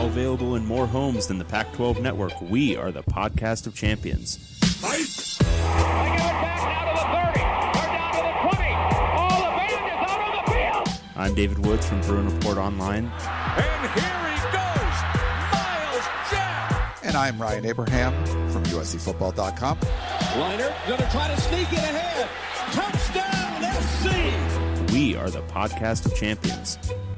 available in more homes than the Pac-12 network, we are the podcast of champions. They give it back now to the 30, or down to the 20. All the band is out on the field. I'm David Woods from Bruin Report Online. And here he goes, Miles Jack. And I'm Ryan Abraham from USCFootball.com. Liner going to try to sneak it ahead. Touchdown, SC. We are the podcast of champions.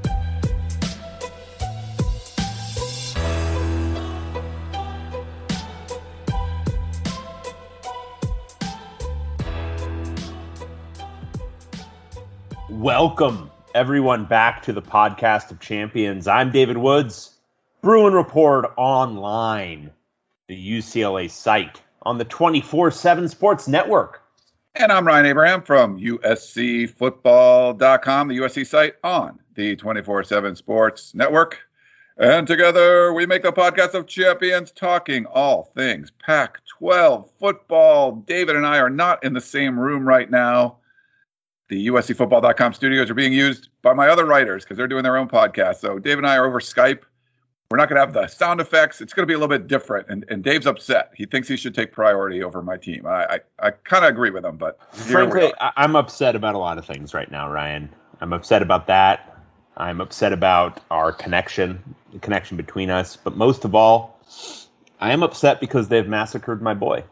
Welcome, everyone, back to the podcast of champions. I'm David Woods, Bruin Report Online, the UCLA site on the 24/7 Sports Network. And I'm Ryan Abraham from USCFootball.com, the USC site on the 24/7 Sports Network. And together we make the podcast of champions, talking all things Pac-12 football. David and I are not in the same room right now. The USCFootball.com studios are being used by my other writers because they're doing their own podcast. So Dave and I are over Skype. We're not going to have the sound effects. It's going to be a little bit different. And Dave's upset. He thinks he should take priority over my team. I kind of agree with him, but frankly, I'm upset about a lot of things right now, Ryan. I'm upset about that. I'm upset about our connection, the connection between us. But most of all, I am upset because they've massacred my boy,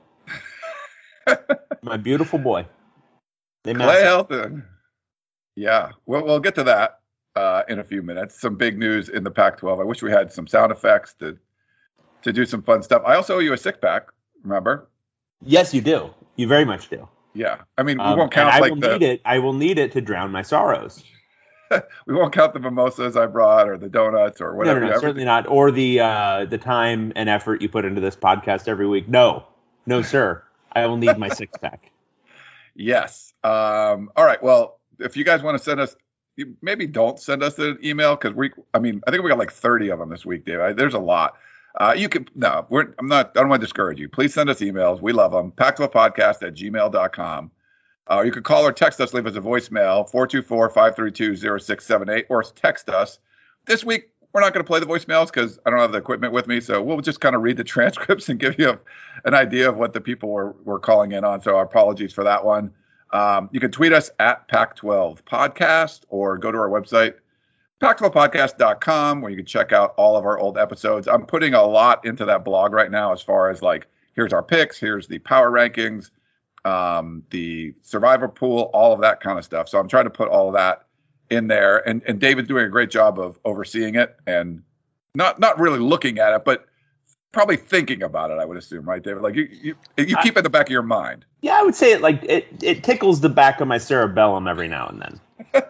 my beautiful boy. Clay Helton. Yeah, we'll get to that in a few minutes. Some big news in the Pac-12. I wish we had some sound effects to do some fun stuff. I also owe you a six-pack, remember? Yes, you do. You very much do. Yeah. I mean, we won't count I will need it to drown my sorrows. We won't count the mimosas I brought or the donuts or whatever. No, certainly not. Or the time and effort you put into this podcast every week. No, sir. I will need my six-pack. Yes. All right. Well, if you guys want to send us, maybe don't send us an email because I think we got like 30 of them this week, Dave. There's a lot. I don't want to discourage you. Please send us emails. We love them. Pac12podcast@gmail.com. You can call or text us, leave us a voicemail, 424-532-0678, or text us. This week, we're not going to play the voicemails because I don't have the equipment with me. So we'll just kind of read the transcripts and give you an idea of what the people were calling in on. So our apologies for that one. You can tweet us at Pac12 Podcast or go to our website, Pac12podcast.com, where you can check out all of our old episodes. I'm putting a lot into that blog right now as far as like, here's our picks, here's the power rankings, the survivor pool, all of that kind of stuff. So I'm trying to put all of that in there. And David's doing a great job of overseeing it and not really looking at it, but probably thinking about it, I would assume, right, David? Like you keep it in the back of your mind. Yeah, I would say it tickles the back of my cerebellum every now and then.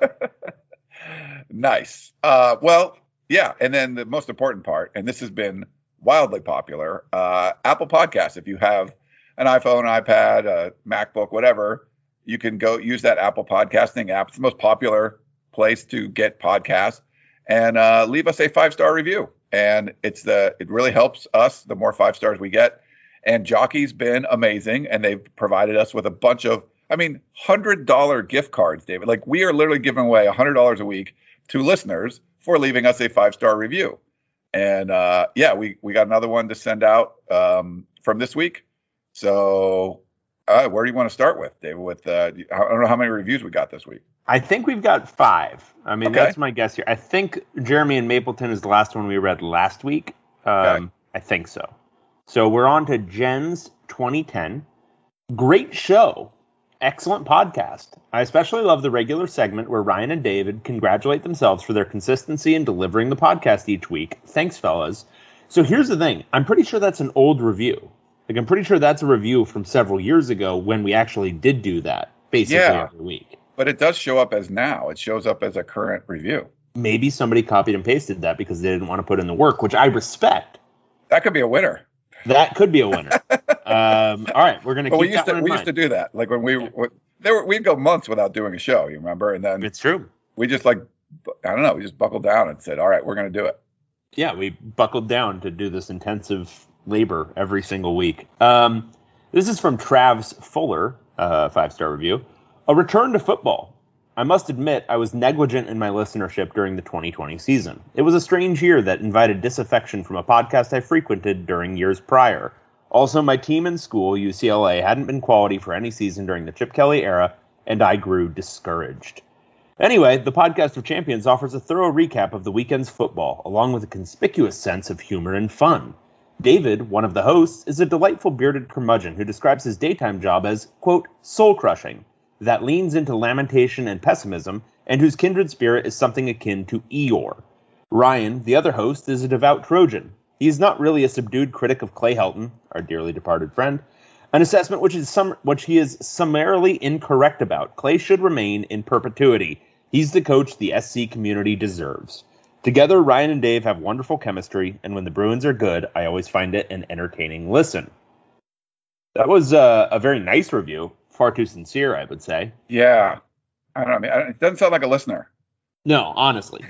Nice. Well, yeah. And then the most important part, and this has been wildly popular, Apple Podcasts. If you have an iPhone, iPad, a MacBook, whatever, you can go use that Apple Podcasting app. It's the most popular place to get podcasts, and leave us a 5-star review. And it really helps us the more 5 stars we get. And Jockey's been amazing, and they've provided us with a bunch of, $100 gift cards, David. Like, we are literally giving away $100 a week to listeners for leaving us a 5-star review. And we got another one to send out from this week. So where do you want to start with, David? With I don't know how many reviews we got this week. I think we've got 5. Okay. That's my guess here. I think Jeremy in Mapleton is the last one we read last week. Okay. I think so. So we're on to Jen's 2010. Great show. Excellent podcast. I especially love the regular segment where Ryan and David congratulate themselves for their consistency in delivering the podcast each week. Thanks, fellas. So here's the thing. I'm pretty sure that's an old review. I'm pretty sure that's a review from several years ago when we actually did do that, basically every week. But it does show up as now. It shows up as a current review. Maybe somebody copied and pasted that because they didn't want to put in the work, which I respect. That could be a winner. That could be a winner. All right, we're going to keep we used to do that. Like when we'd go months without doing a show, you remember? And then it's true. We just we just buckled down and said, all right, we're going to do it. Yeah, we buckled down to do this intensive labor every single week. This is from Travs Fuller, 5-star review. A return to football. I must admit I was negligent in my listenership during the 2020 season. It was a strange year that invited disaffection from a podcast I frequented during years prior. Also, my team in school, UCLA, hadn't been quality for any season during the Chip Kelly era, and I grew discouraged. Anyway, the Podcast of Champions offers a thorough recap of the weekend's football, along with a conspicuous sense of humor and fun. David, one of the hosts, is a delightful bearded curmudgeon who describes his daytime job as, quote, soul-crushing, that leans into lamentation and pessimism, and whose kindred spirit is something akin to Eeyore. Ryan, the other host, is a devout Trojan. He is not really a subdued critic of Clay Helton, our dearly departed friend, an assessment which he is summarily incorrect about. Clay should remain in perpetuity. He's the coach the SC community deserves. Together, Ryan and Dave have wonderful chemistry, and when the Bruins are good, I always find it an entertaining listen. That was a very nice review. Far too sincere, I would say. Yeah. I don't know. I mean, it doesn't sound like a listener. No, honestly.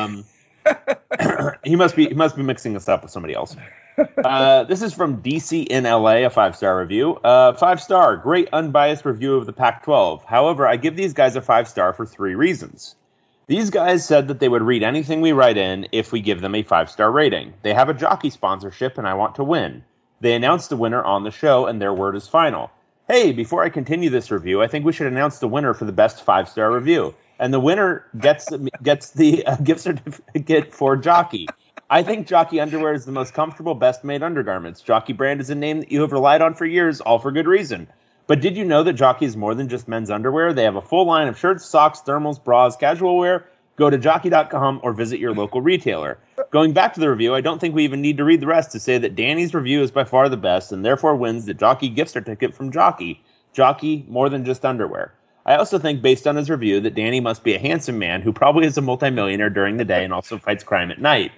He must be mixing this up with somebody else. This is from DC in LA, a 5-star review. 5-star, great unbiased review of the Pac-12. However, I give these guys a 5-star for 3 reasons. These guys said that they would read anything we write in if we give them a 5-star rating. They have a jockey sponsorship, and I want to win. They announced the winner on the show, and their word is final. Hey, before I continue this review, I think we should announce the winner for the best 5-star review. And the winner gets the gift certificate for Jockey. I think Jockey underwear is the most comfortable, best-made undergarments. Jockey brand is a name that you have relied on for years, all for good reason. But did you know that Jockey is more than just men's underwear? They have a full line of shirts, socks, thermals, bras, casual wear. Go to jockey.com or visit your local retailer. Going back to the review, I don't think we even need to read the rest to say that Danny's review is by far the best and therefore wins the Jockey gift certificate from Jockey. Jockey, more than just underwear. I also think, based on his review, that Danny must be a handsome man who probably is a multimillionaire during the day and also fights crime at night.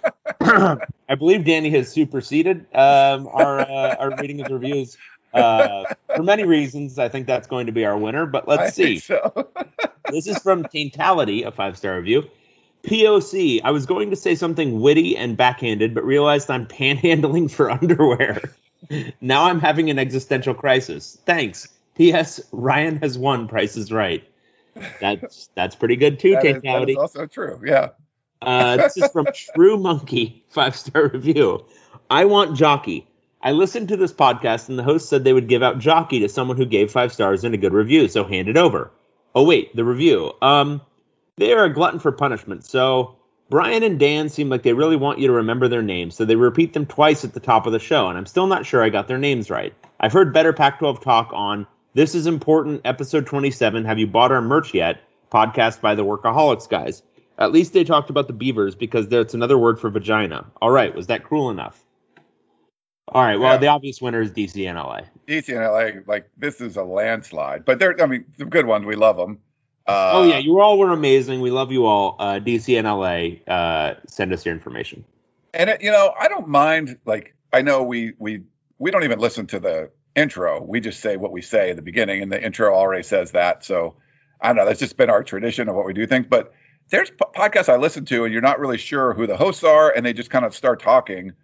I believe Danny has superseded our reading of the reviews for many reasons. I think that's going to be our winner, but let's see. So. This is from Taintality, a 5-star review. POC, I was going to say something witty and backhanded, but realized I'm panhandling for underwear. Now I'm having an existential crisis. Thanks. P.S. Ryan has won Price is Right. That's pretty good too, Taintality. That is also true, yeah. This is from True Monkey, 5-star review. I want Jockey. I listened to this podcast, and the host said they would give out Jockey to someone who gave 5 stars and a good review, so hand it over. Oh, wait, the review. They are a glutton for punishment, so Brian and Dan seem like they really want you to remember their names, so they repeat them twice at the top of the show, and I'm still not sure I got their names right. I've heard better Pac-12 talk on This Is Important, episode 27, Have You Bought Our Merch Yet? Podcast by the Workaholics guys. At least they talked about the beavers, because that's another word for vagina. All right, was that cruel enough? All right, well, The obvious winner is DC and LA. DC and LA, like, this is a landslide. But they're, I mean, some good ones. We love them. Oh, yeah, you all were amazing. We love you all. DC and LA, send us your information. And, I don't mind, like, I know we don't even listen to the intro. We just say what we say at the beginning, and the intro already says that. So, I don't know. That's just been our tradition of what we do things. But there's podcasts I listen to, and you're not really sure who the hosts are, and they just kind of start talking.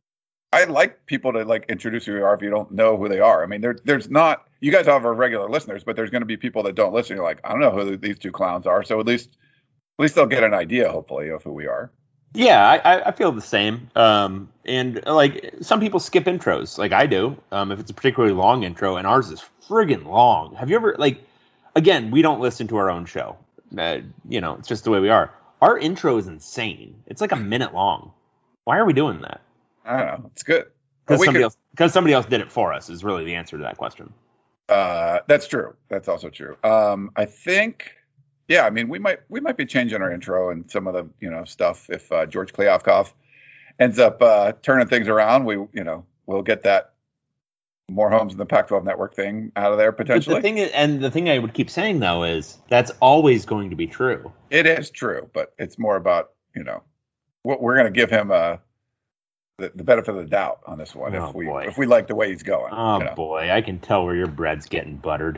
I like people to like introduce who they are if you don't know who they are. I mean, there's not, you guys have our regular listeners, but there's going to be people that don't listen. You're like, I don't know who these two clowns are. So at least they'll get an idea, hopefully, of who we are. Yeah, I feel the same. And like some people skip intros, like I do, if it's a particularly long intro, and ours is friggin' long. Have you ever, like, again, we don't listen to our own show. It's just the way we are. Our intro is insane. It's like a minute long. Why are we doing that? I don't know. It's good. Because somebody else did it for us is really the answer to that question. That's true. That's also true. I think, yeah, I mean, we might be changing our intro and some of the, stuff if George Kliavkoff ends up turning things around. We'll get that more homes in the Pac-12 network thing out of there potentially. But the thing I would keep saying though is that's always going to be true. It is true, but it's more about, what we're going to give him the benefit of the doubt on this one if we like the way he's going. Oh boy, I can tell where your bread's getting buttered.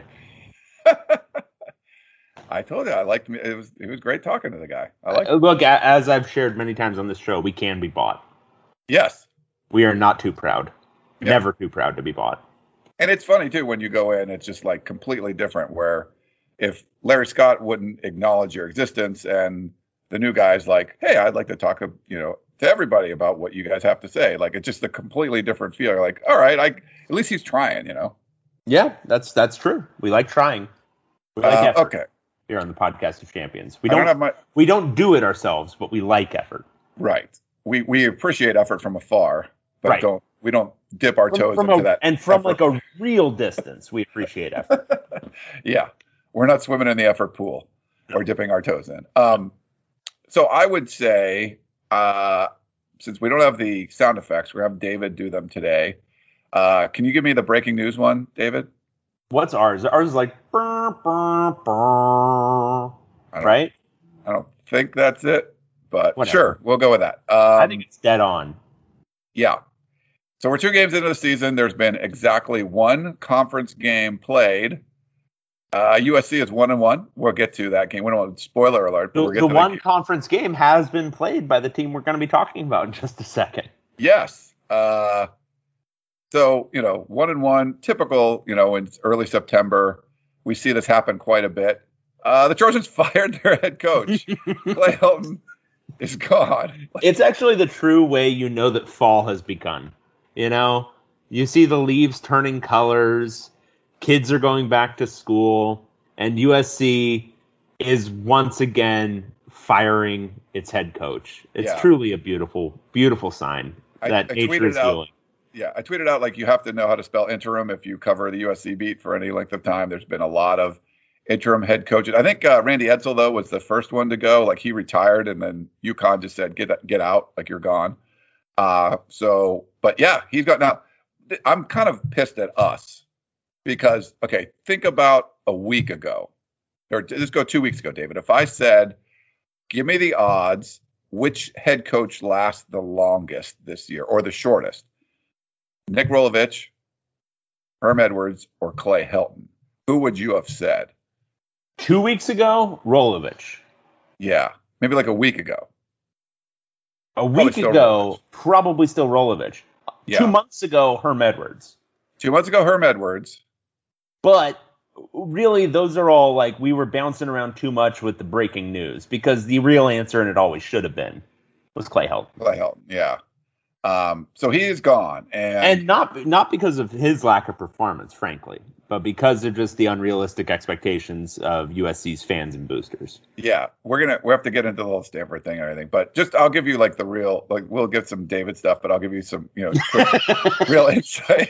I told you I liked him. It was great talking to the guy. I like. Look, as I've shared many times on this show, we can be bought. Yes, we are not too proud. Yeah. Never too proud to be bought. And it's funny too when you go in, it's just like completely different. Where if Larry Scott wouldn't acknowledge your existence and the new guy's like, hey, I'd like to talk, to everybody about what you guys have to say. Like, it's just a completely different feel. You're like, all right, at least he's trying, Yeah, that's true. We like trying. We like effort. Okay. Here on the Podcast of Champions. We don't do it ourselves, but we like effort. Right. We appreciate effort from afar, but right. we don't dip our toes into that. And from effort. Like a real distance, we appreciate effort. Yeah. We're not swimming in the effort pool or dipping our toes in. So I would say, since we don't have the sound effects, we're going to have David do them today. Can you give me the breaking news one, David? What's ours? Ours is like, burr, burr, burr, right? I don't think that's it, but whatever. Sure, we'll go with that. I think it's dead on. Yeah. So we're 2 games into the season. There's been exactly 1 conference game played. USC is 1-1. We'll get to that game. We don't want spoiler alert. But the one conference game has been played by the team we're going to be talking about in just a second. Yes. So, 1-1, typical, in early September. We see this happen quite a bit. The Trojans fired their head coach. Clay Helton is gone. It's actually the true way you know that fall has begun. You see the leaves turning colors, kids are going back to school, and USC is once again firing its head coach. It's truly a beautiful, beautiful sign that nature is healing. Yeah, I tweeted out, you have to know how to spell interim if you cover the USC beat for any length of time. There's been a lot of interim head coaches. I think Randy Edsall, though, was the first one to go. He retired, and then UConn just said, get out, you're gone. But yeah, he's got now. I'm kind of pissed at us because, okay, think about a week ago, or just go 2 weeks ago, David. If I said, give me the odds, which head coach lasts the longest this year or the shortest? Nick Rolovich, Herm Edwards, or Clay Helton? Who would you have said? 2 weeks ago, Rolovich. Yeah, maybe a week ago. A week ago, probably still Rolovich. Yeah. 2 months ago, Herm Edwards. 2 months ago, Herm Edwards. But really, those are all we were bouncing around too much with the breaking news because the real answer, and it always should have been, was Clay Helton. Clay Helton, yeah. So he is gone, and not because of his lack of performance, frankly, but because of just the unrealistic expectations of USC's fans and boosters. Yeah, we have to get into the whole Stanford thing and everything, but just I'll give you the real, we'll get some David stuff, but I'll give you some quick, real insight,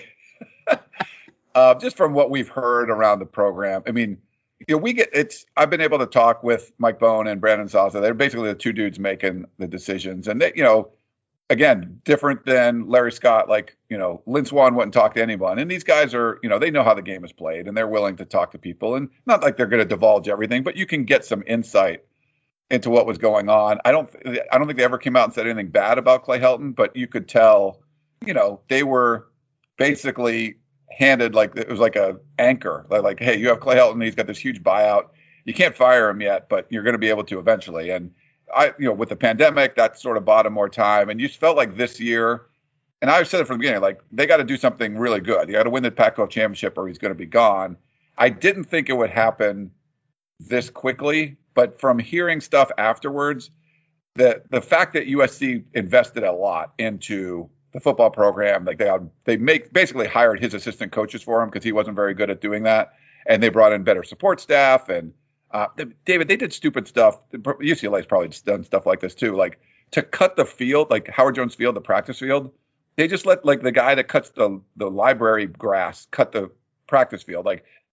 just from what we've heard around the program. I mean, I've been able to talk with Mike Bone and Brandon Salsa. They're basically the 2 dudes making the decisions, and they, again, different than Larry Scott, Lynn Swann wouldn't talk to anyone. And these guys are, they know how the game is played and they're willing to talk to people. And not like they're going to divulge everything, but you can get some insight into what was going on. I don't think they ever came out and said anything bad about Clay Helton, but you could tell, they were basically handed it was like a anchor. Hey, you have Clay Helton. He's got this huge buyout. You can't fire him yet, but you're going to be able to eventually. And with the pandemic, that sort of bought him more time. And you just felt like this year, and I've said it from the beginning, they got to do something really good. You got to win the Pac-12 championship or he's going to be gone. I didn't think it would happen this quickly, but from hearing stuff afterwards, the fact that USC invested a lot into the football program, they basically hired his assistant coaches for him because he wasn't very good at doing that. And they brought in better support staff and, David, they did stupid stuff. UCLA's probably just done stuff like this too. To cut the field, Howard Jones Field, the practice field, they just let the guy that cuts the library grass cut the practice field.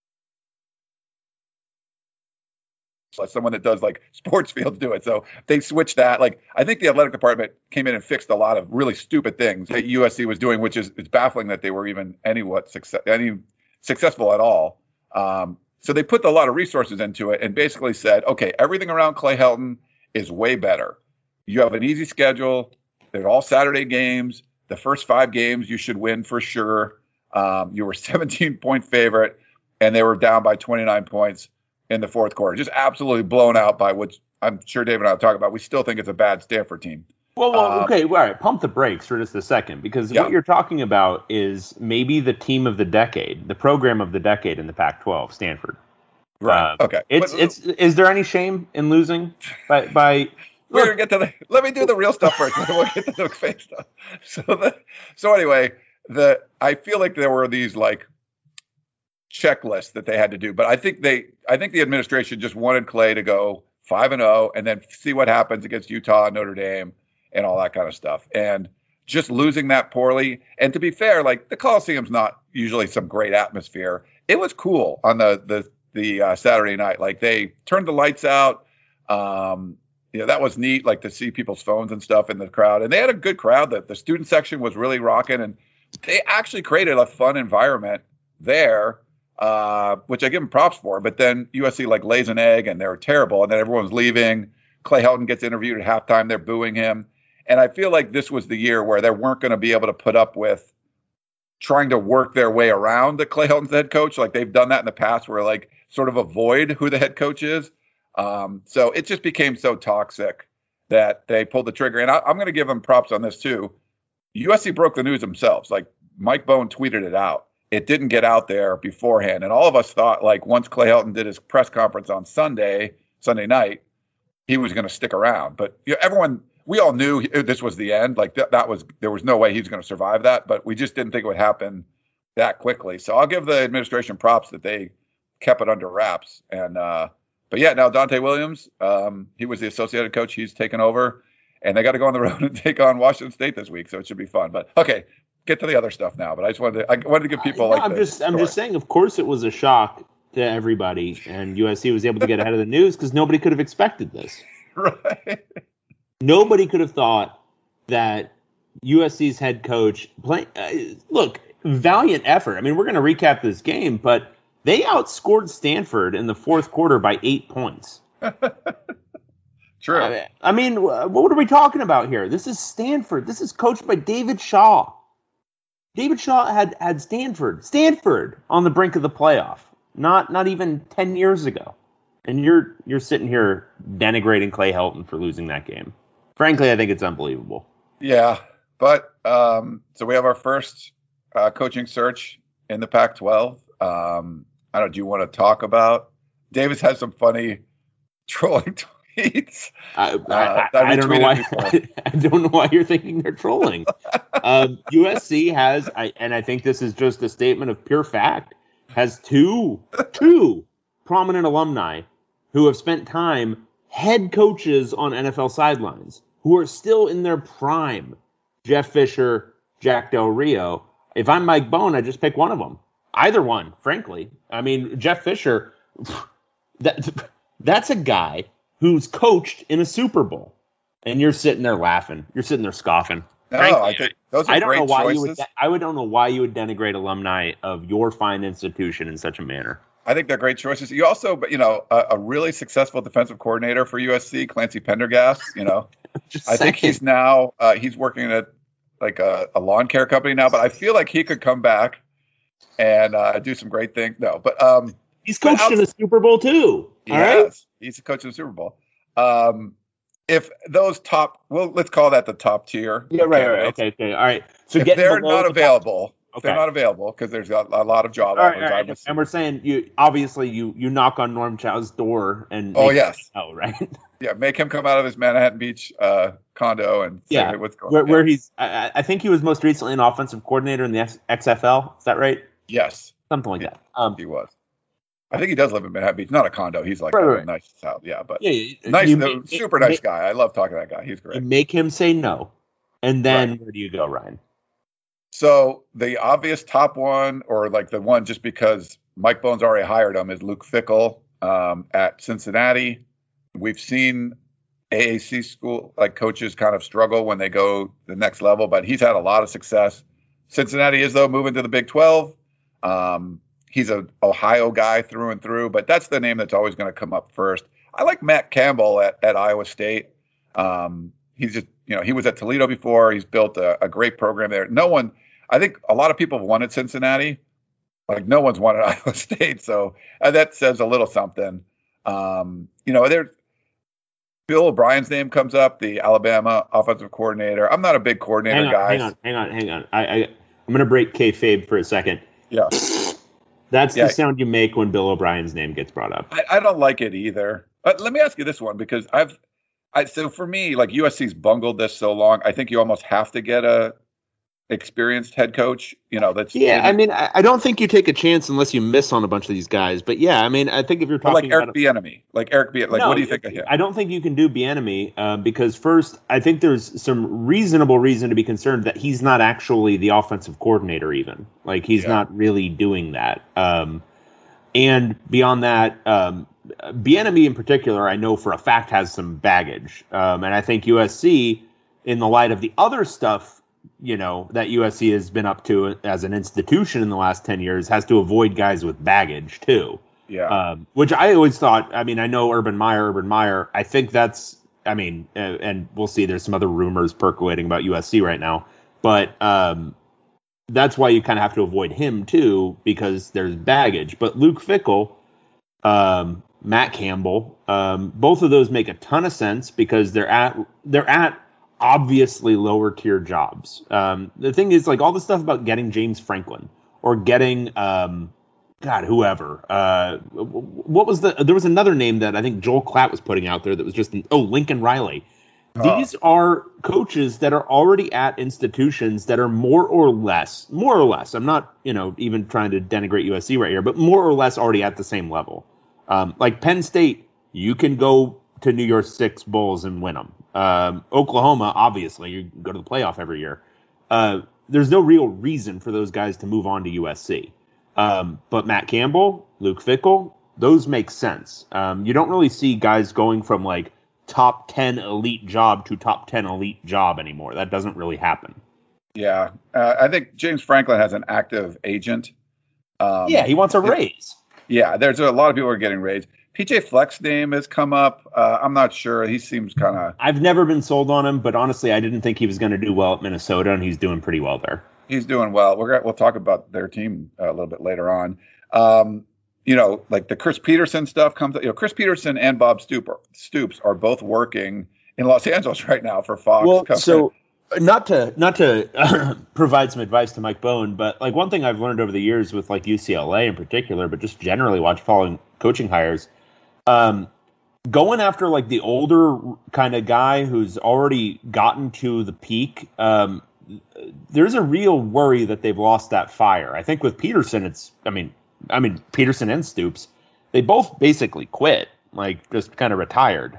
Let someone that does sports fields do it. So they switched that. I think the athletic department came in and fixed a lot of really stupid things that USC was doing, which is baffling that they were even any successful at all. So they put a lot of resources into it and basically said, okay, everything around Clay Helton is way better. You have an easy schedule. They're all Saturday games. The first 5 games you should win for sure. You were 17-point favorite, and they were down by 29 points in the fourth quarter. Just absolutely blown out by what I'm sure David and I will talk about. We still think it's a bad Stanford team. Well, okay, all right. Pump the brakes for just a second, because what you're talking about is maybe the team of the decade, the program of the decade in the Pac-12, Stanford. Right. Okay. Is there any shame in losing by we're gonna get to let me do the real stuff first, then we'll get to the fake stuff. So anyway, I feel like there were these like checklists that they had to do, but I think the administration just wanted Clay to go 5-0 and then see what happens against Utah, Notre Dame, and all that kind of stuff. And just losing that poorly. And to be fair, like the Coliseum's not usually some great atmosphere. It was cool on the Saturday night. Like they turned the lights out. That was neat, like to see people's phones and stuff in the crowd. And they had a good crowd. The student section was really rocking, and they actually created a fun environment there, which I give them props for. But then USC like lays an egg, and they're terrible. And then everyone's leaving. Clay Helton gets interviewed at halftime. They're booing him. And I feel like this was the year where they weren't going to be able to put up with trying to work their way around the Clay Helton's head coach. Like they've done that in the past where like sort of avoid who the head coach is. So it just became so toxic that they pulled the trigger. And I'm going to give them props on this too. USC broke the news themselves. Like Mike Bohn tweeted it out. It didn't get out there beforehand. And all of us thought like once Clay Helton did his press conference on Sunday night, he was going to stick around. But we all knew this was the end. Like there was no way he was going to survive that, but we just didn't think it would happen that quickly. So I'll give the administration props that they kept it under wraps. And, but yeah, now Dante Williams, he was the associated coach. He's taken over, and they got to go on the road and take on Washington State this week. So it should be fun. But okay, get to the other stuff now. But I wanted to give people I'm just saying. Of course, it was a shock to everybody, and USC was able to get ahead of the news because nobody could have expected this. Right. Nobody could have thought that USC's head coach look, valiant effort. I mean, we're going to recap this game, but they outscored Stanford in the fourth quarter by 8 points. True. I mean, what are we talking about here? This is Stanford. This is coached by David Shaw. David Shaw had Stanford on the brink of the playoff, not even 10 years ago. And you're sitting here denigrating Clay Helton for losing that game. Frankly, I think it's unbelievable. Yeah, but so we have our first coaching search in the Pac-12. I don't know. Do you want to talk about? Davis has some funny trolling tweets. I don't know why. I don't know why you're thinking they're trolling. USC has, and I think this is just a statement of pure fact, has two prominent alumni who have spent time head coaches on NFL sidelines who are still in their prime. Jeff Fisher, Jack Del Rio. If I'm Mike Bohn, I just pick one of them. Either one, frankly. I mean, Jeff Fisher, that's a guy who's coached in a Super Bowl. And you're sitting there laughing. You're sitting there scoffing. No, frankly, I think those are great choices. I don't know why you would denigrate alumni of your fine institution in such a manner. I think they're great choices. You also, a really successful defensive coordinator for USC, Clancy Pendergast, I think he's now, he's working at like a lawn care company now, but I feel like he could come back and do some great things. No, but he's coached in the Super Bowl too. Yes, he's a coach in the Super Bowl. If those let's call that the top tier. Yeah, right. Okay. All right. So if they're not available, they're not available because there's a lot of job offers. Right. And we're saying you knock on Norm Chow's door and yes, right. Yeah, make him come out of his Manhattan Beach condo and say, hey, what's going on. Where he's, I think he was most recently an offensive coordinator in the XFL. Is that right? Yes, something like that. He was. I think he does live in Manhattan Beach. Not a condo. He's like a nice house. Yeah, but super nice guy. I love talking to that guy. He's great. You make him say no, and then where do you go, Ryan? So the obvious top one, or like the one just because Mike Bohn's already hired him, is Luke Fickell at Cincinnati. We've seen AAC school coaches kind of struggle when they go the next level, but he's had a lot of success. Cincinnati is though moving to the Big 12. He's an Ohio guy through and through, but that's the name that's always going to come up first. I like Matt Campbell at Iowa State. He's just, he was at Toledo before. He's built a great program there. I think a lot of people have wanted Cincinnati. Like no one's wanted Iowa State. So that says a little something. Bill O'Brien's name comes up, the Alabama offensive coordinator. I'm not a big coordinator guy. Hang on. I'm going to break kayfabe for a second. Yeah. That's the sound you make when Bill O'Brien's name gets brought up. I don't like it either. But let me ask you this one, because so for me, like, USC's bungled this so long. I think you almost have to get a experienced head coach. That's I mean, I don't think you take a chance unless you miss on a bunch of these guys. But yeah, I mean, I think if you're talking like Eric Bieniemy, no, what do you think of him? I don't think you can do Bieniemy because first, I think there's some reasonable reason to be concerned that he's not actually the offensive coordinator. Even like he's not really doing that. And beyond that, Bieniemy in particular, I know for a fact has some baggage, and I think USC, in the light of the other stuff that USC has been up to as an institution in the last 10 years, has to avoid guys with baggage too. Yeah. Which I always thought, I mean, I know Urban Meyer, I think that's, I mean, and we'll see, there's some other rumors percolating about USC right now, but that's why you kind of have to avoid him too, because there's baggage. But Luke Fickell, Matt Campbell, both of those make a ton of sense because they're at obviously lower tier jobs. The thing is, like, all the stuff about getting James Franklin or getting whoever. What was there was another name that I think Joel Klatt was putting out there that was just Lincoln Riley. These are coaches that are already at institutions that are more or less. I'm not, even trying to denigrate USC right here, but more or less already at the same level. Like Penn State, you can go to New Year's Six Bowls and win them. Oklahoma, obviously, you go to the playoff every year. There's no real reason for those guys to move on to USC. But Matt Campbell, Luke Fickell, those make sense. You don't really see guys going from like top 10 elite job to top 10 elite job anymore. That doesn't really happen. Yeah. I think James Franklin has an active agent. He wants a raise. Yeah, there's a lot of people who are getting raised. PJ Fleck's name has come up. I'm not sure. He seems kind of... I've never been sold on him, but honestly, I didn't think he was going to do well at Minnesota, and he's doing pretty well there. He's doing well. We'll talk about their team a little bit later on. Like the Chris Peterson stuff comes up. Chris Peterson and Bob Stoops are both working in Los Angeles right now for Fox. Well, so not to provide some advice to Mike Bohn, but like one thing I've learned over the years with like UCLA in particular, but just generally following coaching hires, going after like the older kind of guy who's already gotten to the peak, there's a real worry that they've lost that fire. I think with Peterson, I mean Peterson and Stoops, they both basically quit, like just kind of retired.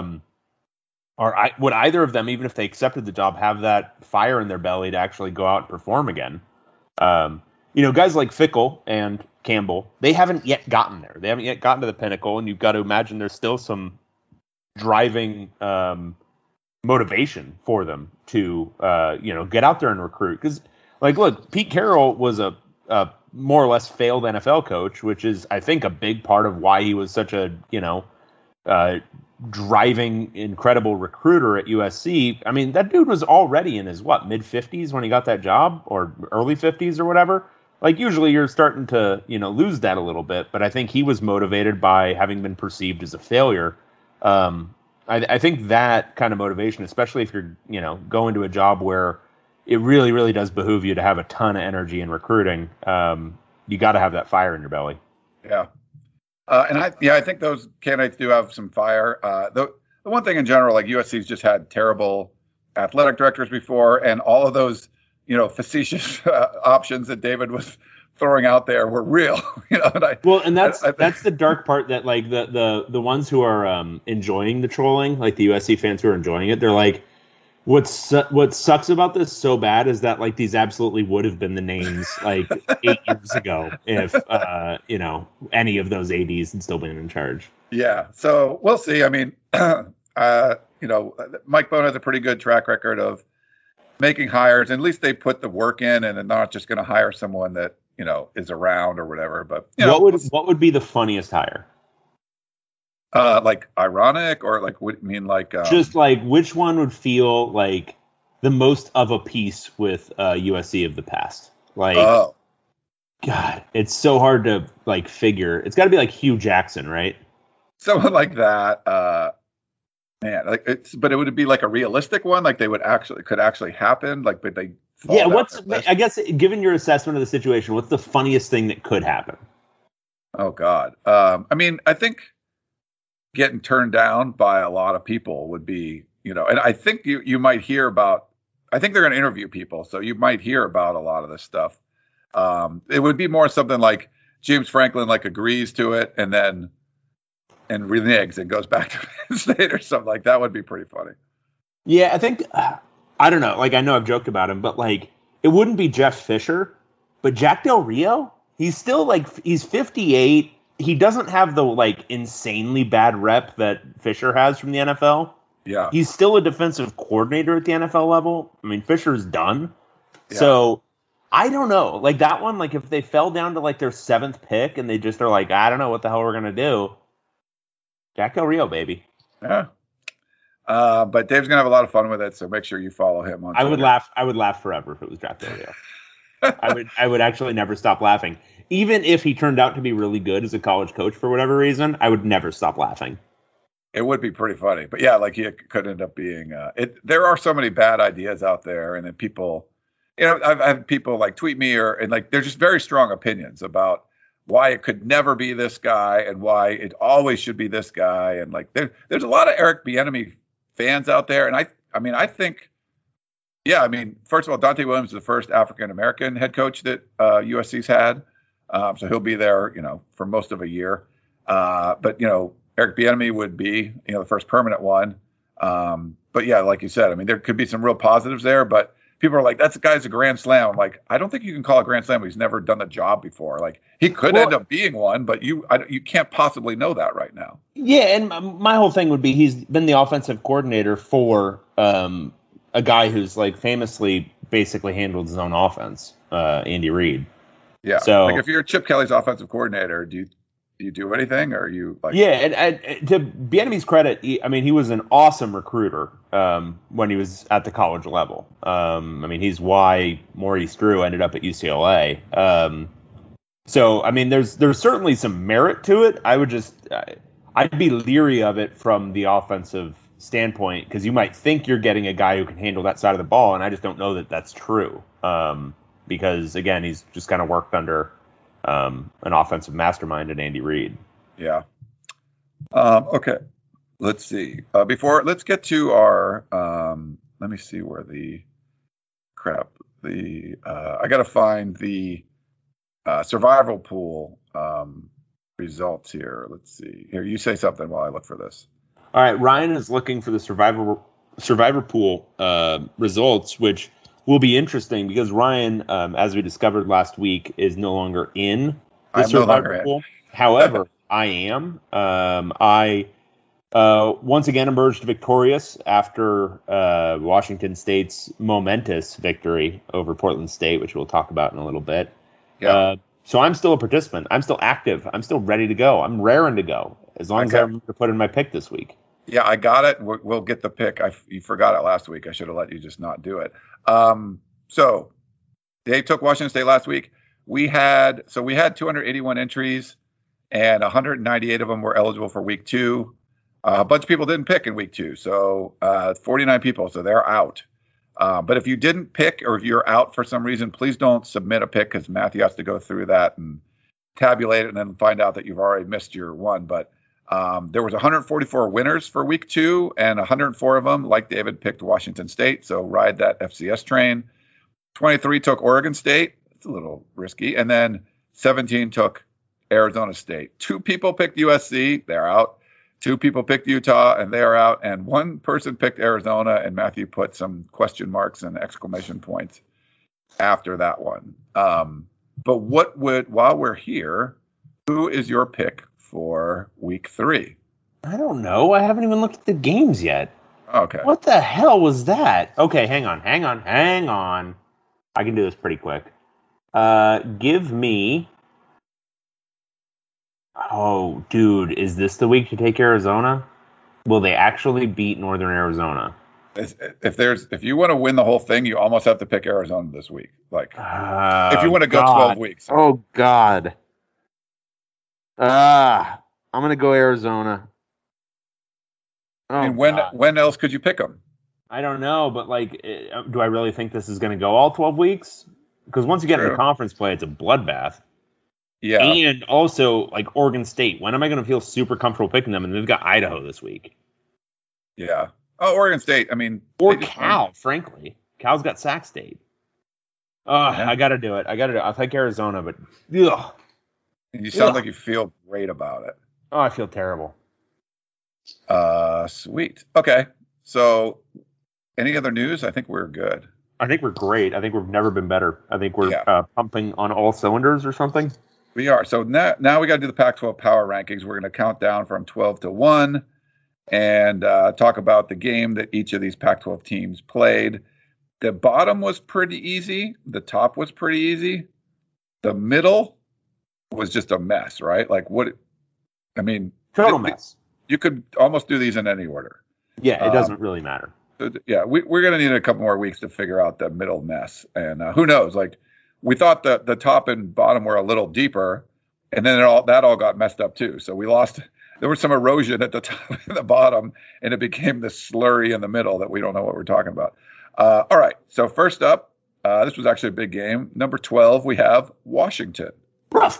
Would either of them, even if they accepted the job, have that fire in their belly to actually go out and perform again? Guys like Fickell and Campbell, they haven't yet gotten there. They haven't yet gotten to the pinnacle, and you've got to imagine there's still some driving motivation for them to, get out there and recruit. Because, like, look, Pete Carroll was a more or less failed NFL coach, which is, I think, a big part of why he was such a, driving, incredible recruiter at USC. I mean, that dude was already in his, mid-50s when he got that job, or early 50s or whatever. Like, usually you're starting to, lose that a little bit, but I think he was motivated by having been perceived as a failure. I think that kind of motivation, especially if you're, going to a job where it really, really does behoove you to have a ton of energy in recruiting, you got to have that fire in your belly. Yeah. I think those candidates do have some fire. The one thing in general, like USC's just had terrible athletic directors before, and all of those, facetious options that David was throwing out there were real. And that's the dark part, that like the ones who are enjoying the trolling, like the USC fans who are enjoying it, they're like, what sucks about this so bad is that like these absolutely would have been the names like 8 years ago if any of those ADs had still been in charge. Yeah, so we'll see. I mean, Mike Bohn has a pretty good track record of making hires, and at least they put the work in, and they're not just going to hire someone that is around or whatever. But what would be the funniest hire? Like ironic, or like what mean like just like which one would feel like the most of a piece with USC of the past? Like, God, it's so hard to like figure. It's got to be like Hugh Jackson, right? Someone like that. Man, like but it would be like a realistic one, like they could actually happen, like, but they. Yeah, I guess given your assessment of the situation, what's the funniest thing that could happen? Oh God. I mean, I think getting turned down by a lot of people would be, and I think you might hear about. I think they're going to interview people, so you might hear about a lot of this stuff. It would be more something like James Franklin agrees to it and reneges and goes back to Penn State or something like that. Would be pretty funny. Yeah, I think I don't know. I know I've joked about him, but it wouldn't be Jeff Fisher, but Jack Del Rio. He's still he's 58. He doesn't have the insanely bad rep that Fisher has from the NFL. Yeah, he's still a defensive coordinator at the NFL level. I mean, Fisher's done. Yeah. So I don't know. That one, if they fell down to their 7th pick and they just are I don't know what the hell we're gonna do. Jack Del Rio, baby. Yeah. But Dave's gonna have a lot of fun with it, so make sure you follow him on Twitter. I would laugh forever if it was Jack Del Rio. I would actually never stop laughing. Even if he turned out to be really good as a college coach for whatever reason, I would never stop laughing. It would be pretty funny. But yeah, he could end up being there are so many bad ideas out there, and then people, I've had people tweet me they're just very strong opinions about why it could never be this guy and why it always should be this guy. And there's a lot of Eric Bieniemy fans out there. And I think, first of all, Dante Williams is the first African-American head coach that USC's had. So he'll be there, for most of a year. But Eric Bieniemy would be, the first permanent one. But yeah, like you said, there could be some real positives there, but people are that guy's a grand slam. I'm I don't think you can call a grand slam. He's never done the job before. He could end up being one, but you can't possibly know that right now. Yeah. And my whole thing would be, he's been the offensive coordinator for a guy who's famously basically handled his own offense, Andy Reid. Yeah. So if you're Chip Kelly's offensive coordinator, do you do anything, or are you Yeah, and to Bieniemy's credit, he was an awesome recruiter when he was at the college level. He's why Maurice Drew ended up at UCLA. So there's certainly some merit to it. I'd be leery of it from the offensive standpoint, because you might think you're getting a guy who can handle that side of the ball, and I just don't know that that's true. Because again, he's just kind of worked under an offensive mastermind at Andy Reid. Yeah. Okay. Let's see. Let's get to our. Let me see where I got to find the survival pool results here. Let's see. Here, you say something while I look for this. All right. Ryan is looking for the survivor pool results, which will be interesting because Ryan, as we discovered last week, is no longer in the survivor pool. However, I am. I once again emerged victorious after Washington State's momentous victory over Portland State, which we'll talk about in a little bit. Yeah. So I'm still a participant. I'm still active. I'm still ready to go. I'm raring to go as long as I remember to put in my pick this week. Yeah, I got it. We'll get the pick. You forgot it last week. I should have let you just not do it. So they took Washington State last week. We had 281 entries, and 198 of them were eligible for week 2. A bunch of people didn't pick in week 2, so 49 people, so they're out. But if you didn't pick, or if you're out for some reason, please don't submit a pick, because Matthew has to go through that and tabulate it and then find out that you've already missed your one. But there was 144 winners for week 2, and 104 of them, like David, picked Washington State. So ride that FCS train. 23 took Oregon State. It's a little risky. And then 17 took Arizona State. 2 people picked USC. They're out. 2 people picked Utah, and they are out. And 1 person picked Arizona, and Matthew put some question marks and exclamation points after that one. But while we're here, who is your pick for week 3? I don't know. I haven't even looked at the games yet. Okay. What the hell was that? Okay, hang on. I can do this pretty quick. Give me... Oh, dude, is this the week to take Arizona? Will they actually beat Northern Arizona? If you want to win the whole thing, you almost have to pick Arizona this week. If you want to go 12 weeks. Oh, God. I'm going to go Arizona. Oh, and when else could you pick them? I don't know, but do I really think this is going to go all 12 weeks? Because once you get into conference play, it's a bloodbath. Yeah. And also, like, Oregon State. When am I going to feel super comfortable picking them? And they've got Idaho this week. Yeah. Oh, Oregon State. I mean, Or Cal, frankly. Cal's got Sac State. Yeah. I got to do it. I'll take Arizona, but ugh. You sound like you feel great about it. Oh, I feel terrible. Sweet. Okay. So, any other news? I think we're good. I think we're great. I think we've never been better. I think we're pumping on all cylinders or something. We are. So now we got to do the Pac-12 power rankings. We're going to count down from 12 to 1 and talk about the game that each of these Pac-12 teams played. The bottom was pretty easy. The top was pretty easy. The middle was just a mess, right? Like Total mess. You could almost do these in any order. Yeah, it doesn't really matter. Yeah, we're going to need a couple more weeks to figure out the middle mess. And who knows? Like, we thought that the top and bottom were a little deeper, and then that all got messed up too. So we lost. There was some erosion at the top and the bottom, and it became this slurry in the middle that we don't know what we're talking about. All right. So first up, this was actually a big game. Number 12, we have Washington. Rough.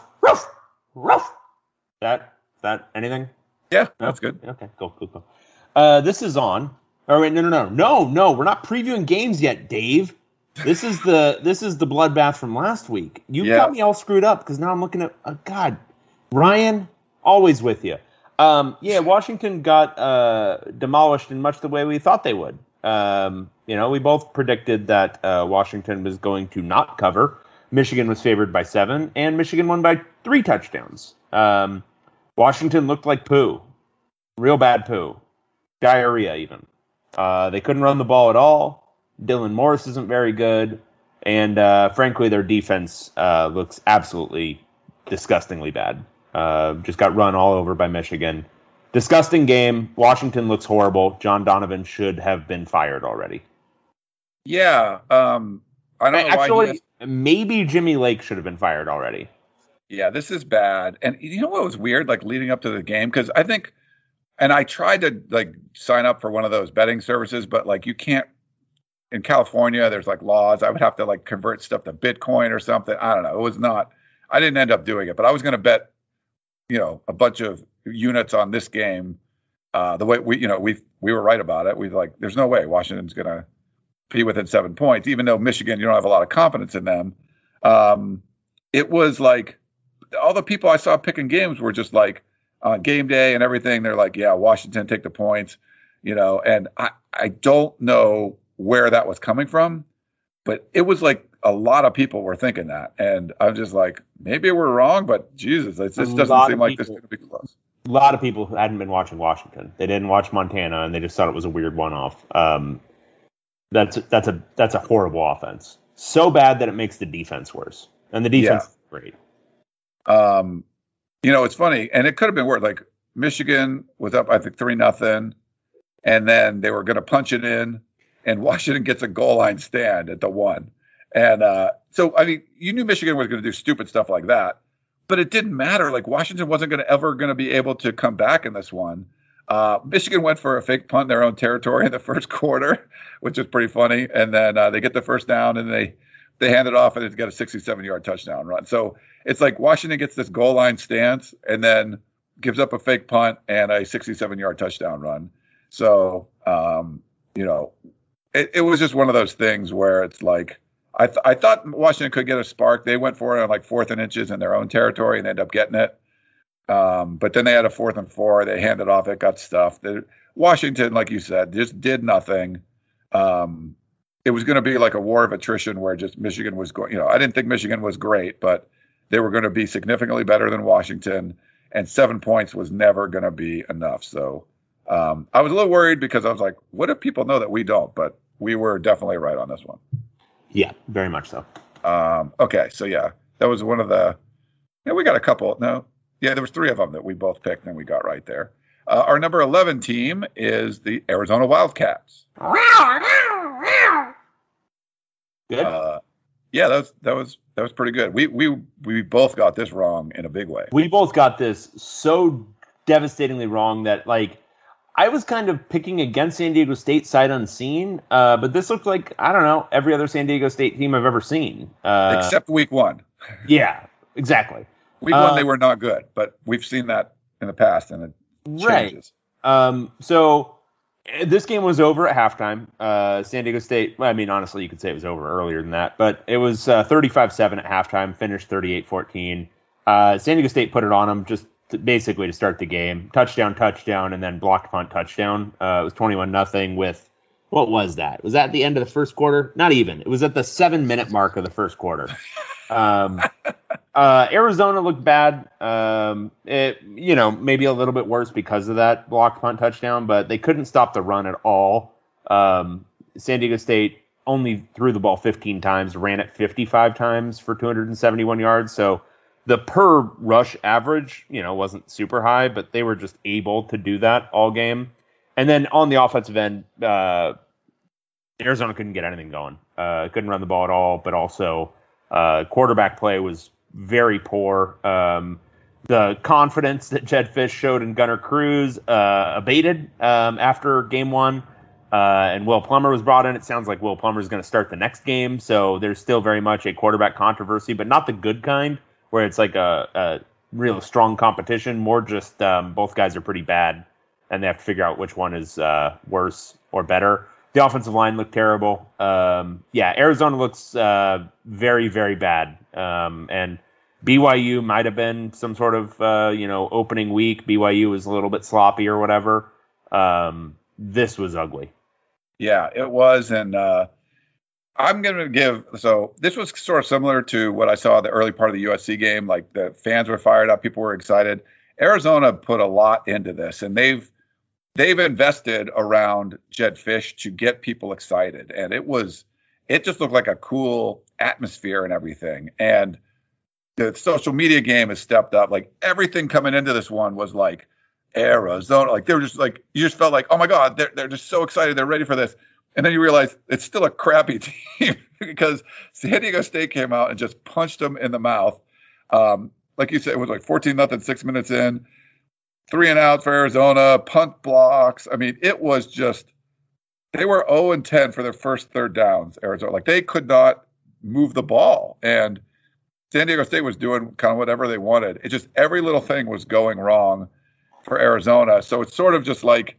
That anything? Yeah, that's good. Okay, cool. This is on. Oh wait, no. We're not previewing games yet, Dave. This is the bloodbath from last week. You got me all screwed up because now I'm looking at God, Ryan, always with you. Washington got demolished in much the way we thought they would. We both predicted that Washington was going to not cover. Michigan was favored by 7, and Michigan won by 3 touchdowns. Washington looked like poo, real bad poo, diarrhea even. They couldn't run the ball at all. Dylan Morris isn't very good. And frankly, their defense looks absolutely disgustingly bad. Just got run all over by Michigan. Disgusting game. Washington looks horrible. John Donovan should have been fired already. Yeah. I don't know why. Maybe Jimmy Lake should have been fired already. Yeah, this is bad. And you know what was weird, like leading up to the game? Because I think, and I tried to like sign up for one of those betting services, but like you can't, in California, there's like laws. I would have to like convert stuff to Bitcoin or something. I don't know. It was not, I didn't end up doing it, but I was going to bet, a bunch of units on this game. The way we were right about it. We like, there's no way Washington's going to be within 7 points, even though Michigan, you don't have a lot of confidence in them. It was like all the people I saw picking games were just like on game day and everything. They're like, yeah, Washington take the points, and I don't know where that was coming from, but it was like a lot of people were thinking that. And I'm just like, maybe we're wrong, but Jesus, this doesn't seem like this is going to be close. A lot of people who hadn't been watching Washington. They didn't watch Montana, and they just thought it was a weird one-off. That's a horrible offense. So bad that it makes the defense worse. And the defense is great. It's funny, and it could have been worse. Like Michigan was up, I think 3-0, and then they were going to punch it in, and Washington gets a goal line stand at the 1. And so, I mean, you knew Michigan was going to do stupid stuff like that, but it didn't matter. Like Washington wasn't ever going to be able to come back in this one. Michigan went for a fake punt in their own territory in the first quarter, which is pretty funny. And then they get the first down, and they hand it off, and it's got a 67-yard touchdown run. So it's like Washington gets this goal line stance and then gives up a fake punt and a 67-yard touchdown run. So, it was just one of those things where it's like, I thought Washington could get a spark. They went for it on like 4th and inches in their own territory and ended up getting it. But then they had a 4th and 4. They handed off. It got stuffed. Washington, like you said, just did nothing. It was going to be like a war of attrition where just Michigan was going. I didn't think Michigan was great, but they were going to be significantly better than Washington. And 7 points was never going to be enough. So I was a little worried because I was like, what if people know that we don't? But we were definitely right on this one. Yeah, very much so. Okay, so yeah, that was one of the. We got a couple. No, yeah, there was 3 of them that we both picked and we got right there. Our number 11 team is the Arizona Wildcats. Good. Yeah, that was pretty good. We both got this wrong in a big way. We both got this so devastatingly wrong that like I was kind of picking against San Diego State sight unseen, but this looked like, I don't know, every other San Diego State team I've ever seen. Except week 1. Yeah, exactly. Week one, they were not good, but we've seen that in the past, and it changes. Right. So this game was over at halftime. San Diego State, well, I mean, honestly, you could say it was over earlier than that, but it was 35-7 at halftime, finished 38-14. San Diego State put it on them just basically to start the game. Touchdown, and then blocked punt, touchdown. It was 21-0 with, what was that? Was that at the end of the first quarter? Not even. It was at the 7-minute mark of the first quarter. Arizona looked bad. Maybe a little bit worse because of that blocked punt touchdown, but they couldn't stop the run at all. San Diego State only threw the ball 15 times, ran it 55 times for 271 yards. So the per rush average, wasn't super high, but they were just able to do that all game. And then on the offensive end, Arizona couldn't get anything going. Couldn't run the ball at all, but also quarterback play was very poor. The confidence that Jedd Fisch showed in Gunnar Cruz abated after game one, and Will Plummer was brought in. It sounds like Will Plummer is going to start the next game, so there's still very much a quarterback controversy, but not the good kind, where it's like a real strong competition, more just both guys are pretty bad, and they have to figure out which one is worse or better. The offensive line looked terrible. Arizona looks very, very bad. And BYU might have been some sort of, opening week. BYU was a little bit sloppy or whatever. This was ugly. Yeah, it was. And I'm going to so this was sort of similar to what I saw the early part of the USC game. Like the fans were fired up. People were excited. Arizona put a lot into this, and they've invested around Jedd Fisch to get people excited. And it just looked like a cool atmosphere and everything. And the social media game has stepped up. Like everything coming into this one was like Arizona. Like they were just like, you just felt like, oh my God, they're just so excited. They're ready for this. And then you realize it's still a crappy team because San Diego State came out and just punched them in the mouth. Like you said, it was like 14-0, 6 minutes in. 3 and out for Arizona, punt blocks. I mean, it was just, they were 0-10 for their first third downs, Arizona. Like, they could not move the ball. And San Diego State was doing kind of whatever they wanted. It just, every little thing was going wrong for Arizona. So it's sort of just like,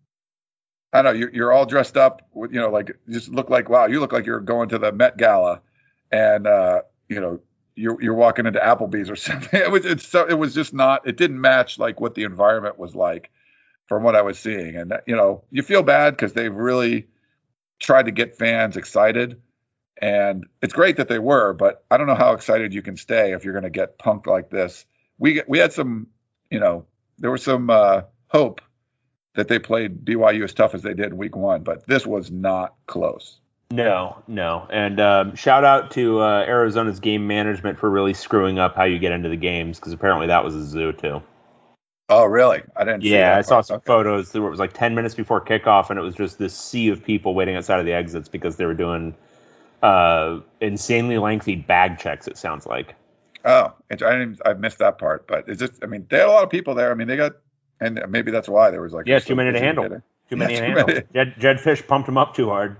I don't know, you're all dressed up with, like, just look like, wow, you look like you're going to the Met Gala. And, you're walking into Applebee's or something. It was just not, it didn't match like what the environment was like from what I was seeing. And, you feel bad because they've really tried to get fans excited, and it's great that they were, but I don't know how excited you can stay if you're going to get punked like this. We had some, there was some hope that they played BYU as tough as they did in week one, but this was not close. No. And shout out to Arizona's game management for really screwing up how you get into the games, because apparently that was a zoo too. Oh, really? I didn't see that. Yeah, I saw some photos where it was like 10 minutes before kickoff, and it was just this sea of people waiting outside of the exits because they were doing insanely lengthy bag checks, it sounds like. Oh, I missed that part, but it's just, I mean, they had a lot of people there. I mean, and maybe that's why there was like... Yeah, too many to handle. Too many to handle. Jedd Fisch pumped them up too hard.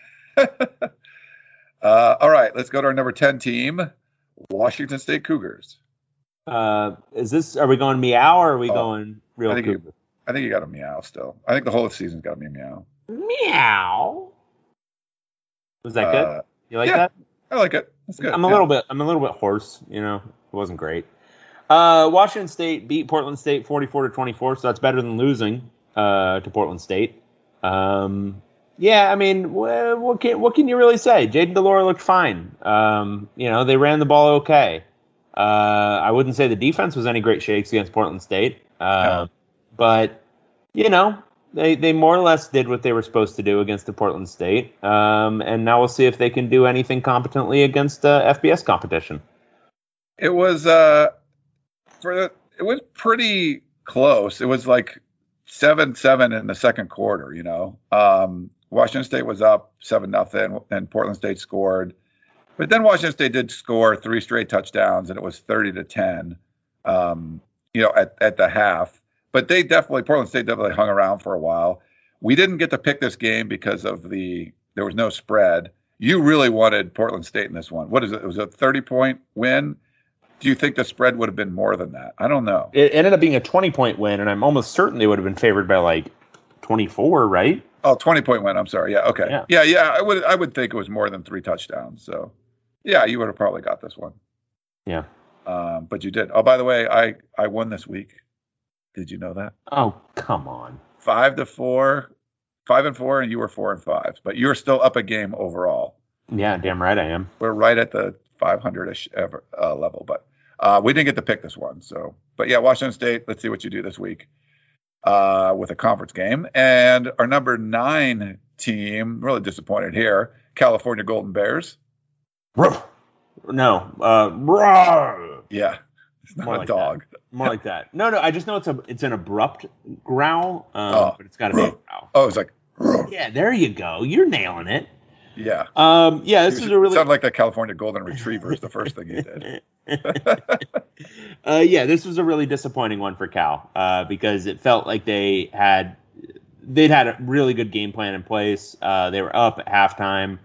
All right, let's go to our number 10 team, Washington State Cougars. Are we going meow or are we going real Cougar? I think you got a meow still. I think the whole season's got to be meow. Meow. Was that good? You like that? I like it. That's good. I'm a little bit hoarse. It wasn't great. Washington State beat Portland State 44-24, so that's better than losing to Portland State. Yeah, I mean, what can you really say? Jayden de Laura looked fine. They ran the ball okay. I wouldn't say the defense was any great shakes against Portland State. No. But, they more or less did what they were supposed to do against the Portland State. And now we'll see if they can do anything competently against FBS competition. It was pretty close. It was like 7-7 in the second quarter, Washington State was up 7-0, and Portland State scored. But then Washington State did score 3 straight touchdowns, and it was 30-10, at the half. But Portland State definitely hung around for a while. We didn't get to pick this game because of there was no spread. You really wanted Portland State in this one. What is it? It was a 30-point win do you think the spread would have been more than that? I don't know. It ended up being a 20-point win, and I'm almost certain they would have been favored by like 24, right? Oh, 20-point win. I'm sorry. Yeah. Okay. Yeah. I would think it was more than 3 touchdowns. So, yeah, you would have probably got this one. Yeah. But you did. Oh, by the way, I won this week. Did you know that? Oh, come on. 5-4, 5-4, and you were 4-5. But you're still up a game overall. Yeah, damn right I am. We're right at the 500-ish level, but we didn't get to pick this one. So, but yeah, Washington State. Let's see what you do this week with a conference game. And our number 9 team, really disappointed here, California Golden Bears. No. Yeah, it's not More a like dog. More like that. No, I just know it's an abrupt growl, but it's got to be a growl. Oh, it's like. Yeah, there you go. You're nailing it. Yeah. This is a really sounded like the California Golden Retriever is the first thing you did. This was a really disappointing one for Cal because it felt like they'd had a really good game plan in place. They were up at halftime.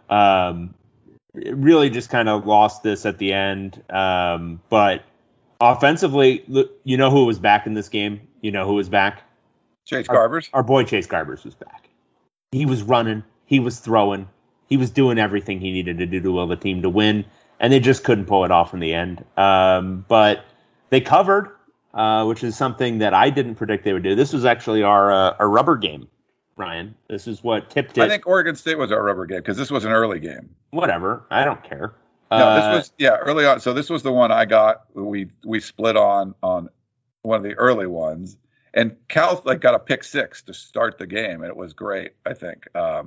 Really just kind of lost this at the end. But offensively, you know who was back in this game? You know who was back? Chase Garbers? Our boy Chase Garbers was back. He was running. He was throwing. He was doing everything he needed to do to will the team to win, and they just couldn't pull it off in the end. But they covered, which is something that I didn't predict they would do. This was actually our rubber game, Ryan. This is what tipped it. I think Oregon State was our rubber game because this was an early game. Whatever. I don't care. No, this was early on. So this was the one I got. We split on one of the early ones, and Cal got a pick 6 to start the game, and it was great. I think.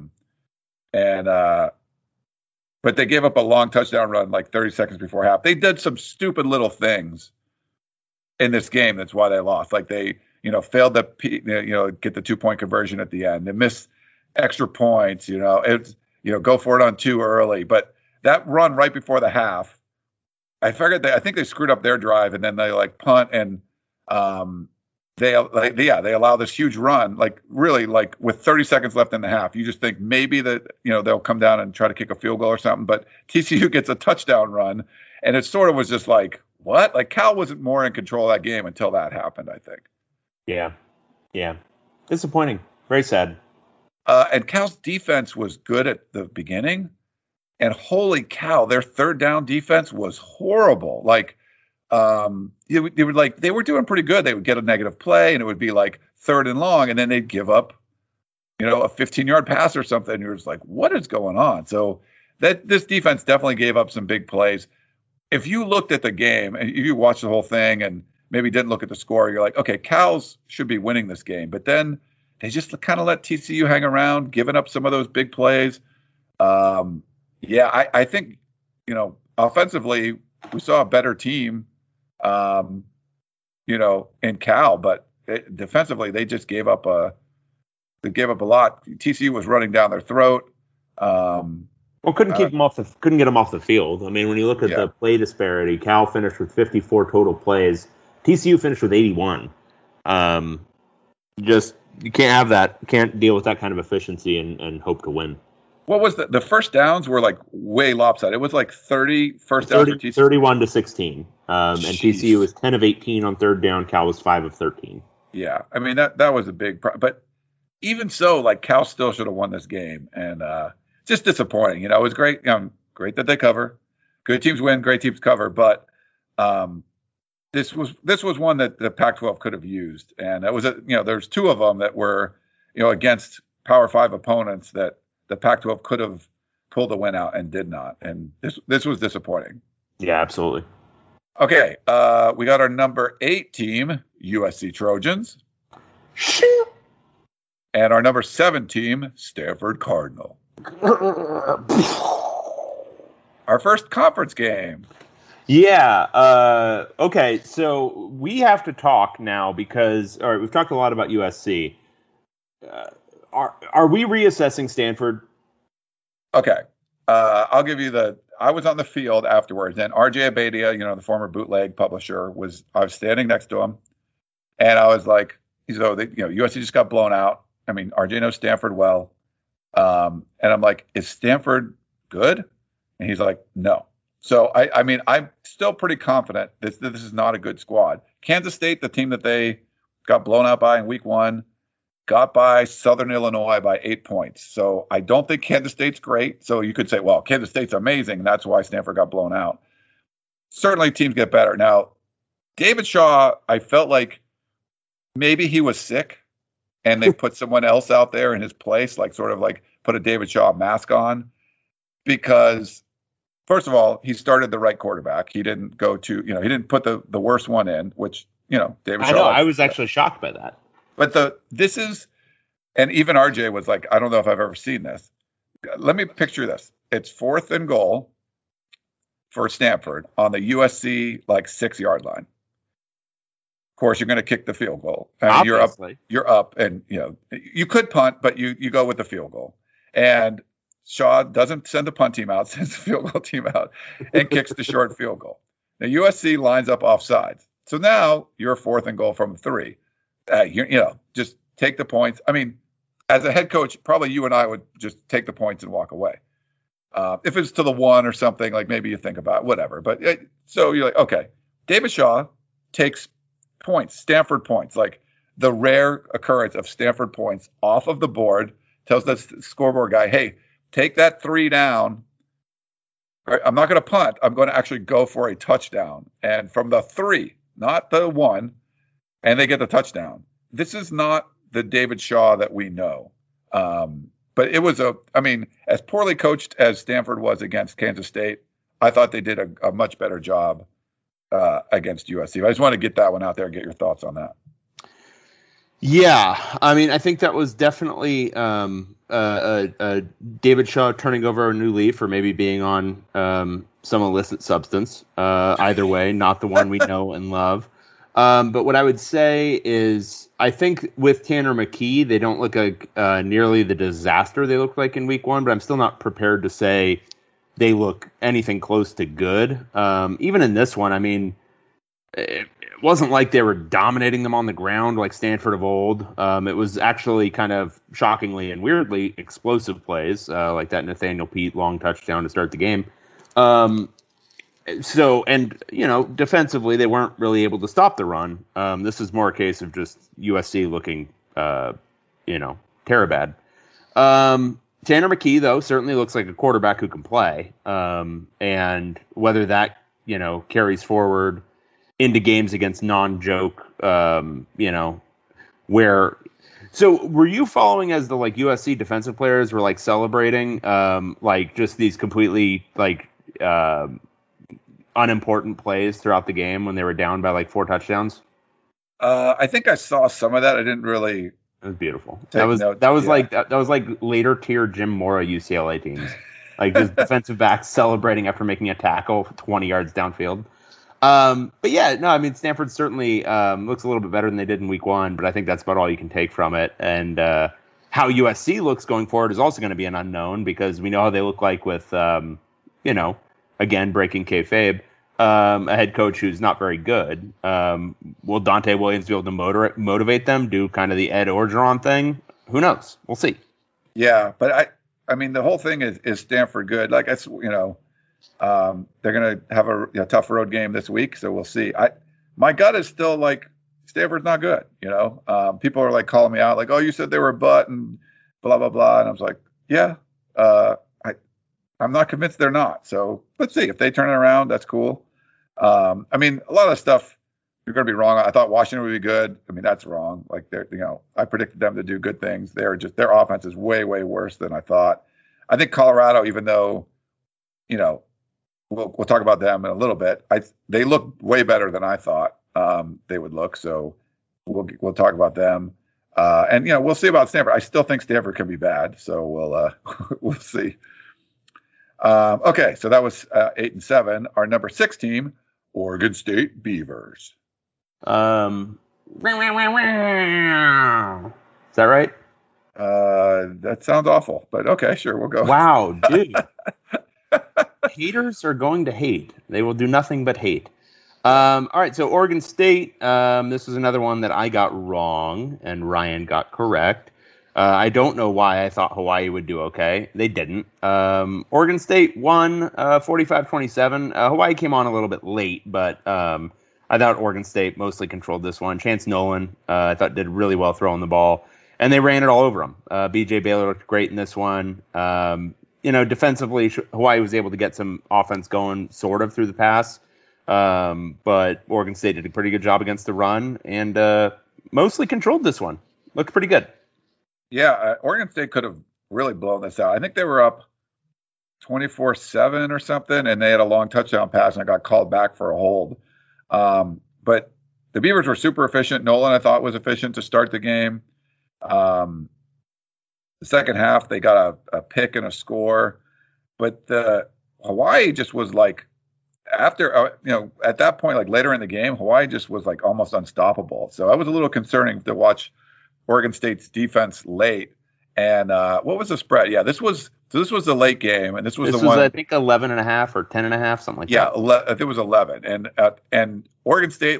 But they gave up a long touchdown run like 30 seconds before half. They did some stupid little things in this game. That's why they lost. Like they, failed to, get the 2-point conversion at the end. They missed extra points. It's, go for it on 2 early. But that run right before the half, I think they screwed up their drive, and then they punt and they allow this huge run, really with 30 seconds left in the half. You just think maybe that, they'll come down and try to kick a field goal or something, but TCU gets a touchdown run, and it sort of was just like, what? Like Cal wasn't more in control of that game until that happened, I think. Yeah. Disappointing. Very sad. And Cal's defense was good at the beginning, and holy cow, their third down defense was horrible. They were doing pretty good. They would get a negative play, and it would be 3rd and long, and then they'd give up, a 15-yard pass or something. And you're just like, what is going on? So this defense definitely gave up some big plays. If you looked at the game and if you watched the whole thing and maybe didn't look at the score, you're like, okay, Cal's should be winning this game. But then they just kind of let TCU hang around, giving up some of those big plays. I think, offensively, we saw a better team. In Cal, but defensively they just gave up a lot. TCU was running down their throat. Couldn't get them off the field. I mean, when you look at the play disparity, Cal finished with 54 total plays. TCU finished with 81. You can't have that. Can't deal with that kind of efficiency and hope to win. What was the first downs were way lopsided. It was 30 first downs for TCU. 31 to 16. And TCU was 10 of 18 on third down. Cal was 5 of 13. Yeah. I mean, that was a big problem. But even so, Cal still should have won this game. And just disappointing. It was great. Great that they cover. Good teams win, great teams cover. But this was one that the Pac-12 could have used. And that was there's 2 of them that were, against Power 5 opponents that the Pac-12 could have pulled the win out and did not. And this was disappointing. Yeah, absolutely. Okay, we got our number 8 team, USC Trojans. And our number 7 team, Stanford Cardinal. Our first conference game. Yeah. Okay, so we have to talk now because we've talked a lot about USC. Are we reassessing Stanford? Okay. I'll give you I was on the field afterwards, and RJ Abadia, the former bootleg publisher, I was standing next to him, and I was like, USC just got blown out. I mean, RJ knows Stanford well. And I'm like, is Stanford good? And he's like, no. So I mean, I'm still pretty confident that this is not a good squad. Kansas State, the team that they got blown out by in week 1, got by Southern Illinois by 8 points. So I don't think Kansas State's great. So you could say, well, Kansas State's amazing. That's why Stanford got blown out. Certainly teams get better. Now, David Shaw, I felt like maybe he was sick and they put someone else out there in his place, like sort of like put a David Shaw mask on, because first of all, he started the right quarterback. He didn't go to, he didn't put the worst one in, which, David Shaw. I know, I was actually shocked by that. But this is, and even RJ was like, I don't know if I've ever seen this. Let me picture this. It's 4th and goal for Stanford on the USC 6-yard line. Of course, you're going to kick the field goal. I mean, you're up, and you could punt, but you go with the field goal. And Shaw doesn't send the punt team out, sends the field goal team out, and kicks the short field goal. Now USC lines up offsides, so now you're 4th and goal from 3. Just take the points. I mean, as a head coach, probably you and I would just take the points and walk away. If it's to the 1 or something, maybe you think about it, whatever. But so you're like, okay, David Shaw takes points, Stanford points, the rare occurrence of Stanford points off of the board, tells the scoreboard guy, hey, take that 3 down. Right, I'm not going to punt. I'm going to actually go for a touchdown. And from the 3, not the 1, and they get the touchdown. This is not the David Shaw that we know. But it was as poorly coached as Stanford was against Kansas State, I thought they did a much better job against USC. I just want to get that one out there and get your thoughts on that. Yeah, I mean, I think that was definitely David Shaw turning over a new leaf, or maybe being on some illicit substance. Either way, not the one we know and love. But what I would say is, I think with Tanner McKee, they don't look like nearly the disaster they looked like in week 1, but I'm still not prepared to say they look anything close to good. Even in this one, I mean, it wasn't like they were dominating them on the ground like Stanford of old. It was actually kind of shockingly and weirdly explosive plays, like that Nathaniel Pete long touchdown to start the game. Defensively, they weren't really able to stop the run. This is more a case of just USC looking, terribad. Tanner McKee, though, certainly looks like a quarterback who can play. And whether that, carries forward into games against non-joke, where... So were you following as the, USC defensive players were, celebrating, just these completely, unimportant plays throughout the game when they were down by 4 touchdowns? I think I saw some of that. I didn't really. It was beautiful. That was like later tier Jim Mora UCLA teams, just defensive backs celebrating after making a tackle 20 yards downfield. But yeah, no, I mean, Stanford certainly looks a little bit better than they did in week 1, but I think that's about all you can take from it. And how USC looks going forward is also going to be an unknown, because we know how they look like with again, breaking kayfabe, a head coach who's not very good. Will Dante Williams be able to motivate them, do kind of the Ed Orgeron thing? Who knows? We'll see. Yeah, but I mean, the whole thing is Stanford good? It's, they're going to have a tough road game this week, so we'll see. My gut is still Stanford's not good. People are calling me out, oh, you said they were a butt and blah, blah, blah. And I was like, yeah, I'm not convinced they're not. So let's see if they turn it around. That's cool. I mean, a lot of stuff you're going to be wrong. I thought Washington would be good. I mean, that's wrong. I predicted them to do good things. Their offense is way, way worse than I thought. I think Colorado, even though, we'll talk about them in a little bit. They look way better than I thought they would look. So we'll talk about them. And we'll see about Stanford. I still think Stanford can be bad. So we'll see. Okay, so that was 8 and 7. Our number 6 team, Oregon State Beavers. Is that right? That sounds awful, but okay, sure, we'll go. Wow, dude. Haters are going to hate. They will do nothing but hate. All right, so Oregon State, this was another one that I got wrong and Ryan got correct. I don't know why I thought Hawaii would do okay. They didn't. Oregon State won 45-27. Hawaii came on a little bit late, but I thought Oregon State mostly controlled this one. Chance Nolan, I thought, did really well throwing the ball, and they ran it all over them. B.J. Baylor looked great in this one. Defensively, Hawaii was able to get some offense going sort of through the pass, but Oregon State did a pretty good job against the run and mostly controlled this one. Looked pretty good. Yeah, Oregon State could have really blown this out. I think they were up 24-7 or something, and they had a long touchdown pass, and it got called back for a hold. But the Beavers were super efficient. Nolan, I thought, was efficient to start the game. The second half, they got a pick and a score. But Hawaii just was like, after, at that point, like later in the game, Hawaii just was like almost unstoppable. So it was a little concerning to watch Oregon State's defense late. And what was the spread? Yeah, this was the late game, and this was one. I think 11.5 or 10.5, something like that. Yeah, I think it was 11. And Oregon State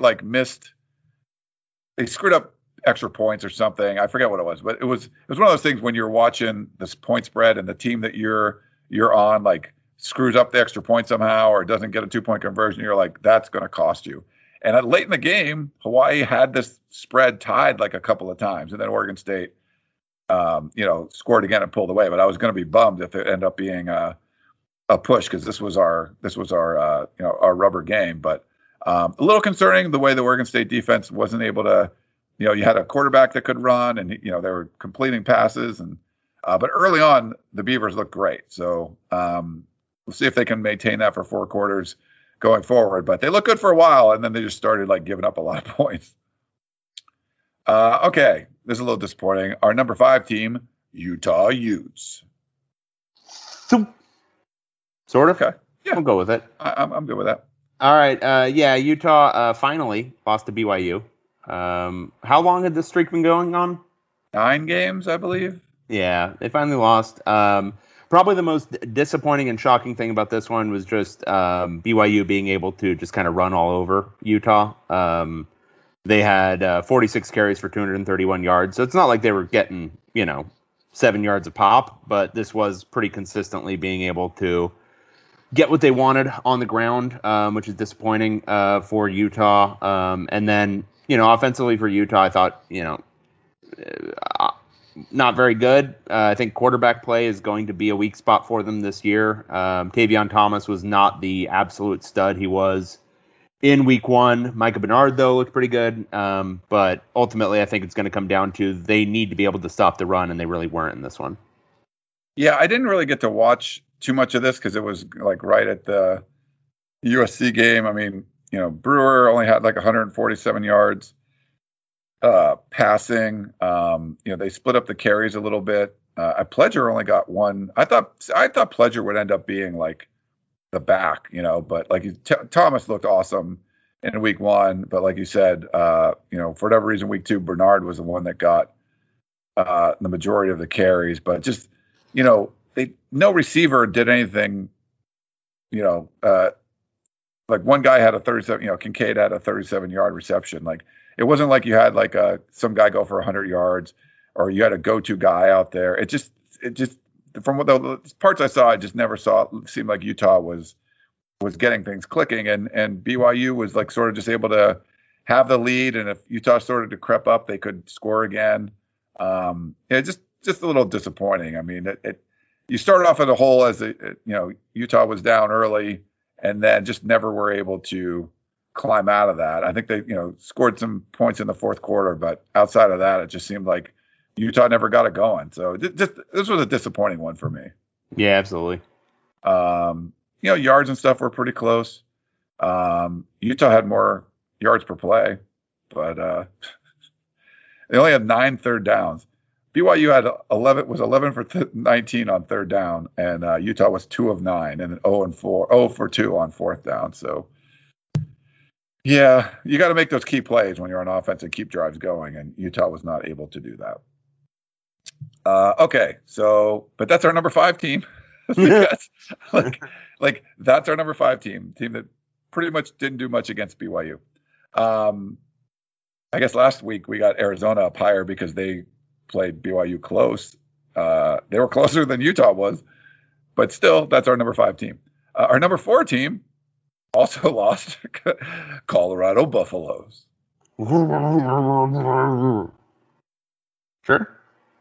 they screwed up extra points or something. I forget what it was, but it was one of those things when you're watching this point spread and the team that you're on like screws up the extra point somehow or doesn't get a 2-point conversion. You're like, that's going to cost you. And late in the game, Hawaii had this spread tied like a couple of times, and then Oregon State, scored again and pulled away. But I was going to be bummed if it ended up being a push because this was our rubber game. But a little concerning the way the Oregon State defense wasn't able to. You had a quarterback that could run, and they were completing passes, and but early on the Beavers looked great. So we'll see if they can maintain that for 4 quarters going forward. But they looked good for a while, and then they just started like giving up a lot of points. Okay, this is a little disappointing. Our number 5 team, Utah Utes. Sort of. Okay, yeah, we'll go with it. I'm good with that. All right, Utah finally lost to BYU. How long had this streak been going on? 9 games, I believe. Yeah, they finally lost. Probably the most disappointing and shocking thing about this one was just BYU being able to just kind of run all over Utah. They had 46 carries for 231 yards, so it's not like they were getting 7 yards a pop, but this was pretty consistently being able to get what they wanted on the ground, which is disappointing for Utah. And then offensively for Utah, I thought not very good. I think quarterback play is going to be a weak spot for them this year. Tavion Thomas was not the absolute stud he was in week 1. Micah Bernard, though, looked pretty good. But ultimately, I think it's going to come down to they need to be able to stop the run, and they really weren't in this one. Yeah, I didn't really get to watch too much of this because it was like right at the USC game. I mean, Brewer only had like 147 yards. Passing, they split up the carries a little bit. Pledger only got 1. I thought Pledger would end up being like the back, but like Thomas looked awesome in week 1, but like you said, for whatever reason, week 2, Bernard was the one that got the majority of the carries, but just no receiver did anything. Like one guy had a 37. Kincaid had a 37-yard reception. Like it wasn't like you had like some guy go for 100 yards, or you had a go-to guy out there. It just from what the parts I saw, I just never saw it seemed like Utah was getting things clicking, and BYU was like sort of just able to have the lead, and if Utah started to creep up, they could score again. Just a little disappointing. I mean, you started off at a hole as Utah was down early, and then just never were able to climb out of that. I think they scored some points in the fourth quarter, but outside of that, it just seemed like Utah never got it going. So this was a disappointing one for me. Yeah, absolutely. Yards and stuff were pretty close. Utah had more yards per play, but they only had 9 third downs. BYU had 11 for 19 on third down, and Utah was 2 of 9 and 0 for 2 on fourth down. So, yeah, you got to make those key plays when you're on offense and keep drives going, and Utah was not able to do that. Okay, so but that's our number 5 team. That's that's our number 5 team that pretty much didn't do much against BYU. I guess last week we got Arizona up higher because they played BYU close. They were closer than Utah was, but still, that's our number 5 team. Our number 4 team also lost, Colorado Buffaloes. Sure.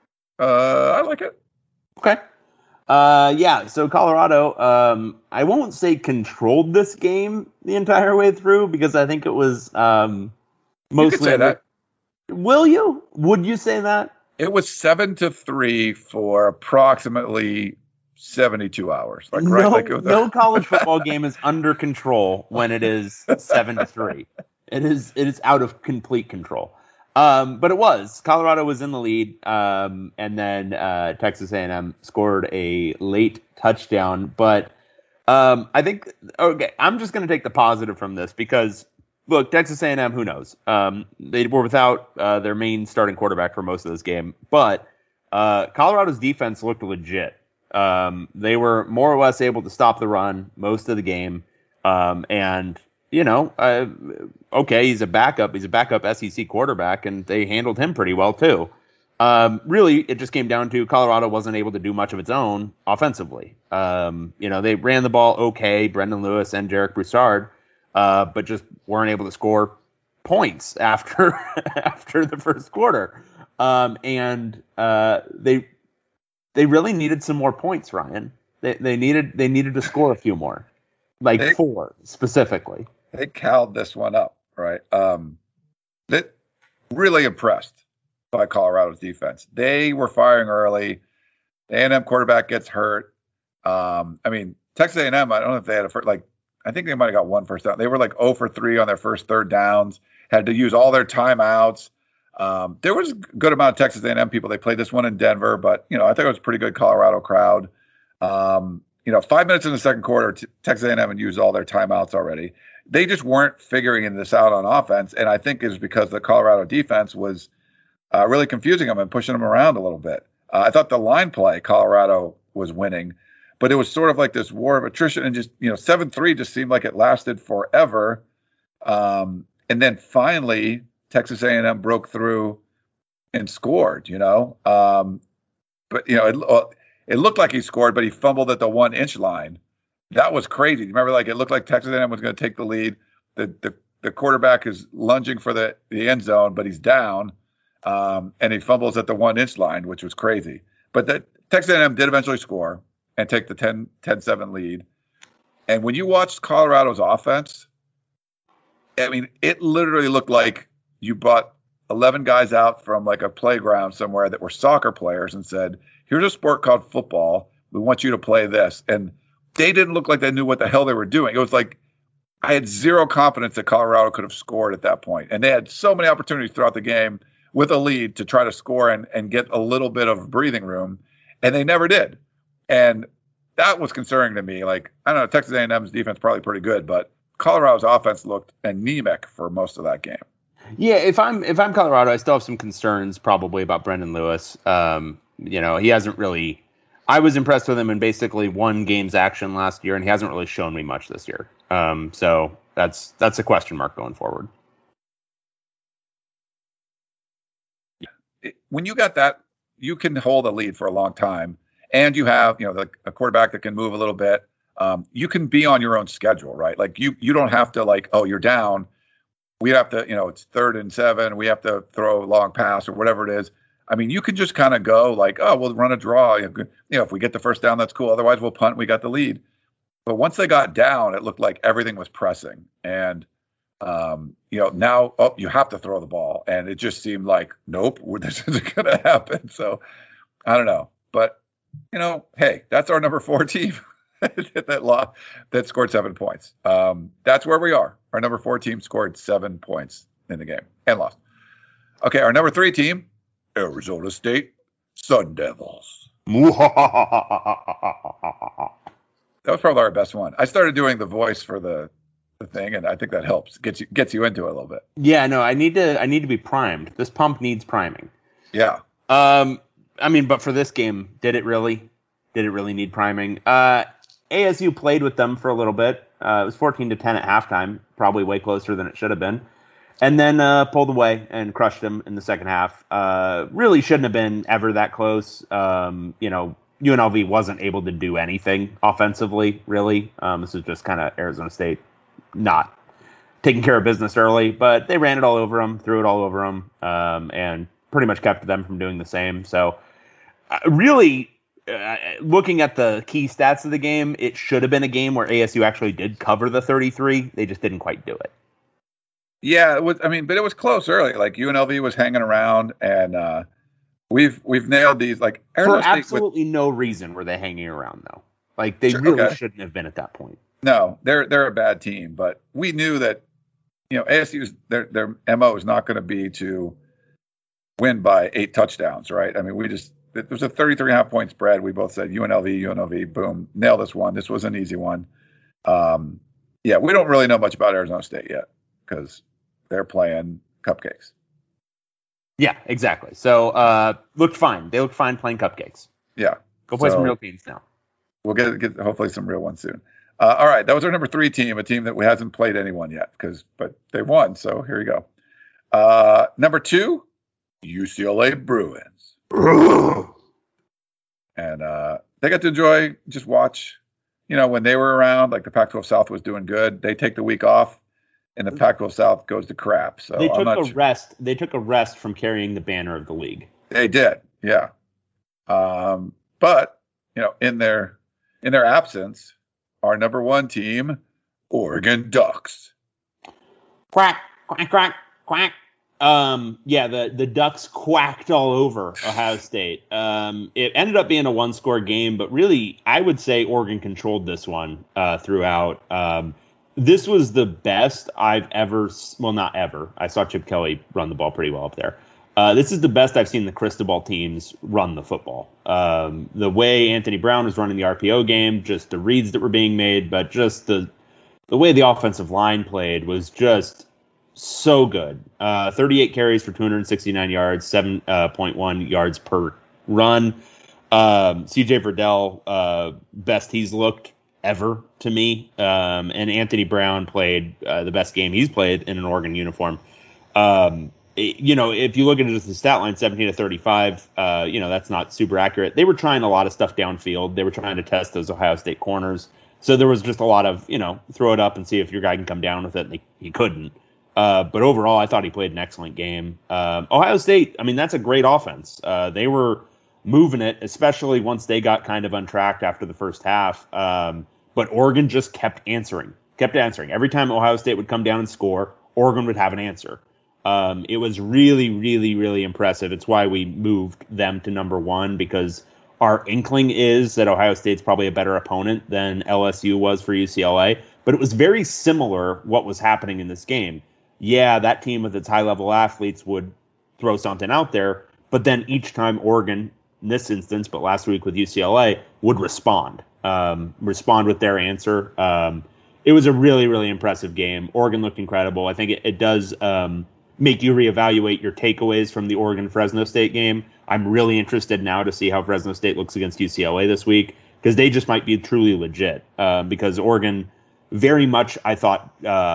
I like it. Okay. Yeah, so Colorado, I won't say controlled this game the entire way through because I think it was mostly. You could say that. Will you? Would you say that? It was 7-3 for approximately 72 hours. Like, right? Like no college football game is under control when it is 7-3. It is out of complete control. But it was. Colorado was in the lead, and then Texas A&M scored a late touchdown. But I think, okay, I'm just going to take the positive from this because, look, Texas A&M, who knows? They were without their main starting quarterback for most of this game. But Colorado's defense looked legit. They were more or less able to stop the run most of the game. And okay, he's a backup. He's a backup SEC quarterback, and they handled him pretty well, too. Really, it just came down to Colorado wasn't able to do much of its own offensively. They ran the ball okay, Brendan Lewis and Jarek Broussard, but just weren't able to score points after the first quarter. And they really needed some more points, Ryan. They needed to score a few more, like 4 specifically. They cowed this one up, right? They really impressed by Colorado's defense. They were firing early. The A&M quarterback gets hurt. Texas A&M, I don't know if they had I think they might have got 1 first down. They were like 0 for 3 on their first third downs, had to use all their timeouts. There was a good amount of Texas A&M people. They played this one in Denver, but, I think it was a pretty good Colorado crowd. 5 minutes in the second quarter, Texas A&M had used all their timeouts already. They just weren't figuring this out on offense, and I think it was because the Colorado defense was really confusing them and pushing them around a little bit. I thought the line play, Colorado was winning, but it was sort of like this war of attrition, and just 7-3 just seemed like it lasted forever. And then finally, Texas A&M broke through and scored. But it looked like he scored, but he fumbled at the 1-inch line. That was crazy. You remember, it looked like Texas A&M was going to take the lead. The quarterback is lunging for the end zone, but he's down, and he fumbles at the 1-inch line, which was crazy. But Texas A&M did eventually score and take the 10-7 lead. And when you watched Colorado's offense, it literally looked like you brought 11 guys out from a playground somewhere that were soccer players and said, here's a sport called football. We want you to play this. And they didn't look like they knew what the hell they were doing. It was like I had zero confidence that Colorado could have scored at that point. And they had so many opportunities throughout the game with a lead to try to score and get a little bit of breathing room. And they never did. And that was concerning to me. I don't know, Texas A&M's defense probably pretty good, but Colorado's offense looked anemic for most of that game. Yeah, if I'm Colorado, I still have some concerns probably about Brendan Lewis. He hasn't really. I was impressed with him in basically 1 game's action last year, and he hasn't really shown me much this year. So that's a question mark going forward. When you got that, you can hold a lead for a long time, and you have a quarterback that can move a little bit. You can be on your own schedule, right? You don't have to you're down. We have to, it's 3rd and 7. We have to throw a long pass or whatever it is. You can just kind of go we'll run a draw. If we get the first down, that's cool. Otherwise, we'll punt. We got the lead. But once they got down, it looked like everything was pressing. And, now you have to throw the ball. And it just seemed like, nope, this isn't going to happen. So I don't know. But, hey, that's our number 4 team that scored 7 points. That's where we are. Our number 4 team scored 7 points in the game and lost. Okay, our number 3 team, Arizona State Sun Devils. That was probably our best one. I started doing the voice for the thing, and I think that helps. Gets you into it a little bit. Yeah, no, I need to be primed. This pump needs priming. Yeah. But for this game, did it really need priming? ASU played with them for a little bit. It was 14-10 at halftime, probably way closer than it should have been. And then pulled away and crushed them in the second half. Really shouldn't have been ever that close. UNLV wasn't able to do anything offensively, really. This was just kind of Arizona State not taking care of business early, but they ran it all over them, threw it all over them, and pretty much kept them from doing the same. So really, looking at the key stats of the game, it should have been a game where ASU actually did cover the 33. They just didn't quite do it. Yeah, it was. I mean, but it was close early. Like UNLV was hanging around, and we've nailed these. Like Arizona for absolutely no reason were they hanging around though. Like they really shouldn't have been at that point. No, they're a bad team, but we knew that. ASU's their MO is not going to be to win by 8 touchdowns, right? I mean, it was a 33.5 point spread. We both said UNLV, boom, nail this one. This was an easy one. Yeah, we don't really know much about Arizona State yet because they're playing cupcakes. Yeah, exactly. So looked fine. They looked fine playing cupcakes. Yeah. Go play some real teams now. We'll get hopefully some real ones soon. All right, that was our number 3 team, a team that we hasn't played anyone yet, but they won. So here you go. Number 2, UCLA Bruins, and they got to watch. When they were around, like the Pac-12 South was doing good. They take the week off, and the Pac-12 South goes to crap. So they took a rest. They took a rest from carrying the banner of the league. They did, yeah. But in their absence, our number 1 team, Oregon Ducks. Quack, quack, quack, quack. The Ducks quacked all over Ohio State. It ended up being a 1-score game, but really, I would say Oregon controlled this one throughout. This was the best I've ever, well, not ever. I saw Chip Kelly run the ball pretty well up there. This is the best I've seen the Cristobal teams run the football. The way Anthony Brown was running the RPO game, just the reads that were being made, but just the way the offensive line played was just so good. 38 carries for 269 yards, 7.1 yards per run. CJ Verdell, best he's looked ever to me. And Anthony Brown played the best game he's played in an Oregon uniform. If you look at just the stat line, 17 to 35, that's not super accurate. They were trying a lot of stuff downfield. They were trying to test those Ohio State corners. So there was just a lot of, throw it up and see if your guy can come down with it. And he couldn't. But overall, I thought he played an excellent game. Ohio State, I mean, that's a great offense. They were moving it, especially once they got kind of untracked after the first half. But Oregon just kept answering. Every time Ohio State would come down and score, Oregon would have an answer. It was really, really, really impressive. It's why we moved them to number 1, because our inkling is that Ohio State's probably a better opponent than LSU was for UCLA. But it was very similar what was happening in this game. Yeah, that team with its high-level athletes would throw something out there, but then each time Oregon, in this instance, but last week with UCLA, would respond with their answer. It was a really, really impressive game. Oregon looked incredible. I think it does make you reevaluate your takeaways from the Oregon-Fresno State game. I'm really interested now to see how Fresno State looks against UCLA this week, because they just might be truly legit. Because Oregon very much, I thought,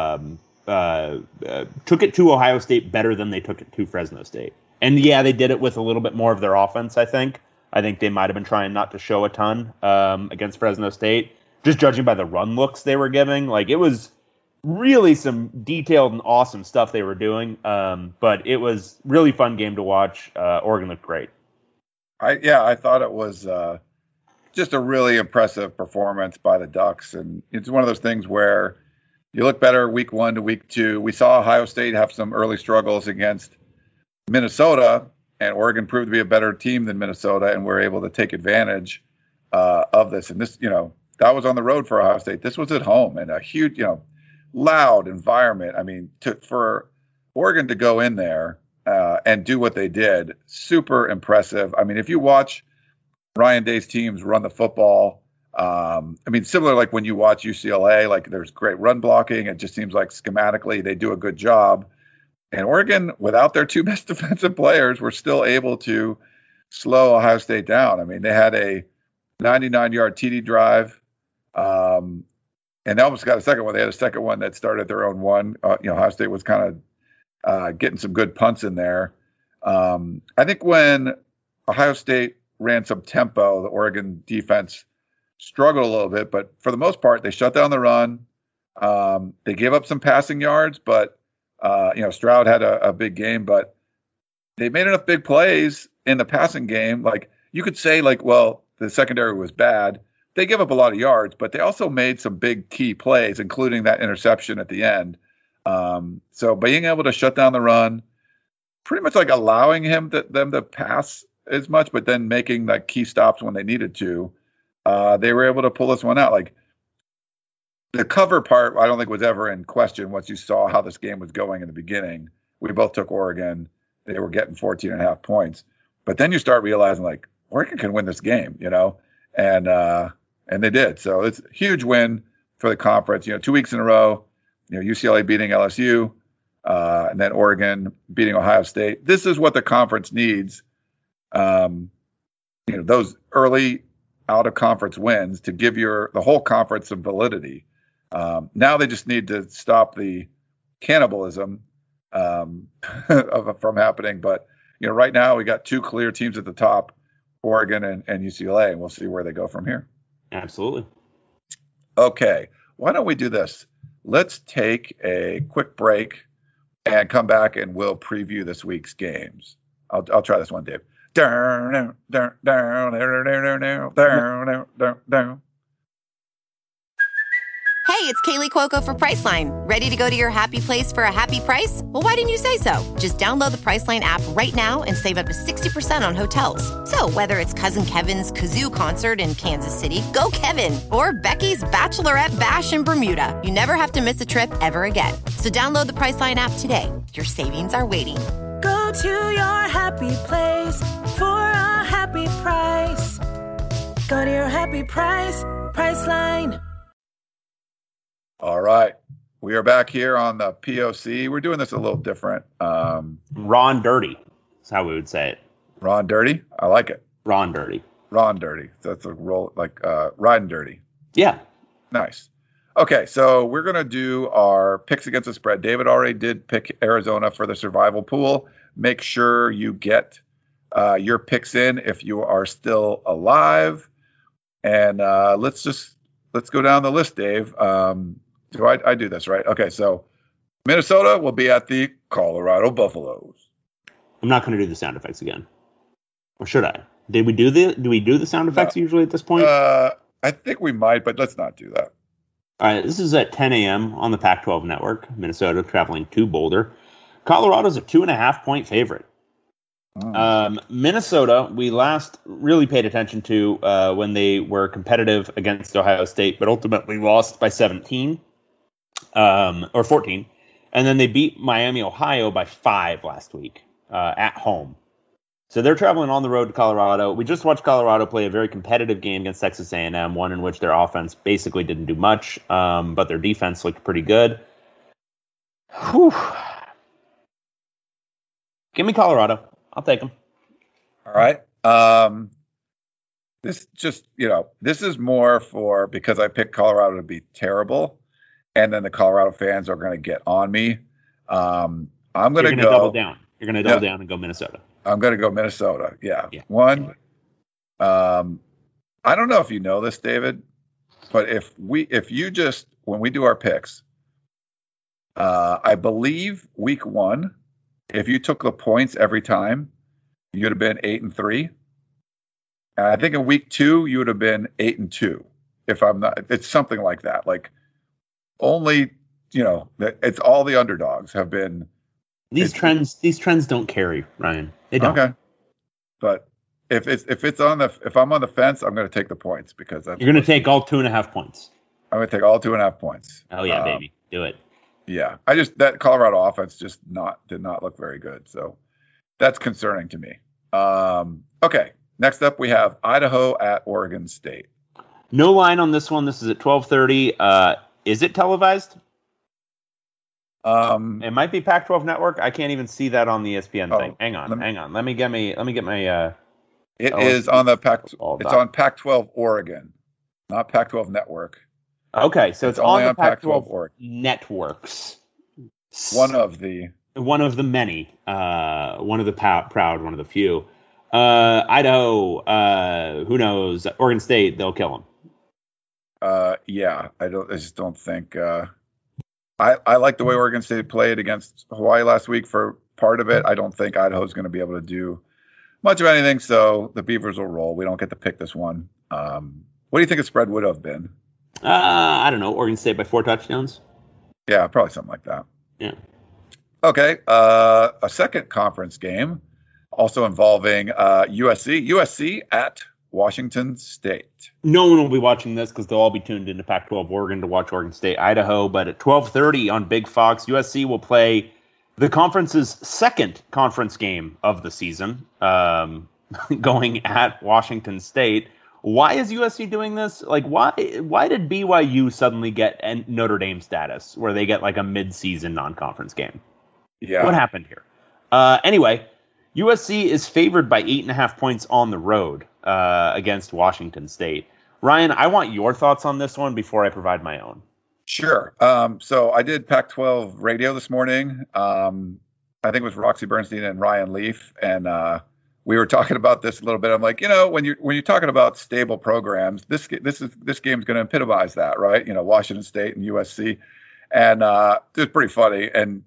took it to Ohio State better than they took it to Fresno State. And yeah, they did it with a little bit more of their offense, I think. I think they might have been trying not to show a ton against Fresno State, just judging by the run looks they were giving. Like, it was really some detailed and awesome stuff they were doing. But it was really fun game to watch. Oregon looked great. I thought it was just a really impressive performance by the Ducks. And it's one of those things where you look better week 1 to week 2. We saw Ohio State have some early struggles against Minnesota, and Oregon proved to be a better team than Minnesota, and we're able to take advantage of this. And this, that was on the road for Ohio State. This was at home in a huge, loud environment. I mean, for Oregon to go in there and do what they did, super impressive. I mean, if you watch Ryan Day's teams run the football, similar like when you watch UCLA, like there's great run blocking. It just seems like schematically they do a good job. And Oregon, without their 2 best defensive players, were still able to slow Ohio State down. I mean, they had a 99-yard TD drive, and they almost got a second one. They had a second one that started their own one. Ohio State was kind of getting some good punts in there. I think when Ohio State ran some tempo, the Oregon defense struggled a little bit, but for the most part, they shut down the run. They gave up some passing yards, but Stroud had a big game, but they made enough big plays in the passing game. Like you could say, well, the secondary was bad. They give up a lot of yards, but they also made some big key plays, including that interception at the end. So being able to shut down the run, pretty much like allowing them to pass as much, but then making like key stops when they needed to, they were able to pull this one out. Like the cover part, I don't think was ever in question once you saw how this game was going in the beginning. We both took Oregon. They were getting 14.5 points. But then you start realizing like Oregon can win this game, and they did. So it's a huge win for the conference. 2 weeks in a row, UCLA beating LSU, and then Oregon beating Ohio State. This is what the conference needs. Those early out of conference wins to give the whole conference some validity. Now they just need to stop the cannibalism from happening. But right now we got two clear teams at the top, Oregon and UCLA, and we'll see where they go from here. Absolutely. Okay, why don't we do this? Let's take a quick break and come back, and we'll preview this week's games. I'll try this one, Dave. Down. Hey, it's Kaylee Cuoco for Priceline. Ready to go to your happy place for a happy price? Well, why didn't you say so? Just download the Priceline app right now and save up to 60% on hotels. So whether it's Cousin Kevin's Kazoo Concert in Kansas City, go Kevin, or Becky's Bachelorette Bash in Bermuda, you never have to miss a trip ever again. So download the Priceline app today. Your savings are waiting. Go to your happy place for a happy price. Go to your happy price, Priceline. All right. We are back here on the POC. We're doing this a little different. Raw and dirty is how we would say it. Raw and dirty? I like it. Raw and dirty. Raw and dirty. That's a roll, like riding dirty. Yeah. Nice. Okay, so we're going to do our picks against the spread. David already did pick Arizona for the survival pool. Make sure you get your picks in if you are still alive. And let's go down the list, Dave. Do I do this, right? Okay, so Minnesota will be at the Colorado Buffaloes. I'm not going to do the sound effects again. Or should I? Do we do the sound effects usually at this point? I think we might, but let's not do that. All right, this is at 10 a.m. on the Pac-12 network. Minnesota traveling to Boulder. Colorado's a 2.5-point favorite. Minnesota, we last really paid attention to when they were competitive against Ohio State, but ultimately lost by 17 or 14. And then they beat Miami, Ohio by 5 last week at home. So they're traveling on the road to Colorado. We just watched Colorado play a very competitive game against Texas A&M, one in which their offense basically didn't do much, but their defense looked pretty good. Whew. Give me Colorado. I'll take them. All right. This is more for because I picked Colorado to be terrible, and then the Colorado fans are going to get on me. I'm going to go double down. You're going to double down and go Minnesota. I'm going to go Minnesota. Yeah. One. I don't know if you know this, David, but when we do our picks, I believe week 1, if you took the points every time, you'd have been 8-3. And I think in week 2, you would have been 8-2. If I'm not, it's something like that. Like only, it's all the underdogs have been. These trends don't carry, Ryan. They don't. Okay. But if I'm on the fence, I'm going to take the points because you're going to take all 2.5 points. I'm going to take all 2.5 points. Oh yeah, baby, do it. Yeah, that Colorado offense just did not look very good, so that's concerning to me. Okay, next up we have Idaho at Oregon State. No line on this one. This is at 12:30. Is it televised? It might be Pac-12 Network. I can't even see that on the ESPN thing. Hang on. Let me get my. It is on the Pac. It's on Pac-12 Oregon, not Pac-12 Network. Okay, so it's on the Pac-12 Oregon networks. One of the One of the many. One of the proud. One of the few. Idaho. Who knows? Oregon State. They'll kill them. Yeah, I just don't think. I like the way Oregon State played against Hawaii last week for part of it. I don't think Idaho's going to be able to do much of anything, so the Beavers will roll. We don't get to pick this one. What do you think the spread would have been? I don't know. Oregon State by 4 touchdowns. Yeah, probably something like that. Yeah. Okay. A second conference game, also involving USC. USC at Washington State. No one will be watching this because they'll all be tuned into Pac-12 Oregon to watch Oregon State, Idaho. But at 12:30 on Big Fox, USC will play the conference's second conference game of the season, going at Washington State. Why is USC doing this? Like, why did BYU suddenly get Notre Dame status where they get like a mid-season non-conference game? Yeah. What happened here? Anyway, USC is favored by 8.5 points on the road against Washington State. Ryan, I want your thoughts on this one before I provide my own. Sure. So I did Pac-12 radio this morning. I think it was Roxy Bernstein and Ryan Leaf, and we were talking about this a little bit. I'm like, when you're talking about stable programs, this game's going to epitomize that, right? Washington State and USC, and it was pretty funny. And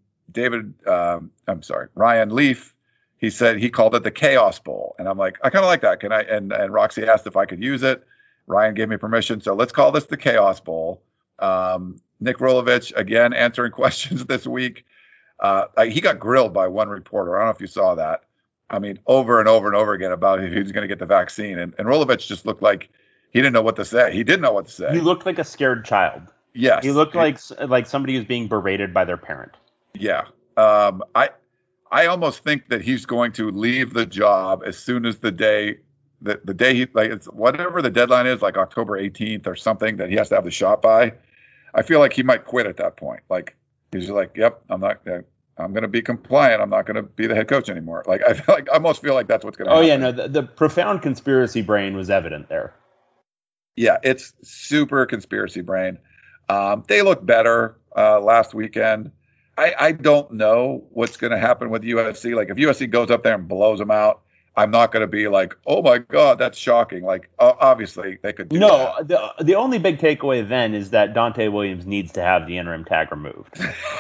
Ryan Leaf, he said he called it the Chaos Bowl, and I'm like, I kind of like that. Can I? And Roxy asked if I could use it. Ryan gave me permission, so let's call this the Chaos Bowl. Nick Rolovich again answering questions this week. He got grilled by one reporter. I don't know if you saw that. I mean, over and over and over again about who's going to get the vaccine, and Rolovich just looked like he didn't know what to say. He didn't know what to say. He looked like a scared child. Yes, he looked like somebody who's being berated by their parent. Yeah. I almost think that he's going to leave the job as soon as the day he, like, it's whatever the deadline is, like October 18th or something, that he has to have the shot by. I feel like he might quit at that point. Like, he's like, yep, I'm going to be compliant. I'm not going to be the head coach anymore. Like, I almost feel like that's what's going to happen. Yeah, no, the profound conspiracy brain was evident there. Yeah, it's super conspiracy brain. They look better last weekend. I don't know what's going to happen with USC. Like, if USC goes up there and blows them out, I'm not going to be like, oh my God, that's shocking. Like, obviously they could do that. The only big takeaway then is that Dante Williams needs to have the interim tag removed.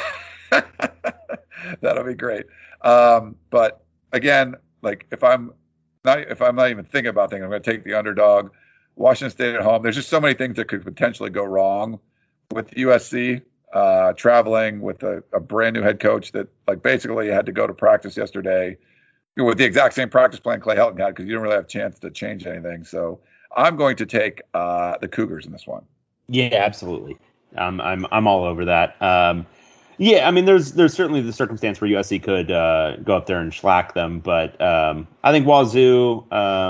That'll be great. But again, like, if I'm not even thinking about things, I'm going to take the underdog. Washington State at home. There's just so many things that could potentially go wrong with USC. Traveling with a brand new head coach that, like, basically had to go to practice yesterday with the exact same practice plan Clay Helton had, because you didn't really have a chance to change anything. So I'm going to take the Cougars in this one. Yeah, absolutely. I'm all over that. Yeah, I mean, there's certainly the circumstance where USC could go up there and shellac them, but I think Wazoo,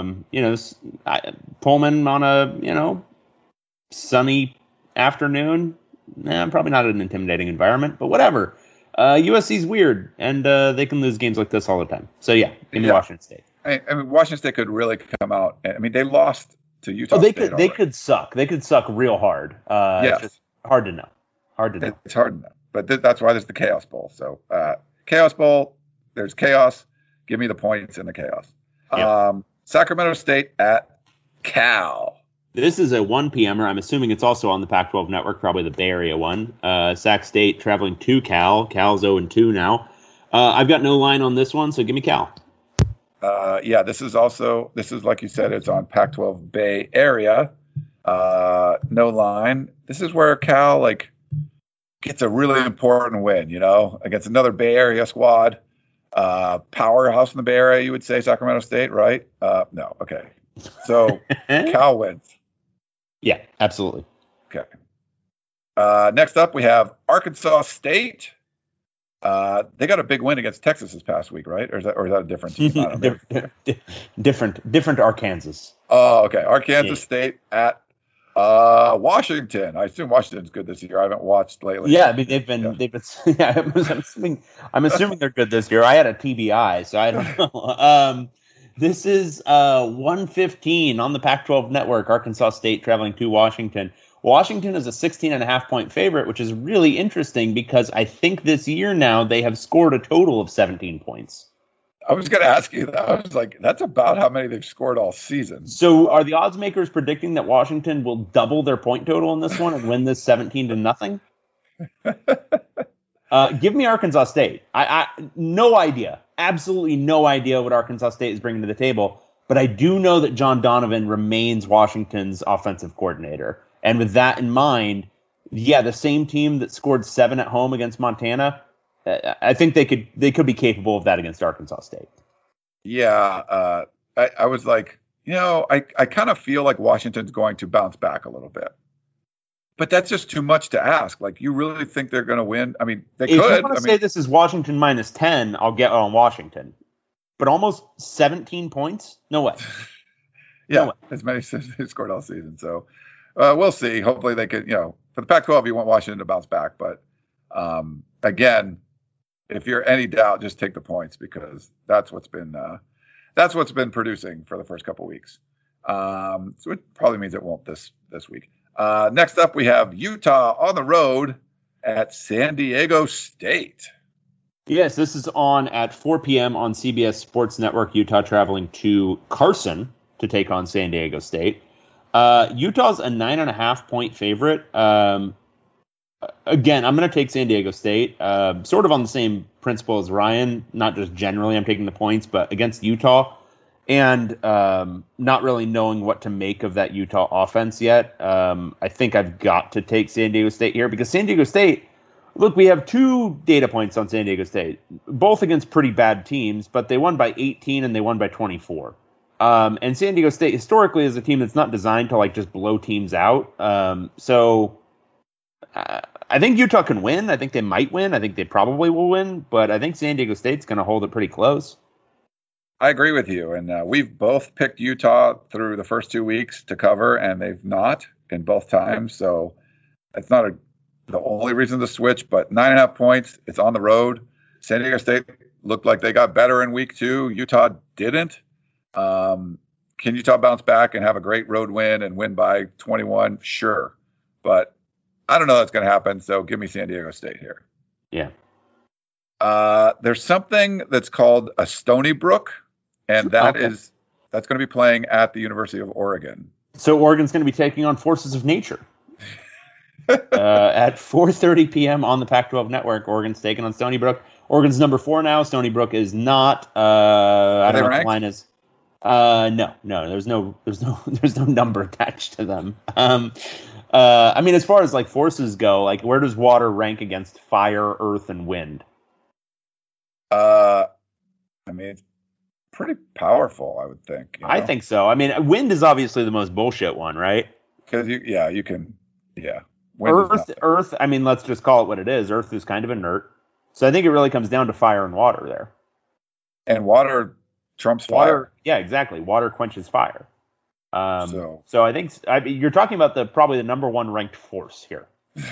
Pullman on a sunny afternoon. Probably not an intimidating environment, but whatever. USC's weird, and they can lose games like this all the time. So yeah, give me Washington State. I mean, Washington State could really come out. I mean, they lost to Utah State. They could suck. They could suck real hard. It's just hard to know. It's hard to know. But that's why there's the Chaos Bowl. So Chaos Bowl, there's chaos. Give me the points in the chaos. Yep. Sacramento State at Cal. This is a 1 p.m.er. I'm assuming it's also on the Pac-12 network, probably the Bay Area one. Sac State traveling to Cal. Cal's 0-2 now. I've got no line on this one, so give me Cal. This is like you said, it's on Pac-12 Bay Area. No line. This is where Cal gets a really important win, against another Bay Area squad. Powerhouse in the Bay Area, you would say, Sacramento State, right? No, okay. So Cal wins. Yeah, absolutely. Okay. Next up, we have Arkansas State. They got a big win against Texas this past week, right? Or is that a different team? I don't know. different Arkansas. Oh, okay. Arkansas State at Washington. I assume Washington's good this year. I haven't watched lately. Yeah, I mean they've been. Yeah, I'm assuming they're good this year. I had a TBI, so I don't know. This is 1:15 on the Pac-12 network. Arkansas State traveling to Washington. Washington is a 16.5-point favorite, which is really interesting because I think this year now they have scored a total of 17 points. I was going to ask you that. I was like, that's about how many they've scored all season. So are the odds makers predicting that Washington will double their point total in this one and win this 17-0? Give me Arkansas State. I no idea. Absolutely no idea what Arkansas State is bringing to the table. But I do know that John Donovan remains Washington's offensive coordinator. And with that in mind, yeah, the same team that scored 7 at home against Montana, I think they could be capable of that against Arkansas State. Yeah, I was like, I kind of feel like Washington's going to bounce back a little bit. But that's just too much to ask. Like, you really think they're going to win? I mean, they could. If you want to say this is Washington minus 10, I'll get on Washington. But almost 17 points? No way. Yeah, no way. As many as they scored all season. So we'll see. Hopefully they could, for the Pac-12, you want Washington to bounce back. But again, if you're any doubt, just take the points because that's what's been producing for the first couple weeks. So it probably means it won't this week. Next up, we have Utah on the road at San Diego State. Yes, this is on at 4 p.m. on CBS Sports Network. Utah traveling to Carson to take on San Diego State. Utah's a 9.5-point favorite. Again, I'm going to take San Diego State, sort of on the same principle as Ryan, not just generally I'm taking the points, but against Utah. And not really knowing what to make of that Utah offense yet. I think I've got to take San Diego State here because San Diego State, look, we have 2 data points on San Diego State, both against pretty bad teams, but they won by 18 and they won by 24. And San Diego State historically is a team that's not designed to just blow teams out. So I think Utah can win. I think they might win. I think they probably will win, but I think San Diego State's going to hold it pretty close. I agree with you. And we've both picked Utah through the first 2 weeks to cover, and they've not in both times. So it's not the only reason to switch, but 9.5 points. It's on the road. San Diego State looked like they got better in week 2. Utah didn't. Can Utah bounce back and have a great road win and win by 21? Sure. But I don't know that's going to happen. So give me San Diego State here. Yeah. There's something that's called a Stony Brook. And that's going to be playing at the University of Oregon. So Oregon's going to be taking on Forces of Nature. At 4:30 p.m. on the Pac-12 network, Oregon's taking on Stony Brook. Oregon's number 4 now. Stony Brook is not. I don't know what the line is. No. There's no number attached to them. I mean, as far as forces go, where does water rank against fire, earth, and wind? I mean, it's pretty powerful, I would think. I think so. I mean, wind is obviously the most bullshit one, right? Because you can. Earth, I mean, let's just call it what it is. Earth is kind of inert. So I think it really comes down to fire and water there. And water trumps fire. Yeah, exactly. Water quenches fire. So I think you're talking about probably the number 1 ranked force here.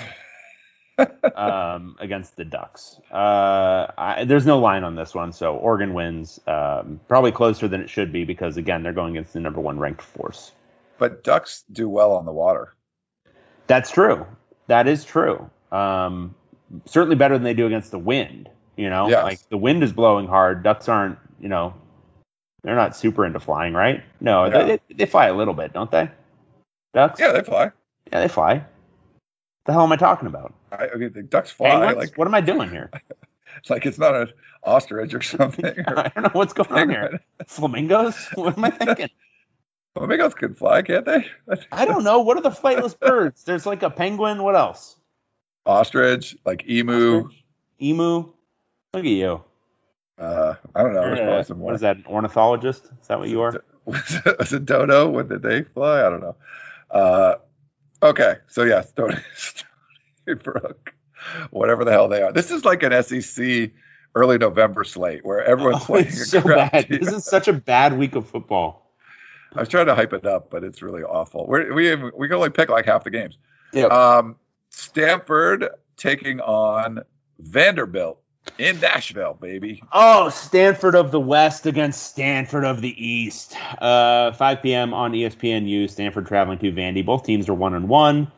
Against the Ducks. There's no line on this one, so Oregon wins. Probably closer than it should be because, again, they're going against the number 1 ranked force. But Ducks do well on the water. That's true. That is true. Certainly better than they do against the wind. Yes. The wind is blowing hard. Ducks aren't, they're not super into flying, right? No, yeah. They fly a little bit, don't they? Ducks? Yeah, they fly. Yeah, they fly. What the hell am I talking about? The ducks fly. Penguins? What am I doing here? It's it's not an ostrich or something. I don't know what's going on here. Flamingos? What am I thinking? Flamingos can fly, can't they? I don't know. What are the flightless birds? There's a penguin. What else? Ostrich, emu. Ostrich, emu. Look at you. I don't know. There's probably some more. What is that, an ornithologist? Is that what you are? Was it dodo? When did they fly? I don't know. Okay, so yeah, Stony Brook, whatever the hell they are. This is like an SEC early November slate where everyone's playing it's so bad. This is such a bad week of football. I was trying to hype it up, but it's really awful. We can only pick half the games. Yeah. Stanford taking on Vanderbilt in Nashville, baby. Oh, Stanford of the West against Stanford of the East. 5 p.m. on ESPNU. Stanford traveling to Vandy. Both teams are 1-1.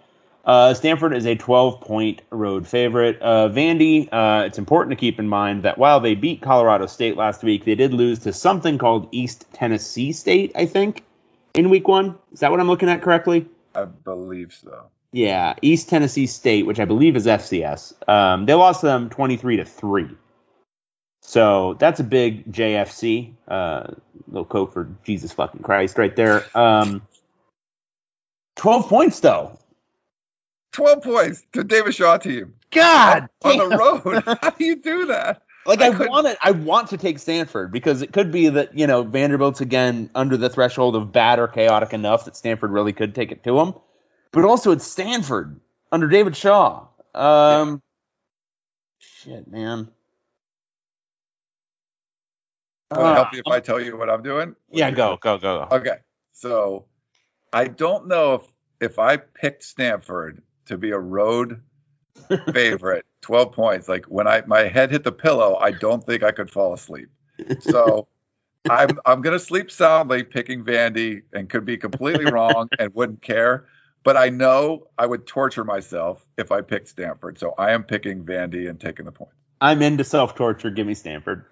Stanford is a 12-point road favorite. Vandy, it's important to keep in mind that while they beat Colorado State last week, they did lose to something called East Tennessee State, I think, in week 1. Is that what I'm looking at correctly? I believe so. Yeah, East Tennessee State, which I believe is FCS. They lost to them 23-3. So that's a big JFC. Little quote for Jesus fucking Christ right there. 12 points, though. 12 points to David Shaw team. God on the road. How do you do that? Like I want to take Stanford because it could be that, Vanderbilt's again under the threshold of bad or chaotic enough that Stanford really could take it to them. But also it's Stanford under David Shaw. Shit, man. Will it help you if I tell you what I'm doing? Yeah, go. Okay. So I don't know if I picked Stanford to be a road favorite, 12 points, like when my head hit the pillow, I don't think I could fall asleep. So I'm going to sleep soundly picking Vandy and could be completely wrong and wouldn't care. But I know I would torture myself if I picked Stanford. So I am picking Vandy and taking the point. I'm into self-torture. Give me Stanford.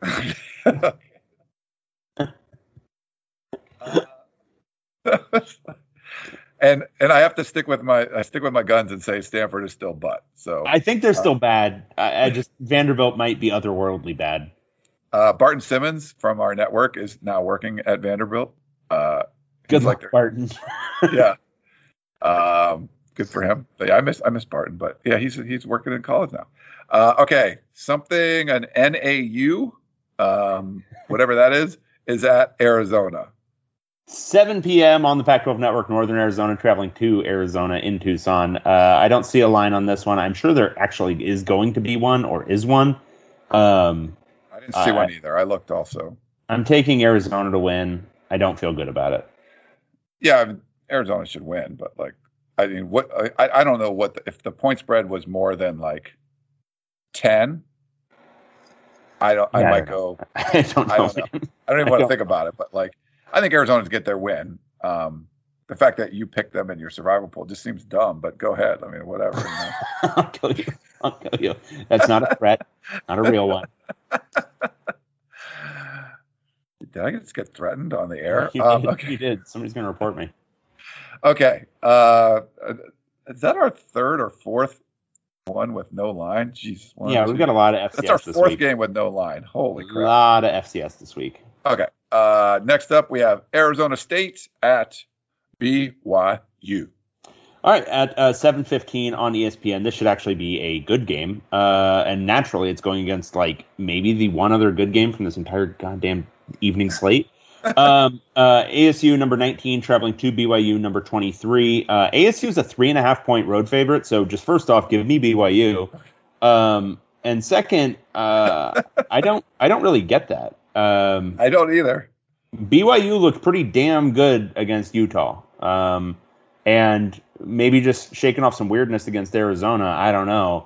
And I have to stick with my guns and say Stanford is still butt. So I think they're still bad. I just Vanderbilt might be otherworldly bad. Barton Simmons from our network is now working at Vanderbilt. Good luck, Barton. Yeah. Good for him. But yeah, I miss Barton, but yeah, he's working in college now. Okay, an NAU, whatever that is at Arizona. 7 p.m. on the Pac-12 Network, Northern Arizona, traveling to Arizona in Tucson. I don't see a line on this one. I'm sure there actually is going to be one or is one. I didn't see one either. I looked also. I'm taking Arizona to win. I don't feel good about it. Yeah, Arizona should win, but I don't know if the point spread was more than 10. I might go. I don't know. I don't even want to think about it, but I think Arizona's get their win. The fact that you picked them in your survival pool just seems dumb, but go ahead. I mean, whatever. I'll kill you. That's not a threat. Not a real one. Did I just get threatened on the air? Okay. You did. Somebody's going to report me. Okay. Is that our third or fourth one with no line? Jeez. We've got a lot of FCS That's our this fourth week. Game with no line. Holy crap. A lot of FCS this week. Okay. Next up, we have Arizona State at BYU. All right, at 7:15 on ESPN. This should actually be a good game. And naturally, it's going against maybe the one other good game from this entire goddamn evening slate. ASU number 19 traveling to BYU number 23. ASU is a 3.5-point road favorite. So just first off, give me BYU. And second, I don't really get that. I don't either. BYU looked pretty damn good against Utah. And maybe just shaking off some weirdness against Arizona. I don't know.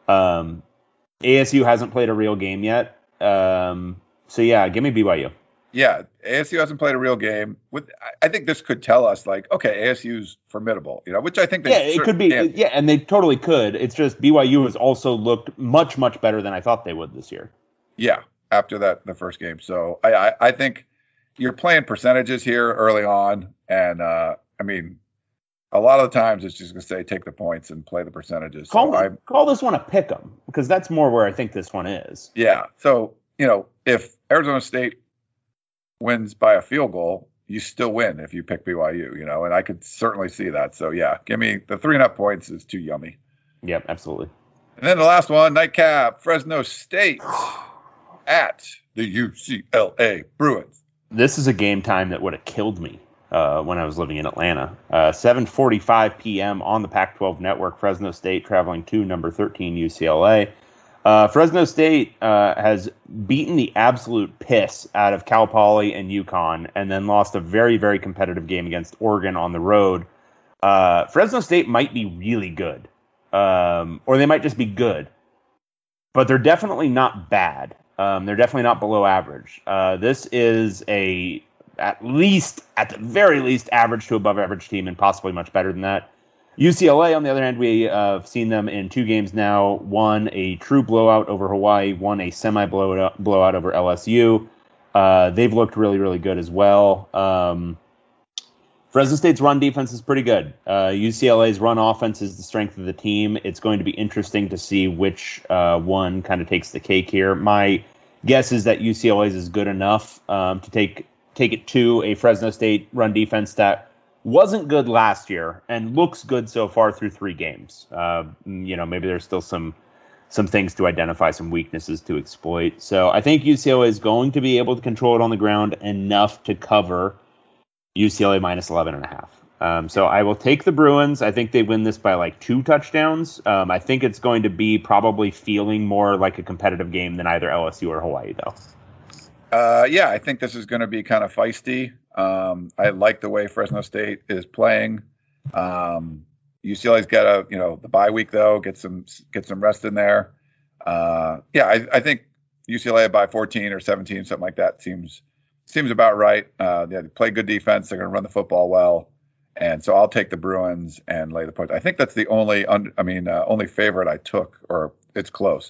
ASU hasn't played a real game yet. So yeah, give me BYU. Yeah, ASU hasn't played a real game. I think this could tell us okay, ASU's formidable, which I think it could be. can. Yeah, and they totally could. It's just BYU has also looked much, much better than I thought they would this year. Yeah, after the first game. So I think you're playing percentages here early on, and I mean, a lot of the times it's just going to say take the points and play the percentages. Call this one a pick 'em because that's more where I think this one is. Yeah. So if Arizona State wins by a field goal, you still win if you pick BYU, and I could certainly see that. So yeah, give me the 3.5 points is too yummy. Yep, absolutely. And then the last one, nightcap, Fresno State at the UCLA Bruins. This is a game time that would have killed me when I was living in Atlanta. 7:45 p.m. on the Pac-12 Network, Fresno State traveling to number 13 UCLA. Fresno State has beaten the absolute piss out of Cal Poly and UConn and then lost a very, very competitive game against Oregon on the road. Fresno State might be really good, or they might just be good, but they're definitely not bad. They're definitely not below average. This is at the very least, average to above average team and possibly much better than that. UCLA, on the other hand, we have seen them in 2 games now. One, a true blowout over Hawaii. One, a semi-blowout over LSU. They've looked really, really good as well. Fresno State's run defense is pretty good. UCLA's run offense is the strength of the team. It's going to be interesting to see which one kind of takes the cake here. My guess is that UCLA's is good enough to take it to a Fresno State run defense that wasn't good last year and looks good so far through 3 games. Maybe there's still some things to identify, some weaknesses to exploit. So I think UCLA is going to be able to control it on the ground enough to cover UCLA minus 11.5. So I will take the Bruins. I think they win this by like 2 touchdowns. I think it's going to be probably feeling more like a competitive game than either LSU or Hawaii, though. I think this is going to be kind of feisty. I like the way Fresno State is playing. UCLA's got the bye week though, get some rest in there. I think UCLA by 14 or 17, something like that seems about right. They play good defense. They're going to run the football well, and so I'll take the Bruins and lay the points. I think that's the only only favorite I took, or it's close.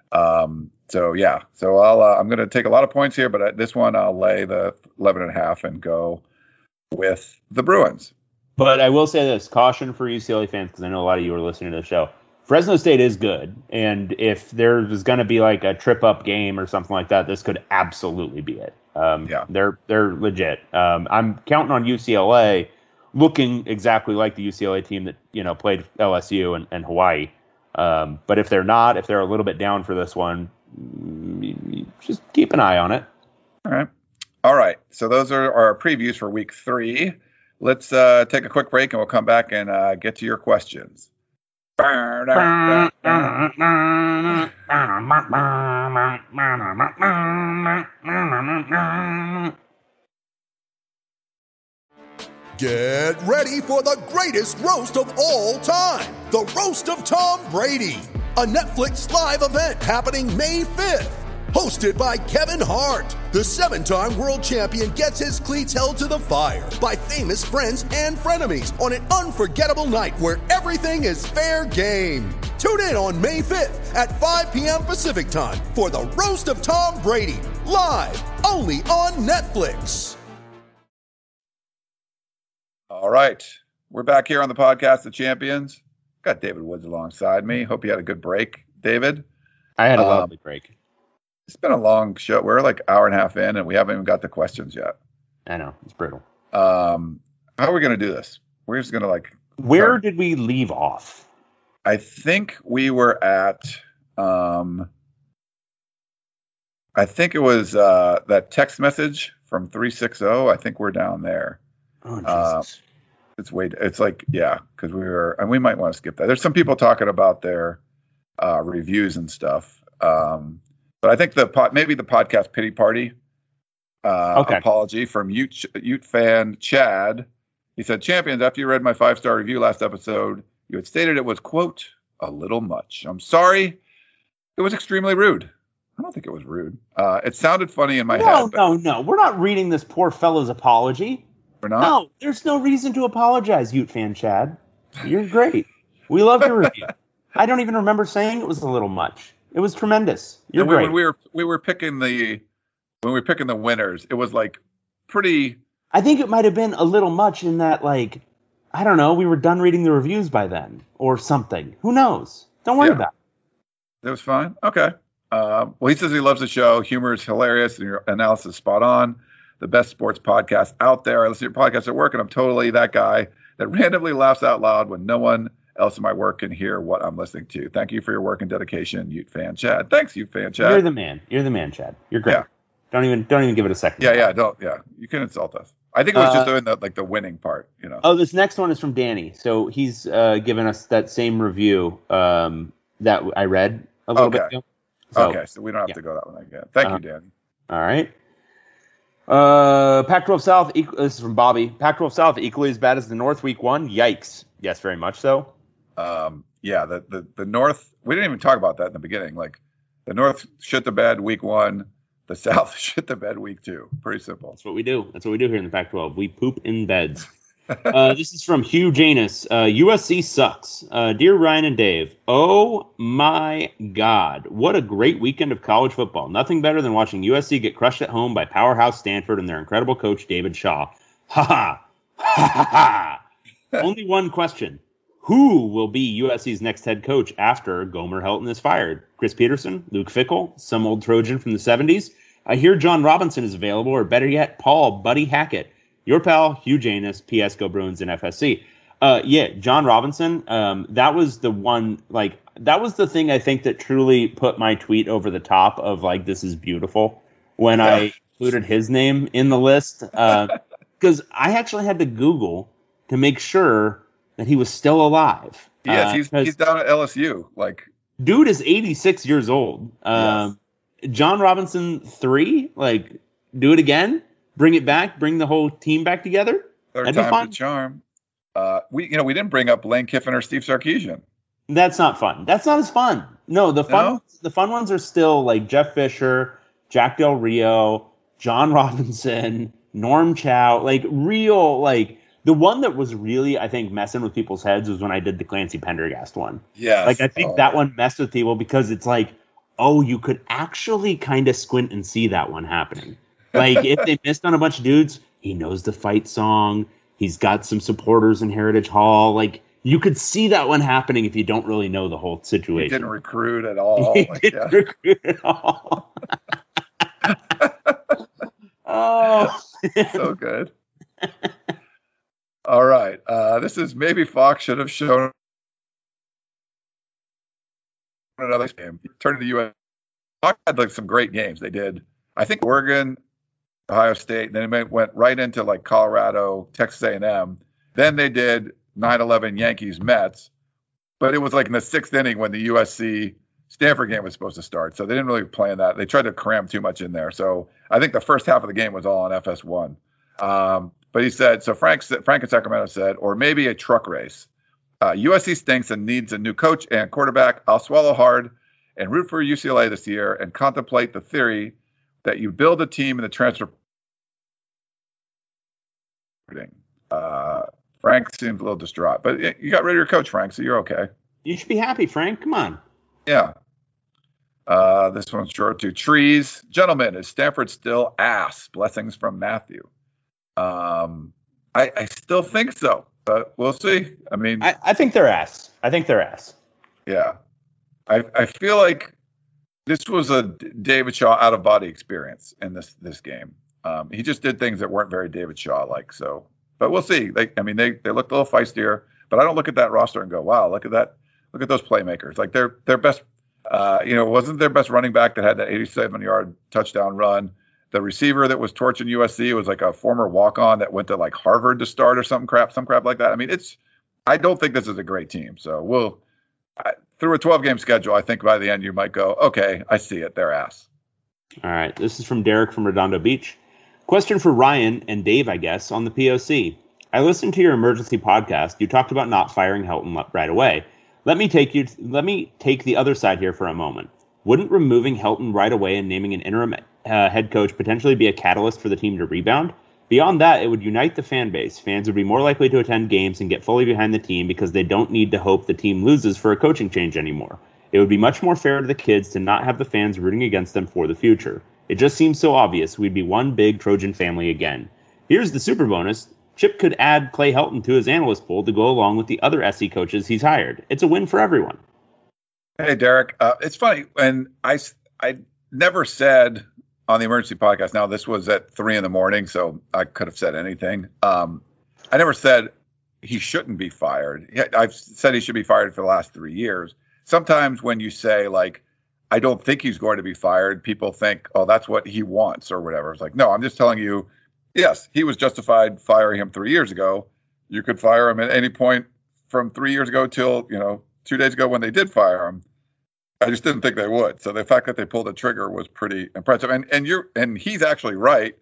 So I'm going to take a lot of points here, but this one I'll lay the 11.5 and go with the Bruins. But I will say this, caution for UCLA fans, because I know a lot of you are listening to the show. Fresno State is good, and if there was going to be like a trip-up game or something like that, this could absolutely be it. They're legit. I'm counting on UCLA looking exactly like the UCLA team that played LSU and Hawaii. But if they're not, if they're a little bit down for this one, just keep an eye on it. All right. So those are our previews for week 3. Let's take a quick break and we'll come back and get to your questions. Get ready for the greatest roast of all time, the Roast of Tom Brady, a Netflix live event happening May 5th. Hosted by Kevin Hart, the 7-time world champion gets his cleats held to the fire by famous friends and frenemies on an unforgettable night where everything is fair game. Tune in on May 5th at 5 p.m. Pacific time for the Roast of Tom Brady, live only on Netflix. All right. We're back here on the podcast, The Champions. Got David Woods alongside me. Hope you had a good break, David. I had a lovely break. It's been a long show. We're like an hour and a half in, and we haven't even got the questions yet. I know. It's brutal. How are we going to do this? We're just going to Where did we leave off? I think we were at, I think it was that text message from 360. I think we're down there. Oh, Jesus. Because we might want to skip that. There's some people talking about their reviews and stuff. But I think maybe the podcast pity party apology from Ute fan Chad. He said, "Champions, after you read my 5-star review last episode, you had stated it was, quote, a little much. I'm sorry. It was extremely rude." I don't think it was rude. It sounded funny in my head. No. We're not reading this poor fellow's apology. We're not? No, there's no reason to apologize, Ute fan Chad. You're great. We love your review. I don't even remember saying it was a little much. It was tremendous. You're great. When we were picking the winners, it was like pretty. I think it might have been a little much in that, I don't know, we were done reading the reviews by then or something. Who knows? Don't worry about it. It was fine. Okay. Well, he says he loves the show. Humor is hilarious and your analysis is spot on. The best sports podcast out there. I listen to your podcast at work, and I'm totally that guy that randomly laughs out loud when no one else in my work can hear what I'm listening to. Thank you for your work and dedication, Ute fan Chad. Thanks, Ute fan Chad. You're the man. You're the man, Chad. You're great. Yeah. Don't even give it a second. Yeah. You can insult us. I think it was just doing the winning part, Oh, this next one is from Danny. So he's given us that same review that I read a little bit ago. So we don't have to go that one again. Thank you, Danny. All right. Pac-12 South, this is from Bobby. Pac-12 South equally as bad as the North week 1. Yikes. Yes, very much so. The North, we didn't even talk about that in the beginning. The North shit the bed week 1, the South shit the bed week 2. Pretty simple. That's what we do. That's what we do here in the Pac-12. We poop in beds. This is from Hugh Janus. USC sucks. Dear Ryan and Dave, oh my God, what a great weekend of college football. Nothing better than watching USC get crushed at home by powerhouse Stanford and their incredible coach, David Shaw. Ha ha. Ha ha ha. Only one question. Who will be USC's next head coach after Gomer Helton is fired? Chris Peterson, Luke Fickell, some old Trojan from the 70s? I hear John Robinson is available, or better yet, Paul Buddy Hackett. Your pal, Hugh Janus, P.S. Go Bruins and FSC. John Robinson, that was the one, that was the thing I think that truly put my tweet over the top of, this is beautiful, when I included his name in the list. Because I actually had to Google to make sure that he was still alive. Yes, he's down at LSU. Dude is 86 years old. Yes. John Robinson 3, do it again, bring it back, bring the whole team back together. Third time's the charm. We didn't bring up Lane Kiffin or Steve Sarkisian. That's not fun. That's not as fun. No, the fun ones are still Jeff Fisher, Jack Del Rio, John Robinson, Norm Chow, the one that was really, I think, messing with people's heads was when I did the Clancy Pendergast one. Yeah. I think that one messed with people because it's you could actually kind of squint and see that one happening. If they missed on a bunch of dudes, he knows the fight song. He's got some supporters in Heritage Hall. You could see that one happening if you don't really know the whole situation. He didn't recruit at all. He didn't recruit at all. Oh. So good. All right. This is maybe Fox should have shown another game. Turn to the U.S. Fox had some great games. They did, I think, Oregon, Ohio State. Then it went right into Colorado, Texas A&M. Then they did 9-11 Yankees Mets. But it was in the sixth inning when the USC Stanford game was supposed to start. So they didn't really play in that. They tried to cram too much in there. So I think the first half of the game was all on FS1. But he said, so Frank in Sacramento said, or maybe a truck race. USC stinks and needs a new coach and quarterback. I'll swallow hard and root for UCLA this year and contemplate the theory that you build a team in the transfer. Frank seems a little distraught, but you got rid of your coach, Frank, so you're okay. You should be happy, Frank. Come on. Yeah. This one's short too. Trees. Gentlemen, is Stanford still ass? Blessings from Matthew. I still think so, but we'll see. I mean, I think they're ass. Yeah. I feel like this was a David Shaw out of body experience in this game. He just did things that weren't very David Shaw like. So, but we'll see. They looked a little feistier, but I don't look at that roster and go, wow, look at that. Look at those playmakers. Their best, wasn't their best running back that had that 87-yard touchdown run. The receiver that was torching USC was a former walk-on that went to Harvard to start or some crap like that. I mean, I don't think this is a great team. So through a 12-game schedule, I think by the end you might go, okay, I see it. They're ass. All right. This is from Derek from Redondo Beach. Question for Ryan and Dave, I guess, on the POC. I listened to your emergency podcast. You talked about not firing Helton right away. Let me take the other side here for a moment. Wouldn't removing Helton right away and naming an interim head coach potentially be a catalyst for the team to rebound? Beyond that, it would unite the fan base. Fans would be more likely to attend games and get fully behind the team because they don't need to hope the team loses for a coaching change anymore. It would be much more fair to the kids to not have the fans rooting against them for the future. It just seems so obvious we'd be one big Trojan family again. Here's the super bonus. Chip could add Clay Helton to his analyst pool to go along with the other SC coaches he's hired. It's a win for everyone. Hey, Derek. It's funny. And I never said on the emergency podcast, now this was at 3 a.m, so I could have said anything. I never said he shouldn't be fired. I've said he should be fired for the last 3 years. Sometimes when you say, I don't think he's going to be fired, people think, oh, that's what he wants or whatever. It's no, I'm just telling you, yes, he was justified firing him 3 years ago. You could fire him at any point from 3 years ago till, 2 days ago when they did fire him. I just didn't think they would. So the fact that they pulled the trigger was pretty impressive. And he's actually right.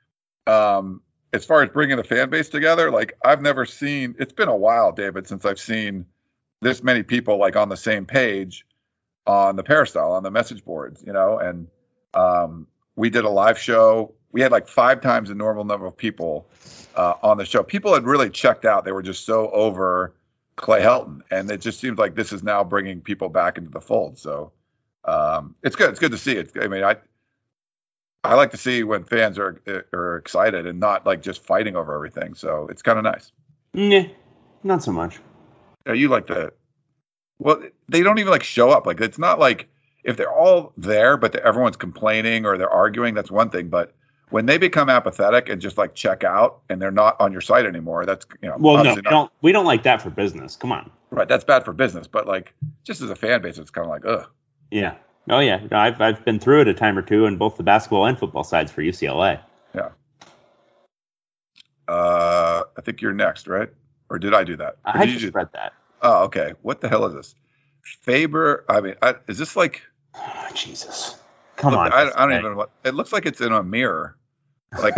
As far as bringing the fan base together, I've never seen, it's been a while, David, since I've seen this many people on the same page on the Peristyle, on the message boards, and we did a live show. We had 5 times the normal number of people on the show. People had really checked out. They were just so over Clay Helton, and it just seems like this is now bringing people back into the fold. So it's good. It's good to see it. I mean, I like to see when fans are excited and not like just fighting over everything. So it's kind of nice. Nah, not so much. You like well, they don't even like show up. Like, it's not like if they're all there, but everyone's complaining or they're arguing, that's one thing. But when they become apathetic and just like check out and they're not on your site anymore, that's, well, no, we don't like that for business. Come on. Right. That's bad for business. But like, just as a fan base, it's kind of like, ugh. Yeah. Oh yeah. No, I've been through it a time or two on both the basketball and football sides for UCLA. Yeah. I think you're next, right? Or did I do that? I just read that. Oh, okay. What the hell is this? Faber. I mean, is this like? Oh, Jesus. Come on. I don't even know what. It looks like it's in a mirror. Like,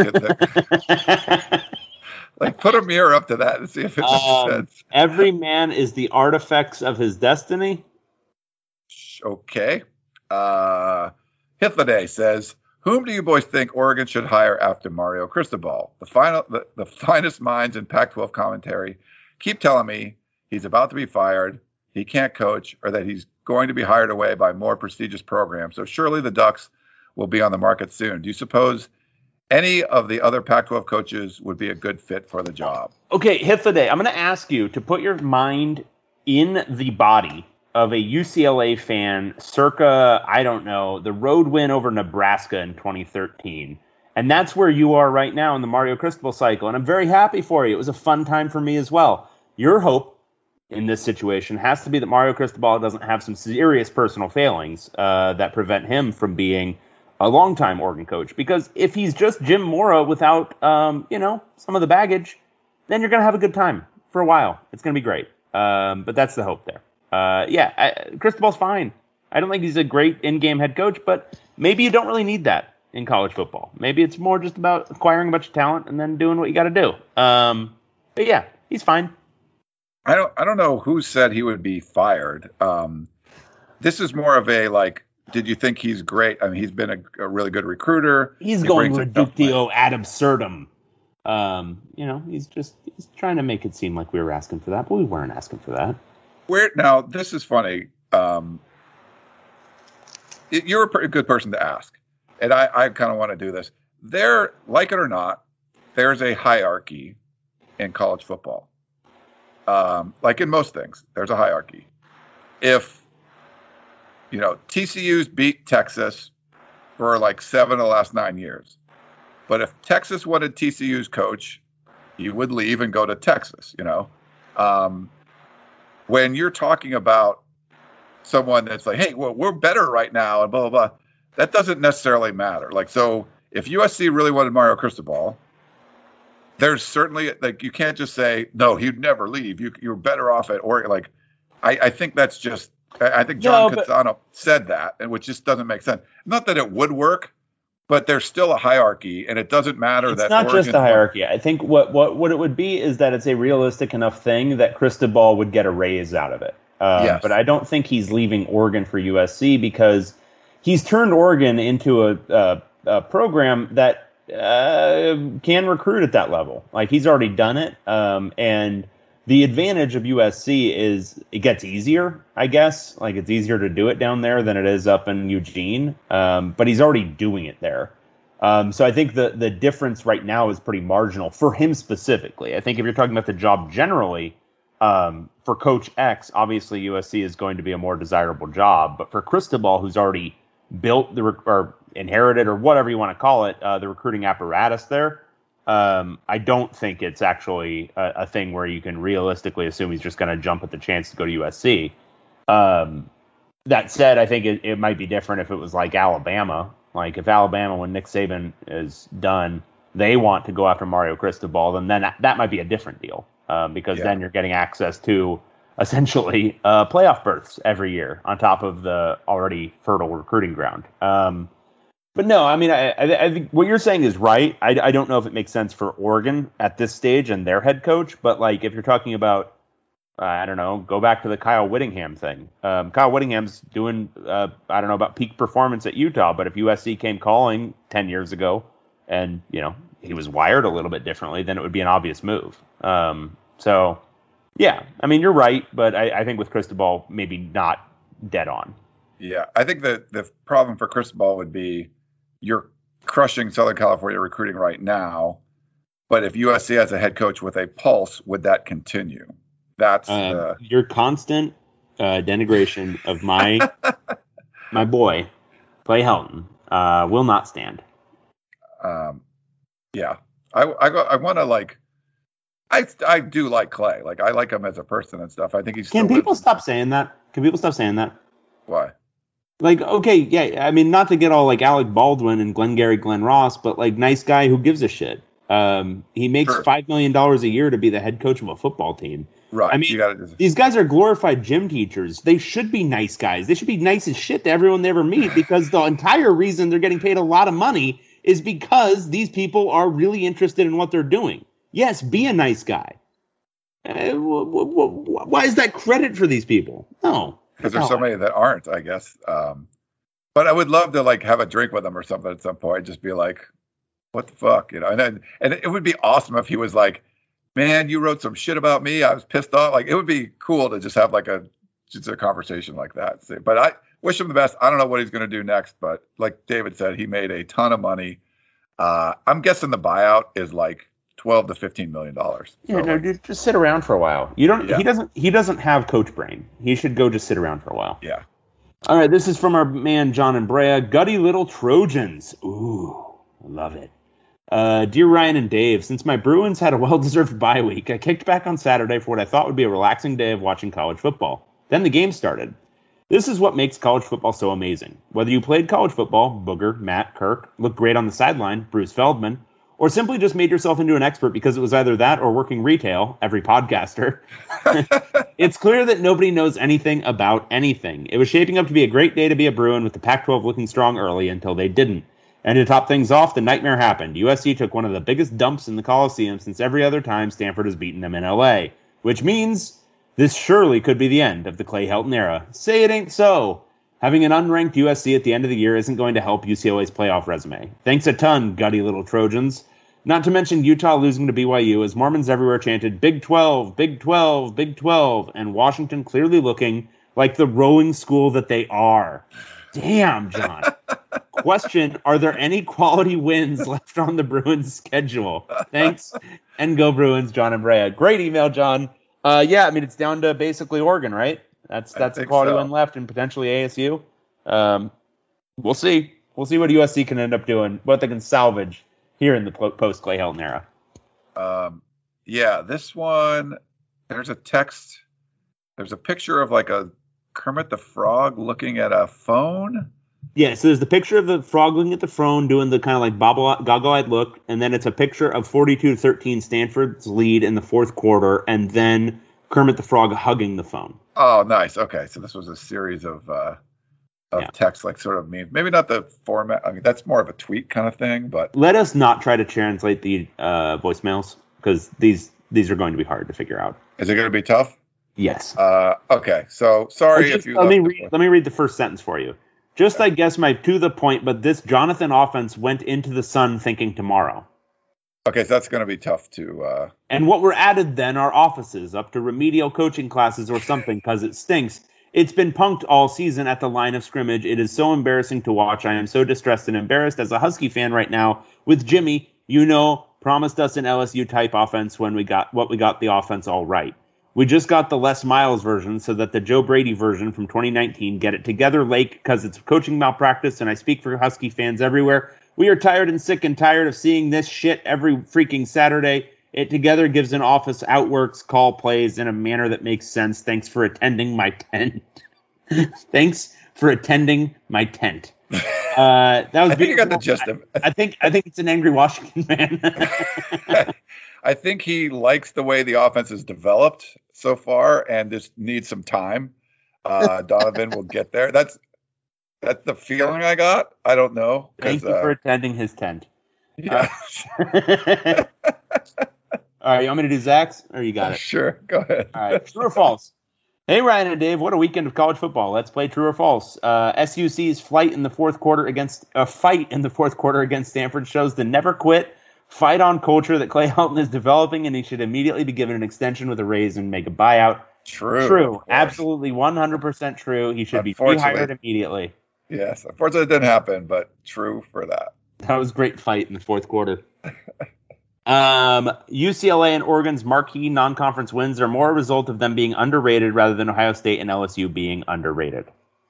like put a mirror up to that and see if it makes sense. Every man is the artifacts of his destiny. Okay. Hithladay says, whom do you boys think Oregon should hire after Mario Cristobal? The finest minds in Pac-12 commentary keep telling me he's about to be fired, he can't coach, or that he's going to be hired away by more prestigious programs. So surely the Ducks will be on the market soon. Do you suppose any of the other Pac-12 coaches would be a good fit for the job? Okay, Hithladay, I'm going to ask you to put your mind in the body of a UCLA fan circa, I don't know, the road win over Nebraska in 2013. And that's where you are right now in the Mario Cristobal cycle. And I'm very happy for you. It was a fun time for me as well. Your hope in this situation has to be that Mario Cristobal doesn't have some serious personal failings that prevent him from being a longtime Oregon coach. Because if he's just Jim Mora without, some of the baggage, then you're going to have a good time for a while. It's going to be great. But that's the hope there. Cristobal's fine. I don't think he's a great in-game head coach, but maybe you don't really need that in college football. Maybe it's more just about acquiring a bunch of talent and then doing what you got to do. But yeah, he's fine. I don't know who said he would be fired. This is more of a like, did you think he's great? I mean, he's been a really good recruiter. He's going reductio ad absurdum. He's trying to make it seem like we were asking for that, but we weren't asking for that. Now, this is funny. You're a pretty good person to ask, and I kind of want to do this. There, like it or not, there's a hierarchy in college football. Like in most things, there's a hierarchy. If, TCU's beat Texas for like 7 of the last 9 years, but if Texas wanted TCU's coach, he would leave and go to Texas, when you're talking about someone that's like, hey, well, we're better right now and blah, blah, blah, that doesn't necessarily matter. Like, so if USC really wanted Mario Cristobal, there's certainly, like, you can't just say, no, he'd never leave. You're better off at Oregon. Like, I think that's just, I think John Cassano said that, and which just doesn't make sense. Not that it would work, but there's still a hierarchy, and it doesn't matter that. It's not just a hierarchy. I think what it would be is that it's a realistic enough thing that Cristobal would get a raise out of it. Yes. But I don't think he's leaving Oregon for USC because he's turned Oregon into a program that can recruit at that level. Like, he's already done it, and the advantage of USC is it gets easier, I guess. Like, it's easier to do it down there than it is up in Eugene. But he's already doing it there. So I think the difference right now is pretty marginal for him specifically. I think if you're talking about the job generally, for Coach X, obviously USC is going to be a more desirable job. But for Cristobal, who's already built or inherited or whatever you want to call it, the recruiting apparatus there, I don't think it's actually a thing where you can realistically assume he's just going to jump at the chance to go to USC. That said, I think it might be different if it was like Alabama. Like, if Alabama, when Nick Saban is done, they want to go after Mario Cristobal, then that might be a different deal. Because then you're getting access to essentially playoff berths every year on top of the already fertile recruiting ground. But no, I mean, I think what you're saying is right. I don't know if it makes sense for Oregon at this stage and their head coach, but like if you're talking about, I don't know, go back to the Kyle Whittingham thing. Kyle Whittingham's doing, I don't know about peak performance at Utah, but if USC came calling 10 years ago and, he was wired a little bit differently, then it would be an obvious move. So, yeah, I mean, you're right, but I think with Cristobal, maybe not dead on. Yeah, I think the problem for Cristobal would be you're crushing Southern California recruiting right now, but if USC has a head coach with a pulse, would that continue? That's your constant denigration of my boy, Clay Helton, will not stand. Yeah, I want to like. I do like Clay. Like, I like him as a person and stuff. I think he's. Can people stop saying that? Can people stop saying that? Why? Like, okay, yeah, I mean, not to get all like Alec Baldwin and Glengarry Glen Ross, but like nice guy who gives a shit. He makes $5 million a year to be the head coach of a football team. Right. I mean, these guys are glorified gym teachers. They should be nice guys. They should be nice as shit to everyone they ever meet, because the entire reason they're getting paid a lot of money is because these people are really interested in what they're doing. Yes, be a nice guy. Why is that credit for these people? No. Because there's so many that aren't, I guess. But I would love to like have a drink with them or something at some point. Just be like, what the fuck, you know? And it would be awesome if he was like, man, you wrote some shit about me. I was pissed off. Like, it would be cool to just have like a conversation like that. But I wish him the best. I don't know what he's going to do next, but like David said, he made a ton of money. I'm guessing the buyout is like $12 to $15 million. Yeah, no, just sit around for a while. You don't. Yeah. He doesn't have coach brain. He should go just sit around for a while. Yeah. All right. This is from our man John and Brea. Gutty little Trojans. Ooh, I love it. Dear Ryan and Dave, since my Bruins had a well-deserved bye week, I kicked back on Saturday for what I thought would be a relaxing day of watching college football. Then the game started. This is what makes college football so amazing. Whether you played college football, Booger, Matt, Kirk, looked great on the sideline, Bruce Feldman, or simply just made yourself into an expert because it was either that or working retail, every podcaster, it's clear that nobody knows anything about anything. It was shaping up to be a great day to be a Bruin, with the Pac-12 looking strong early until they didn't. And to top things off, the nightmare happened. USC took one of the biggest dumps in the Coliseum since every other time Stanford has beaten them in LA, which means this surely could be the end of the Clay Helton era. Say it ain't so. Having an unranked USC at the end of the year isn't going to help UCLA's playoff resume. Thanks a ton, gutty little Trojans. Not to mention Utah losing to BYU as Mormons everywhere chanted Big 12, Big 12, Big 12, and Washington clearly looking like the rowing school that they are. Damn, John. Question, are there any quality wins left on the Bruins schedule? Thanks, and go Bruins, John and Brea. Great email, John. Yeah, I mean, it's down to basically Oregon, right? That's a quality win left, and potentially ASU. We'll see. We'll see what USC can end up doing, what they can salvage here in the post-Clay Helton era. Yeah, this one, there's a text. There's a picture of like a Kermit the Frog looking at a phone. Yeah, so there's the picture of the frog looking at the phone, doing the kind of like goggle-eyed look, and then it's a picture of 42-13 Stanford's lead in the fourth quarter, and then Kermit the Frog hugging the phone. Oh, nice. Okay, so this was a series of text, like sort of memes. Maybe not the format. I mean, that's more of a tweet kind of thing, but let us not try to translate the voicemails, because these are going to be hard to figure out. Is it going to be tough? Yes. Okay. So sorry if you. Let me read the first sentence for you. Just, I guess, my to the point, but this Jonathan offense went into the sun thinking tomorrow. Okay, so that's going to be tough to. And what were added then are offices up to remedial coaching classes or something, because it stinks. It's been punked all season at the line of scrimmage. It is so embarrassing to watch. I am so distressed and embarrassed as a Husky fan right now with Jimmy, promised us an LSU type offense when we got the offense all right. We just got the Les Miles version so that the Joe Brady version from 2019 get it together, Lake, because it's coaching malpractice, and I speak for Husky fans everywhere. We are tired and sick and tired of seeing this shit every freaking Saturday. It together gives an office outworks, call plays in a manner that makes sense. Thanks for attending my tent. Thanks for attending my tent. That was I think you got the gist of it. I think it's an angry Washington man. I think he likes the way the offense is developed so far and just needs some time. Donovan will get there. That's the feeling I got. I don't know. Thank you for attending his tent. Yeah. All right, you want me to do Zach's, or you got it? Sure, go ahead. All right, true or false? Hey, Ryan and Dave, what a weekend of college football. Let's play true or false. SUC's fight in the fourth quarter against Stanford shows the never quit, fight on culture that Clay Helton is developing, and he should immediately be given an extension with a raise and make a buyout. True. Absolutely 100% true. He should be rehired immediately. Yes. Unfortunately, it didn't happen, but true for that. That was a great fight in the fourth quarter. UCLA and Oregon's marquee non-conference wins are more a result of them being underrated rather than Ohio State and LSU being underrated.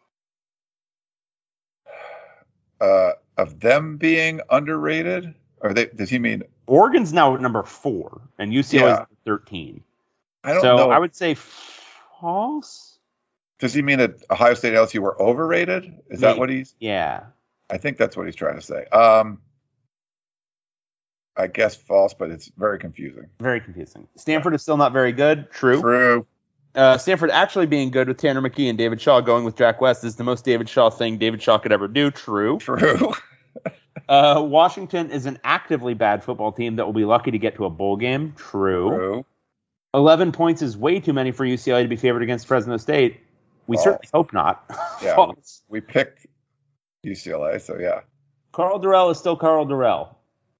Of them being underrated? Or does he mean Oregon's now at number 4 and UCLA is 13? I don't know. I would say false. Does he mean that Ohio State and LSU were overrated? Is that what he's? Yeah. I think that's what he's trying to say. I guess false, but it's very confusing. Very confusing. Stanford is still not very good. True. Stanford actually being good with Tanner McKee and David Shaw going with Jack West is the most David Shaw thing David Shaw could ever do. True. Washington is an actively bad football team that will be lucky to get to a bowl game. True. 11 points is way too many for UCLA to be favored against Fresno State. We certainly hope not. Yeah, we picked UCLA, so yeah. Carl Durrell is still Carl Durrell.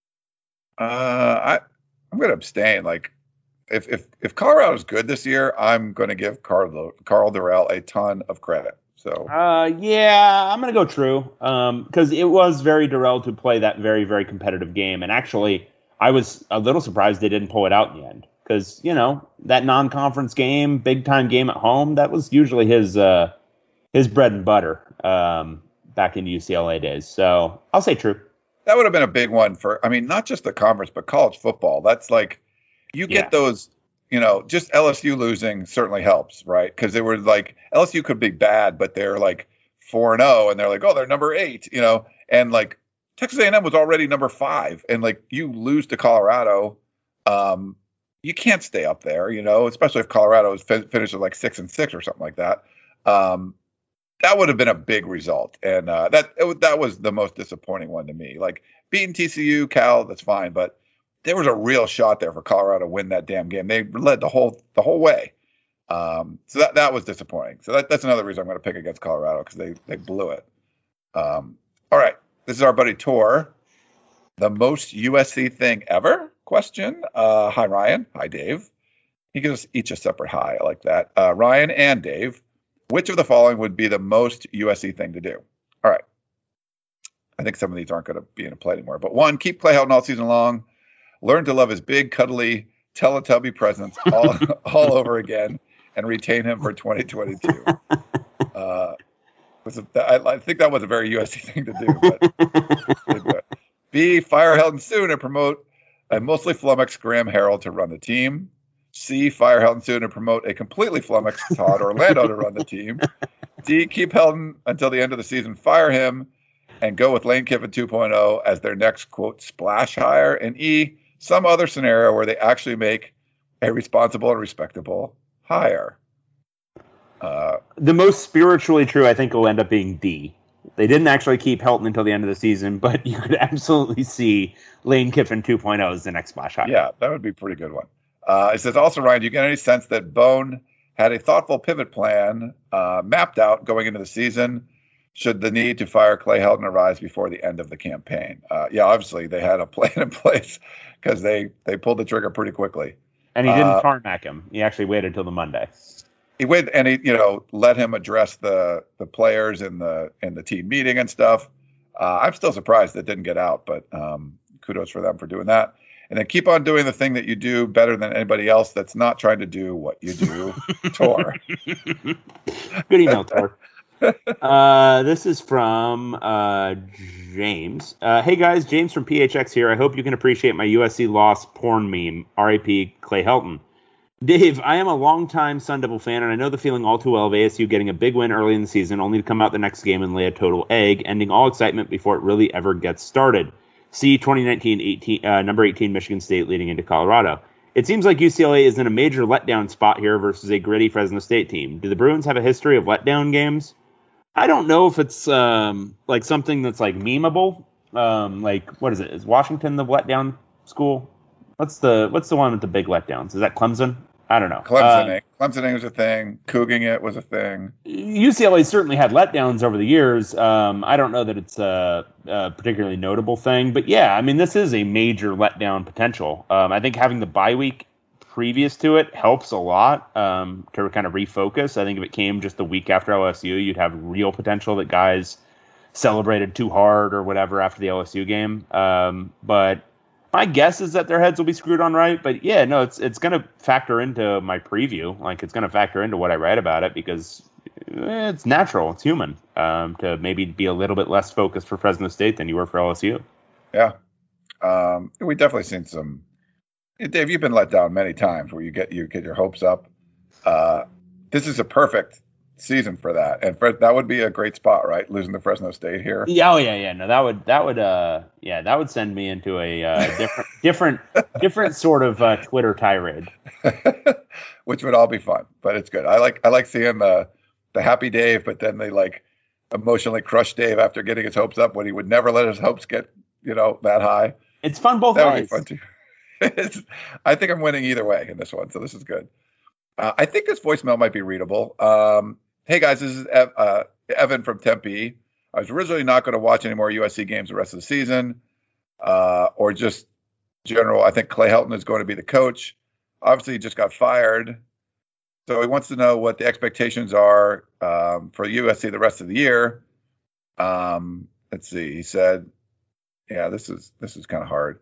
I'm going to abstain. Like, if Colorado's good this year, I'm going to give Carl Durrell a ton of credit. So yeah, I'm going to go true because it was very Durrell to play that very, very competitive game. And actually, I was a little surprised they didn't pull it out in the end because, you know, that non-conference game, big-time game at home, that was usually his bread and butter back in UCLA days. So I'll say true. That would have been a big one for, I mean, not just the conference, but college football. That's like, you get those, you know, just LSU losing certainly helps, right? Because they were like, LSU could be bad, but they're like 4-0, and they're like, oh, they're number 8, you know? And like, Texas A&M was already number 5, and like, you lose to Colorado, you can't stay up there, you know, especially if Colorado is finished at like 6-6 or something like that. That would have been a big result, and that was the most disappointing one to me. Like, beating TCU, Cal, that's fine, but there was a real shot there for Colorado to win that damn game. They led the whole way, so that was disappointing. So that's another reason I'm going to pick against Colorado because they blew it. All right, this is our buddy Tor. The most USC thing ever? Question. Hi Ryan. Hi Dave. He gives us each a separate hi. I like that. Ryan and Dave. Which of the following would be the most USC thing to do? All right. I think some of these aren't going to be in play anymore. But 1, keep Clay Helton all season long. Learn to love his big, cuddly Teletubby presence all over again and retain him for 2022. I think that was a very USC thing to do. But B, fire Helton soon and promote a mostly flummoxed Graham Harrell to run the team. C, fire Helton soon and promote a completely flummoxed Todd Orlando to run the team. D, keep Helton until the end of the season, fire him, and go with Lane Kiffin 2.0 as their next, quote, splash hire. And E, some other scenario where they actually make a responsible and respectable hire. The most spiritually true, I think, will end up being D. They didn't actually keep Helton until the end of the season, but you could absolutely see Lane Kiffin 2.0 as the next splash hire. Yeah, that would be a pretty good one. It says also, Ryan, do you get any sense that Bone had a thoughtful pivot plan mapped out going into the season should the need to fire Clay Helton arise before the end of the campaign? Yeah, obviously they had a plan in place because they pulled the trigger pretty quickly. And he didn't tarmac him. He actually waited until the Monday. He waited and he, let him address the players in the team meeting and stuff. I'm still surprised it didn't get out, but kudos for them for doing that. And then keep on doing the thing that you do better than anybody else that's not trying to do what you do, Tor. Good email, Tor. This is from James. Hey, guys, James from PHX here. I hope you can appreciate my USC loss porn meme, RIP Clay Helton. Dave, I am a longtime Sun Devil fan, and I know the feeling all too well of ASU getting a big win early in the season, only to come out the next game and lay a total egg, ending all excitement before it really ever gets started. See 2019 number 18 Michigan State leading into Colorado. It seems like UCLA is in a major letdown spot here versus a gritty Fresno State team. Do the Bruins have a history of letdown games? I don't know if it's like something that's like memeable. Like, what is it? Is Washington the letdown school? What's the one with the big letdowns? Is that Clemson? I don't know. Clemson Clemsoning was a thing. Couging it was a thing. UCLA certainly had letdowns over the years. I don't know that it's a particularly notable thing, but yeah, I mean, this is a major letdown potential. I think having the bye week previous to it helps a lot to kind of refocus. I think if it came just the week after LSU, you'd have real potential that guys celebrated too hard or whatever after the LSU game. But my guess is that their heads will be screwed on right. But yeah, no, it's going to factor into my preview. Like, it's going to factor into what I write about it because it's natural. It's human to maybe be a little bit less focused for Fresno State than you were for LSU. Yeah. We definitely seen some. Dave, you've been let down many times where you get your hopes up. This is a perfect season for that, and that would be a great spot, right? Losing to Fresno State here. Yeah, no, that would send me into a different sort of Twitter tirade, which would all be fun. But it's good. I like seeing the happy Dave, but then they like emotionally crush Dave after getting his hopes up when he would never let his hopes get that high. It's fun both that ways. That would be fun too. I think I'm winning either way in this one, so this is good. I think this voicemail might be readable. Hey guys, this is Evan from Tempe. I was originally not going to watch any more USC games the rest of the season, or just general. I think Clay Helton is going to be the coach. Obviously, he just got fired, so he wants to know what the expectations are for USC the rest of the year. Let's see. He said, "Yeah, this is kind of hard."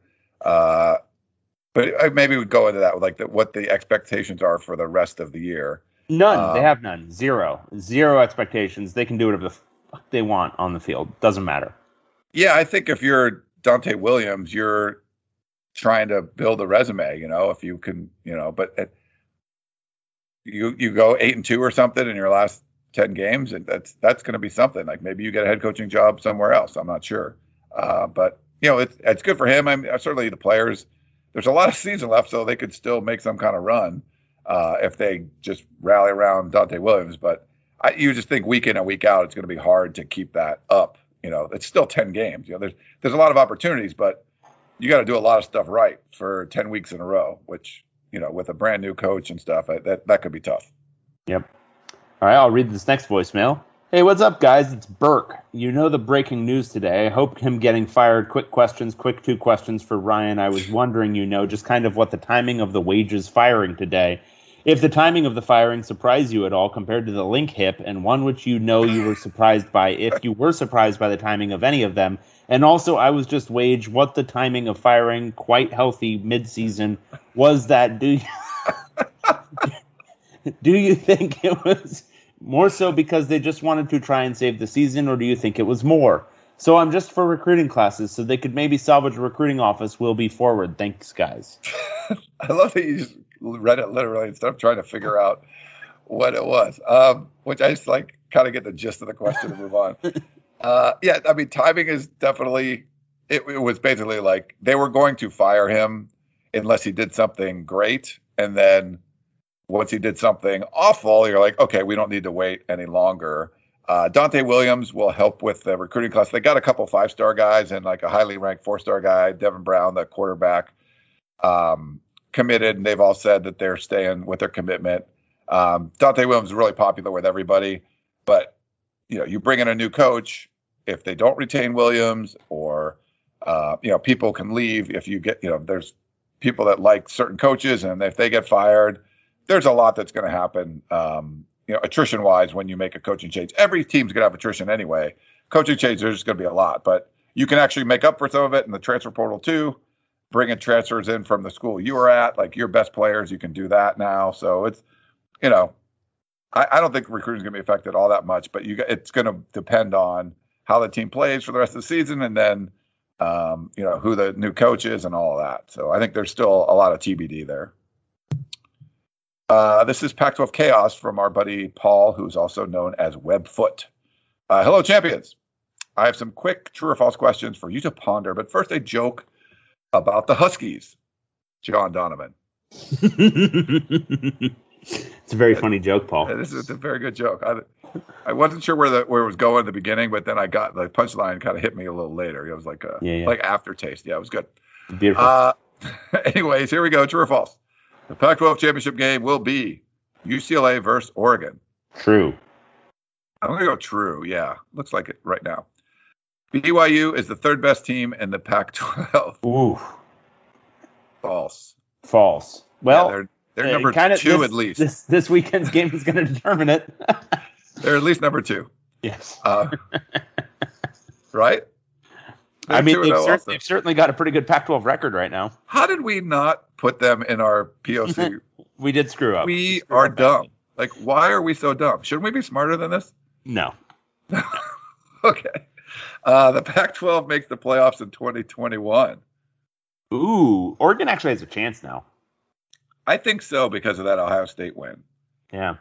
But maybe we'd go into that with like what the expectations are for the rest of the year. None. They have none. Zero expectations. They can do whatever the fuck they want on the field. Doesn't matter. Yeah, I think if you're Dante Williams, you're trying to build a resume, if you can, but you go 8-2 or something in your last 10 games, and that's going to be something. Like maybe you get a head coaching job somewhere else. I'm not sure. But it's good for him. I mean, certainly the players, there's a lot of season left, so they could still make some kind of run. If they just rally around Dante Williams. But you just think week in and week out, it's going to be hard to keep that up. It's still 10 games. There's a lot of opportunities, but you got to do a lot of stuff right for 10 weeks in a row, which, with a brand new coach and stuff, that could be tough. Yep. All right, I'll read this next voicemail. Hey, what's up, guys? It's Burke. The breaking news today. I hope him getting fired. Quick two questions for Ryan. I was wondering, just kind of what the timing of the Wages firing today. If the timing of the firing surprised you at all compared to the Link hip, and one which you were surprised by, if you were surprised by the timing of any of them. And also, I was just Wage, what the timing of firing quite healthy midseason was that? Do you think it was more so because they just wanted to try and save the season, or do you think it was more? So I'm just for recruiting classes, so they could maybe salvage a recruiting office. We'll be forward. Thanks, guys. I love that you just read it literally instead of trying to figure out what it was, which I just kind of get the gist of the question and move on. Yeah, I mean, timing is definitely, it was basically like they were going to fire him unless he did something great. And then once he did something awful, you're like, okay, we don't need to wait any longer. Dante Williams will help with the recruiting class. They got a couple 5-star guys and like a highly ranked 4-star guy, Devin Brown, the quarterback, committed, and they've all said that they're staying with their commitment. Dante Williams is really popular with everybody, but you bring in a new coach. If they don't retain Williams, or people can leave. If you get, there's people that like certain coaches, and if they get fired, there's a lot that's going to happen. Attrition wise, when you make a coaching change, every team's going to have attrition anyway. Coaching change, there's going to be a lot, but you can actually make up for some of it in the transfer portal too. Bringing transfers in from the school you were at, like your best players, you can do that now. So it's, I don't think recruiting is going to be affected all that much, but it's going to depend on how the team plays for the rest of the season, and then, who the new coach is and all of that. So I think there's still a lot of TBD there. This is Pac-12 Chaos from our buddy Paul, who's also known as Webfoot. Hello, champions. I have some quick true or false questions for you to ponder, but first a joke about the Huskies, John Donovan. It's a very funny joke, Paul. This is a very good joke. I wasn't sure where it was going at the beginning, but then I got the punchline kind of hit me a little later. It was like like aftertaste. Yeah, it was good. Beautiful. Anyways, here we go. True or false? The Pac-12 championship game will be UCLA versus Oregon. True. I'm going to go true. Yeah. Looks like it right now. BYU is the third best team in the Pac-12. Ooh. False. Well, Yeah, they're number two at least. This weekend's game is going to determine it. They're at least number 2. Yes. Right? I mean, they've certainly got a pretty good Pac-12 record right now. How did we not put them in our POC? We did screw up. We are dumb. Like, why are we so dumb? Shouldn't we be smarter than this? No. Okay. The Pac-12 makes the playoffs in 2021. Ooh, Oregon actually has a chance now. I think so because of that Ohio State win. Yeah.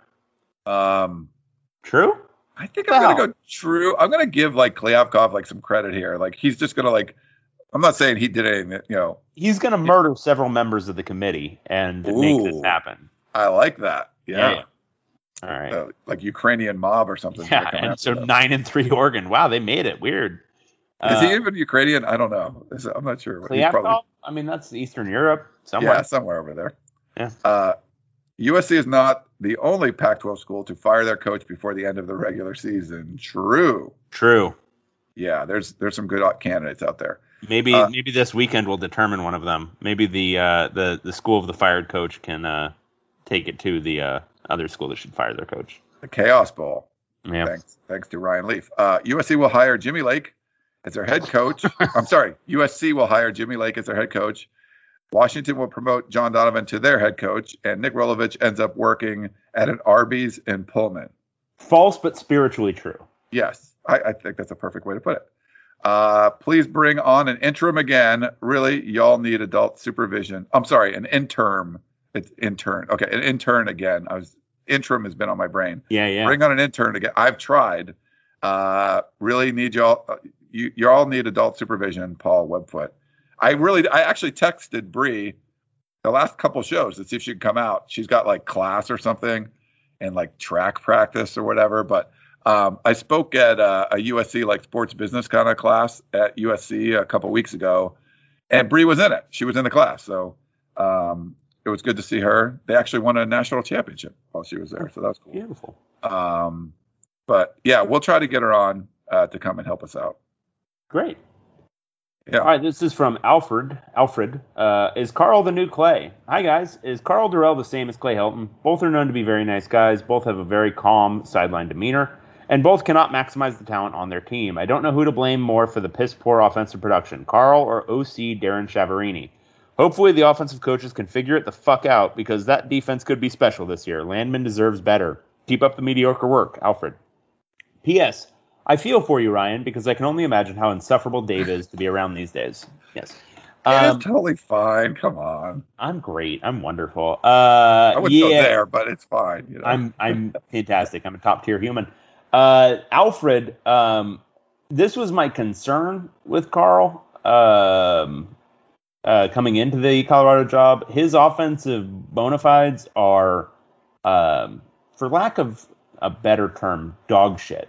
True? I think I'm going to go true. I'm going to give Klyavkov some credit here. He's just going to I'm not saying he did anything that, He's going to murder several members of the committee and make this happen. I like that. Yeah. All right. Like Ukrainian mob or something. Yeah, and so 9-3 Oregon. Wow, they made it. Weird. Is he even Ukrainian? I don't know. I'm not sure. I mean, that's Eastern Europe somewhere. Yeah, somewhere over there. Yeah. USC is not the only Pac-12 school to fire their coach before the end of the regular season. True. Yeah, there's some good candidates out there. Maybe this weekend will determine one of them. Maybe the school of the fired coach can take it to the other school that should fire their coach. The Chaos Bowl. Yeah. Thanks to Ryan Leaf. USC will hire Jimmy Lake as their head coach. I'm sorry. USC will hire Jimmy Lake as their head coach. Washington will promote John Donovan to their head coach, and Nick Rolovich ends up working at an Arby's in Pullman. False, but spiritually true. Yes, I think that's a perfect way to put it. Please bring on an interim again. Really, y'all need adult supervision. I'm sorry, an interim. It's intern. Okay, an intern again. Interim has been on my brain. Yeah. Bring on an intern again. I've tried. Really need y'all. You all need adult supervision, Paul Webfoot. I actually texted Bree the last couple shows to see if she could come out. She's got class or something and track practice or whatever. But I spoke at a USC sports business kind of class at USC a couple weeks ago, and Bree was in it. She was in the class, so it was good to see her. They actually won a national championship while she was there, so that was cool. Beautiful. But yeah, we'll try to get her on to come and help us out. Great. Yeah. All right, this is from Alfred. Is Carl the new Clay? Hi, guys. Is Carl Durrell the same as Clay Helton? Both are known to be very nice guys. Both have a very calm sideline demeanor, and both cannot maximize the talent on their team. I don't know who to blame more for the piss-poor offensive production, Carl or OC Darren Chavarini. Hopefully the offensive coaches can figure it the fuck out, because that defense could be special this year. Landman deserves better. Keep up the mediocre work, Alfred. P.S. I feel for you, Ryan, because I can only imagine how insufferable Dave is to be around these days. Yes. It's totally fine. Come on. I'm great. I'm wonderful. I wouldn't go there, but it's fine. I'm fantastic. I'm a top tier human. Alfred, this was my concern with Carl coming into the Colorado job. His offensive bona fides are, for lack of a better term, dog shit.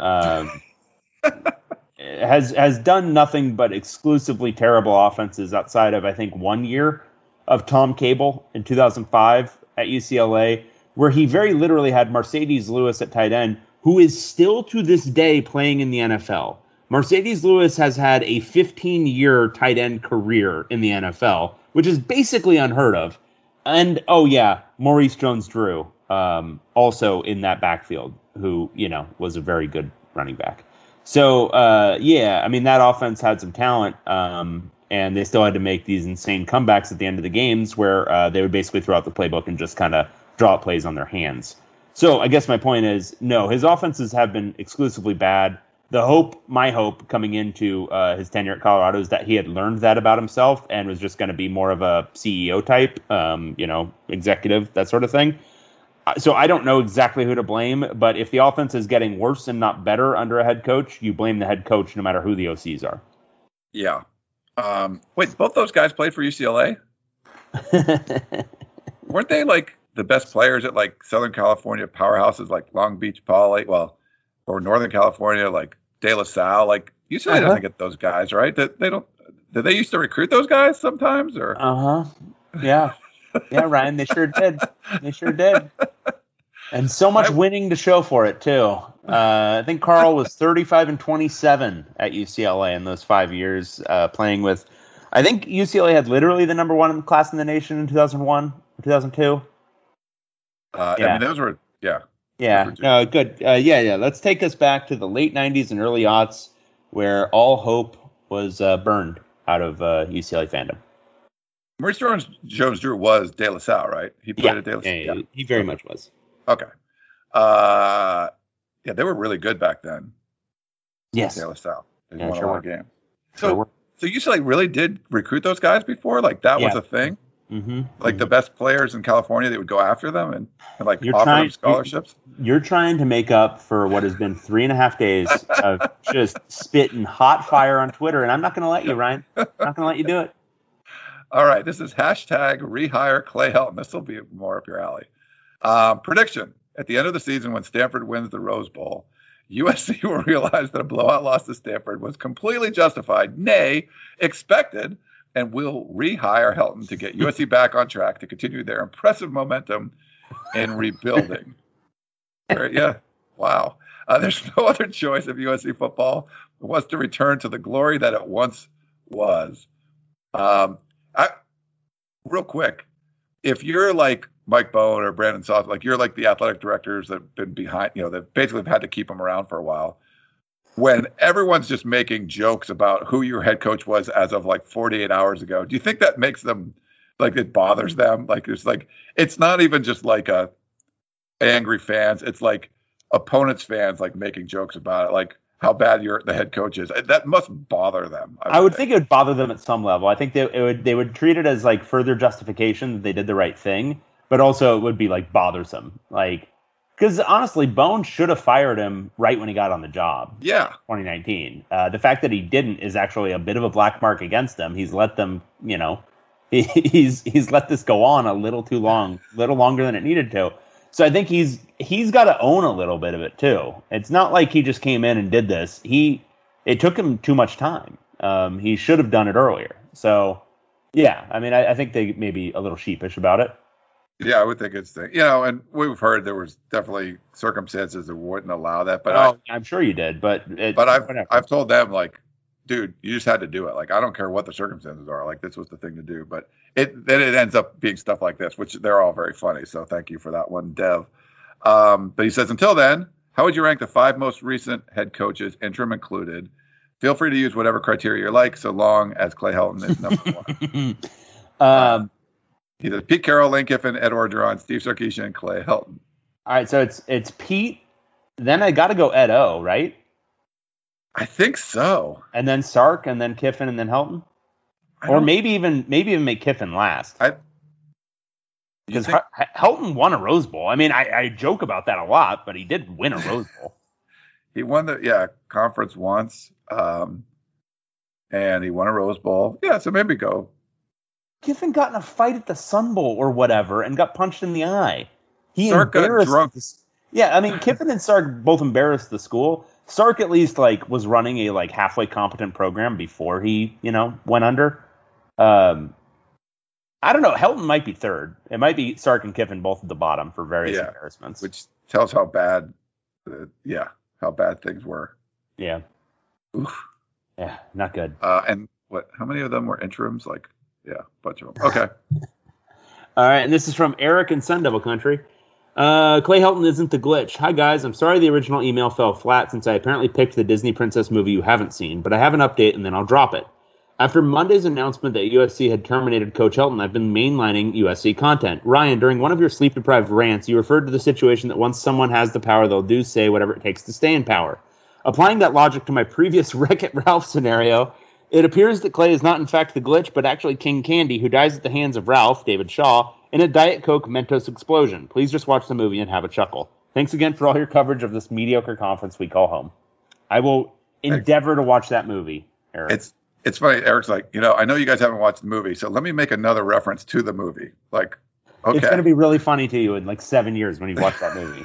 Has done nothing but exclusively terrible offenses outside of, I think, 1 year of Tom Cable in 2005 at UCLA, where he very literally had Mercedes Lewis at tight end, who is still to this day playing in the NFL. Mercedes Lewis has had a 15-year tight end career in the NFL, which is basically unheard of. And, Maurice Jones-Drew, also in that backfield, who, was a very good running back. So, that offense had some talent, and they still had to make these insane comebacks at the end of the games where they would basically throw out the playbook and just kind of draw up plays on their hands. So I guess my point is, no, his offenses have been exclusively bad. My hope coming into his tenure at Colorado is that he had learned that about himself and was just going to be more of a CEO type, executive, that sort of thing. So I don't know exactly who to blame, but if the offense is getting worse and not better under a head coach, you blame the head coach no matter who the OCs are. Yeah. Wait, both those guys played for UCLA? Weren't they the best players at Southern California powerhouses like Long Beach Poly? Well, or Northern California like De La Salle? UCLA doesn't get those guys, right? They don't. Did they used to recruit those guys sometimes? Or Yeah. Yeah, Ryan, they sure did. And so much winning to show for it, too. I think Carl was 35-27 at UCLA in those 5 years, playing with. I think UCLA had literally the number one class in the nation in 2001, 2002. I mean, those were, yeah. Yeah, no, good. Yeah. Let's take us back to the late 90s and early aughts, where all hope was burned out of UCLA fandom. Maurice Jones-Drew was De La Salle, right? He played at De La Salle. Yeah, he very much was. Okay. Yeah, they were really good back then. Yes. De La Salle. They Yeah, won sure a lot were. of games. Sure. So UCLA really did recruit those guys before? Like that was Yeah. a thing? Mm-hmm. Like the best players in California, they would go after them and like You're offer trying- them scholarships? You're trying to make up for what has been 3.5 days of just spitting hot fire on Twitter, and I'm not going to let you, Ryan. I'm not going to let you do it. All right, this is hashtag rehire Clay Helton. This will be more up your alley. Prediction. At the end of the season, when Stanford wins the Rose Bowl, USC will realize that a blowout loss to Stanford was completely justified, nay, expected, and will rehire Helton to get USC back on track to continue their impressive momentum in rebuilding. Yeah, wow. There's no other choice if USC football wants to return to the glory that it once was. Real quick, if you're like Mike Bowen or Brandon Sauce, like you're like the athletic directors that have been behind, that basically have had to keep them around for a while. When everyone's just making jokes about who your head coach was as of like 48 hours ago, do you think that makes them like it bothers them? Like it's not even just like angry fans. It's like opponents fans like making jokes about it, like how bad the head coach is. That must bother them. I would think it would bother them at some level. I think they would treat it as like further justification that they did the right thing, but also it would be like bothersome. Like, because honestly, Bones should have fired him right when he got on the job. Yeah. 2019. The fact that he didn't is actually a bit of a black mark against them. He's let them, he's let this go on a little too long, little longer than it needed to. So I think he's got to own a little bit of it too. It's not like he just came in and did this. It took him too much time. He should have done it earlier. So yeah, I mean, I think they may be a little sheepish about it. Yeah, I would think it's and we've heard there was definitely circumstances that wouldn't allow that. But I'm sure you did. But I've told them like, dude, you just had to do it. Like, I don't care what the circumstances are. Like, this was the thing to do. But then it ends up being stuff like this, which they're all very funny. So thank you for that one, Dev. But he says, until then, how would you rank the 5 most recent head coaches, interim included? Feel free to use whatever criteria you like, so long as Clay Helton is number 1. Either Pete Carroll, Lane Kiffin, Ed Orgeron, Steve Sarkisian, and Clay Helton. All right, so it's Pete. Then I got to go Ed O, right? I think so. And then Sark, and then Kiffin, and then Helton. Or maybe even make Kiffin last. Because Helton won a Rose Bowl. I mean, I joke about that a lot, but he did win a Rose Bowl. He won the conference once, and he won a Rose Bowl. Yeah, so maybe go. Kiffin got in a fight at the Sun Bowl or whatever and got punched in the eye. Sark got drunk. Yeah, I mean, Kiffin and Sark both embarrassed the school. Sark at least was running a halfway competent program before he went under. I don't know. Helton might be third. It might be Sark and Kiffin both at the bottom for various embarrassments, which tells how bad things were. Yeah. Oof. Yeah, not good. And how many of them were interims? A bunch of them. Okay. All right, and this is from Eric in Sun Devil Country. Clay Helton isn't the glitch. Hi, guys. I'm sorry the original email fell flat since I apparently picked the Disney Princess movie you haven't seen, but I have an update and then I'll drop it. After Monday's announcement that USC had terminated Coach Helton, I've been mainlining USC content. Ryan, during one of your sleep-deprived rants, you referred to the situation that once someone has the power, they'll say whatever it takes to stay in power. Applying that logic to my previous Wreck-It Ralph scenario, it appears that Clay is not in fact the glitch, but actually King Candy, who dies at the hands of Ralph, David Shaw, in a Diet Coke Mentos explosion. Please just watch the movie and have a chuckle. Thanks again for all your coverage of this mediocre conference we call home. I will endeavor to watch that movie, Eric. It's funny. Eric's like, I know you guys haven't watched the movie, so let me make another reference to the movie. Like, okay. It's going to be really funny to you in 7 years when you watch that movie.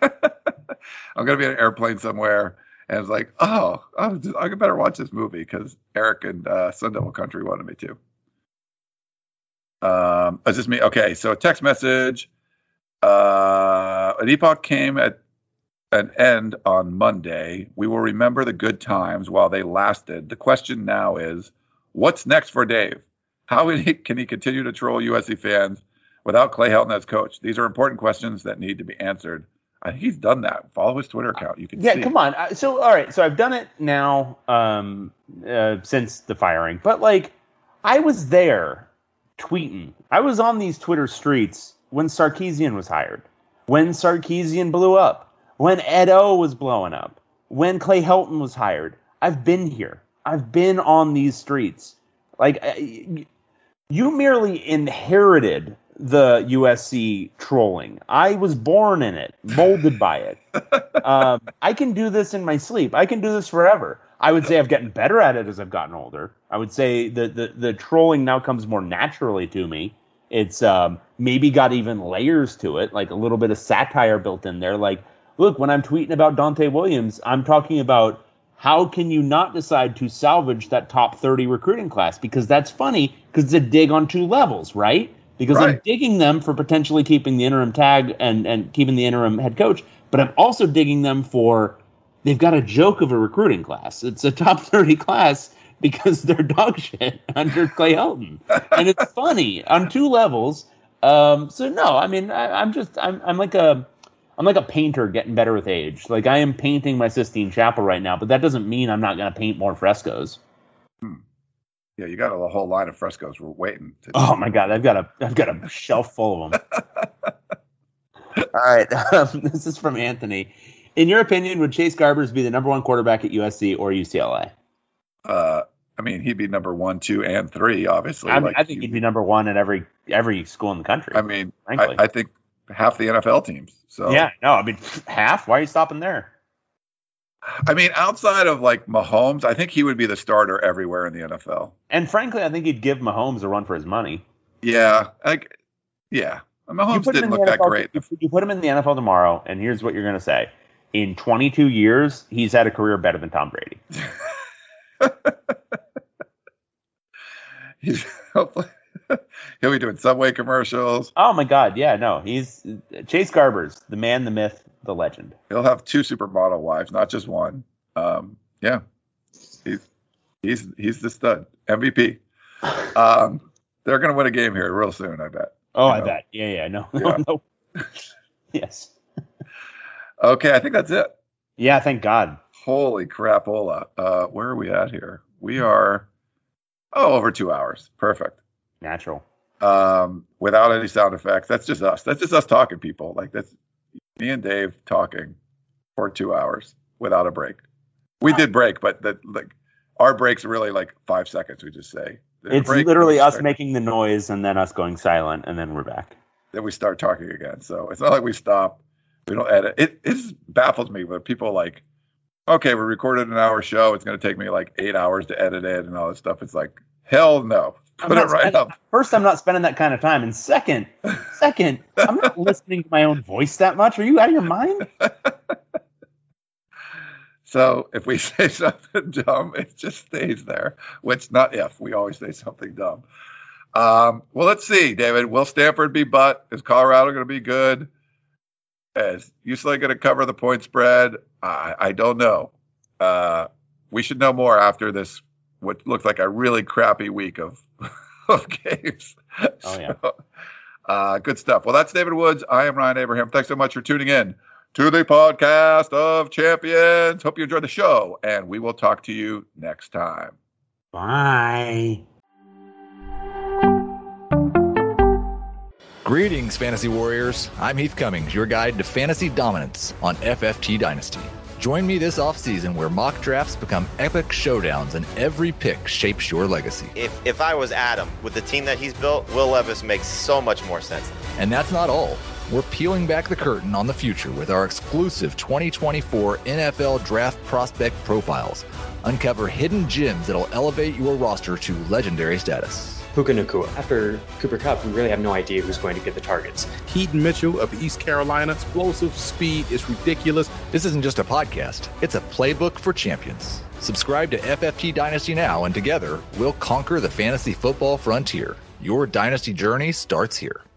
I'm going to be in an airplane somewhere, and it's like, I better watch this movie because Eric and Sun Devil Country wanted me to. Is this me? Okay, so a text message. an epoch came at an end on Monday. We will remember the good times while they lasted. The question now is, what's next for Dave? How can he continue to troll USC fans without Clay Helton as coach? These are important questions that need to be answered. I think he's done that. Follow his Twitter account. You can see. Come on. So, all right. So I've done it now since the firing. But, like, I was there tweeting. I was on these Twitter streets when Sarkisian was hired, when Sarkisian blew up, when Ed O was blowing up, when Clay Helton was hired. I've been here. I've been on these streets. Like, you merely inherited the USC trolling. I was born in it, molded by it. I can do this in my sleep. I can do this forever. I would say I've gotten better at it as I've gotten older. I would say the trolling now comes more naturally to me. It's maybe got even layers to it, like a little bit of satire built in there. Like, look, when I'm tweeting about Dante Williams, I'm talking about how can you not decide to salvage that top 30 recruiting class? Because that's funny, because it's a dig on two levels, right? Because right. I'm digging them for potentially keeping the interim tag and keeping the interim head coach, but I'm also digging them for they've got a joke of a recruiting class. It's a top 30 class because they're dog shit under Clay Helton. And it's funny on two levels. So no, I mean, I'm like a painter getting better with age. Like, I am painting my Sistine Chapel right now, but that doesn't mean I'm not going to paint more frescoes. Yeah, you got a whole line of frescoes we're waiting to. Oh my God, I've got a shelf full of them. All right, this is from Anthony. In your opinion, would Chase Garbers be the number one quarterback at USC or UCLA? I mean, he'd be number 1, 2, and 3, obviously. I think he'd be number one at every school in the country. I mean, I think half the NFL teams. So yeah, no, I mean half. Why are you stopping there? I mean, outside of like Mahomes, I think he would be the starter everywhere in the NFL. And frankly, I think he'd give Mahomes a run for his money. Yeah, Mahomes didn't look that great. You put him in the NFL tomorrow, and here's what you're going to say. In 22 years, he's had a career better than Tom Brady. He'll be doing Subway commercials. Oh, my God. Yeah, no. He's Chase Garbers, the man, the myth, the legend. He'll have 2 supermodel wives, not just one. Yeah. He's the stud. MVP. They're going to win a game here real soon, I bet. Oh, I bet. Yeah. No. Yes. Okay, I think that's it. Yeah, thank God. Holy crapola. Where are we at here? We are over 2 hours. Perfect. Natural. Without any sound effects. That's just us. That's just us talking, people. Like, that's me and Dave talking for 2 hours without a break. We did break, but our breaks are really like 5 seconds, we just say. It's literally us making the noise and then us going silent, and then we're back. Then we start talking again. So it's not like we stop. We don't edit. It baffles me when people like, okay, we recorded an hour show. It's going to take me like 8 hours to edit it and all this stuff. It's like, hell no. Put it right up. First, I'm not spending that kind of time. And second, I'm not listening to my own voice that much. Are you out of your mind? So if we say something dumb, it just stays there, which not if. We always say something dumb. Well, let's see, David. Will Stanford be butt? Is Colorado going to be good? Is UCLA going to cover the point spread? I don't know. We should know more after this, what looked like a really crappy week of games. Oh, yeah. So, good stuff. Well, that's David Woods. I am Ryan Abraham. Thanks so much for tuning in to the podcast of champions. Hope you enjoyed the show, and we will talk to you next time. Bye. Greetings, Fantasy Warriors. I'm Heath Cummings, your guide to fantasy dominance on FFT Dynasty. Join me this offseason where mock drafts become epic showdowns and every pick shapes your legacy. If I was Adam, with the team that he's built, Will Levis makes so much more sense. And that's not all. We're peeling back the curtain on the future with our exclusive 2024 NFL Draft Prospect Profiles. Uncover hidden gems that'll elevate your roster to legendary status. Puka Nacua. After Cooper Kupp, we really have no idea who's going to get the targets. Keaton Mitchell of East Carolina, explosive speed is ridiculous. This isn't just a podcast, it's a playbook for champions. Subscribe to FFT Dynasty now, and together, we'll conquer the fantasy football frontier. Your dynasty journey starts here.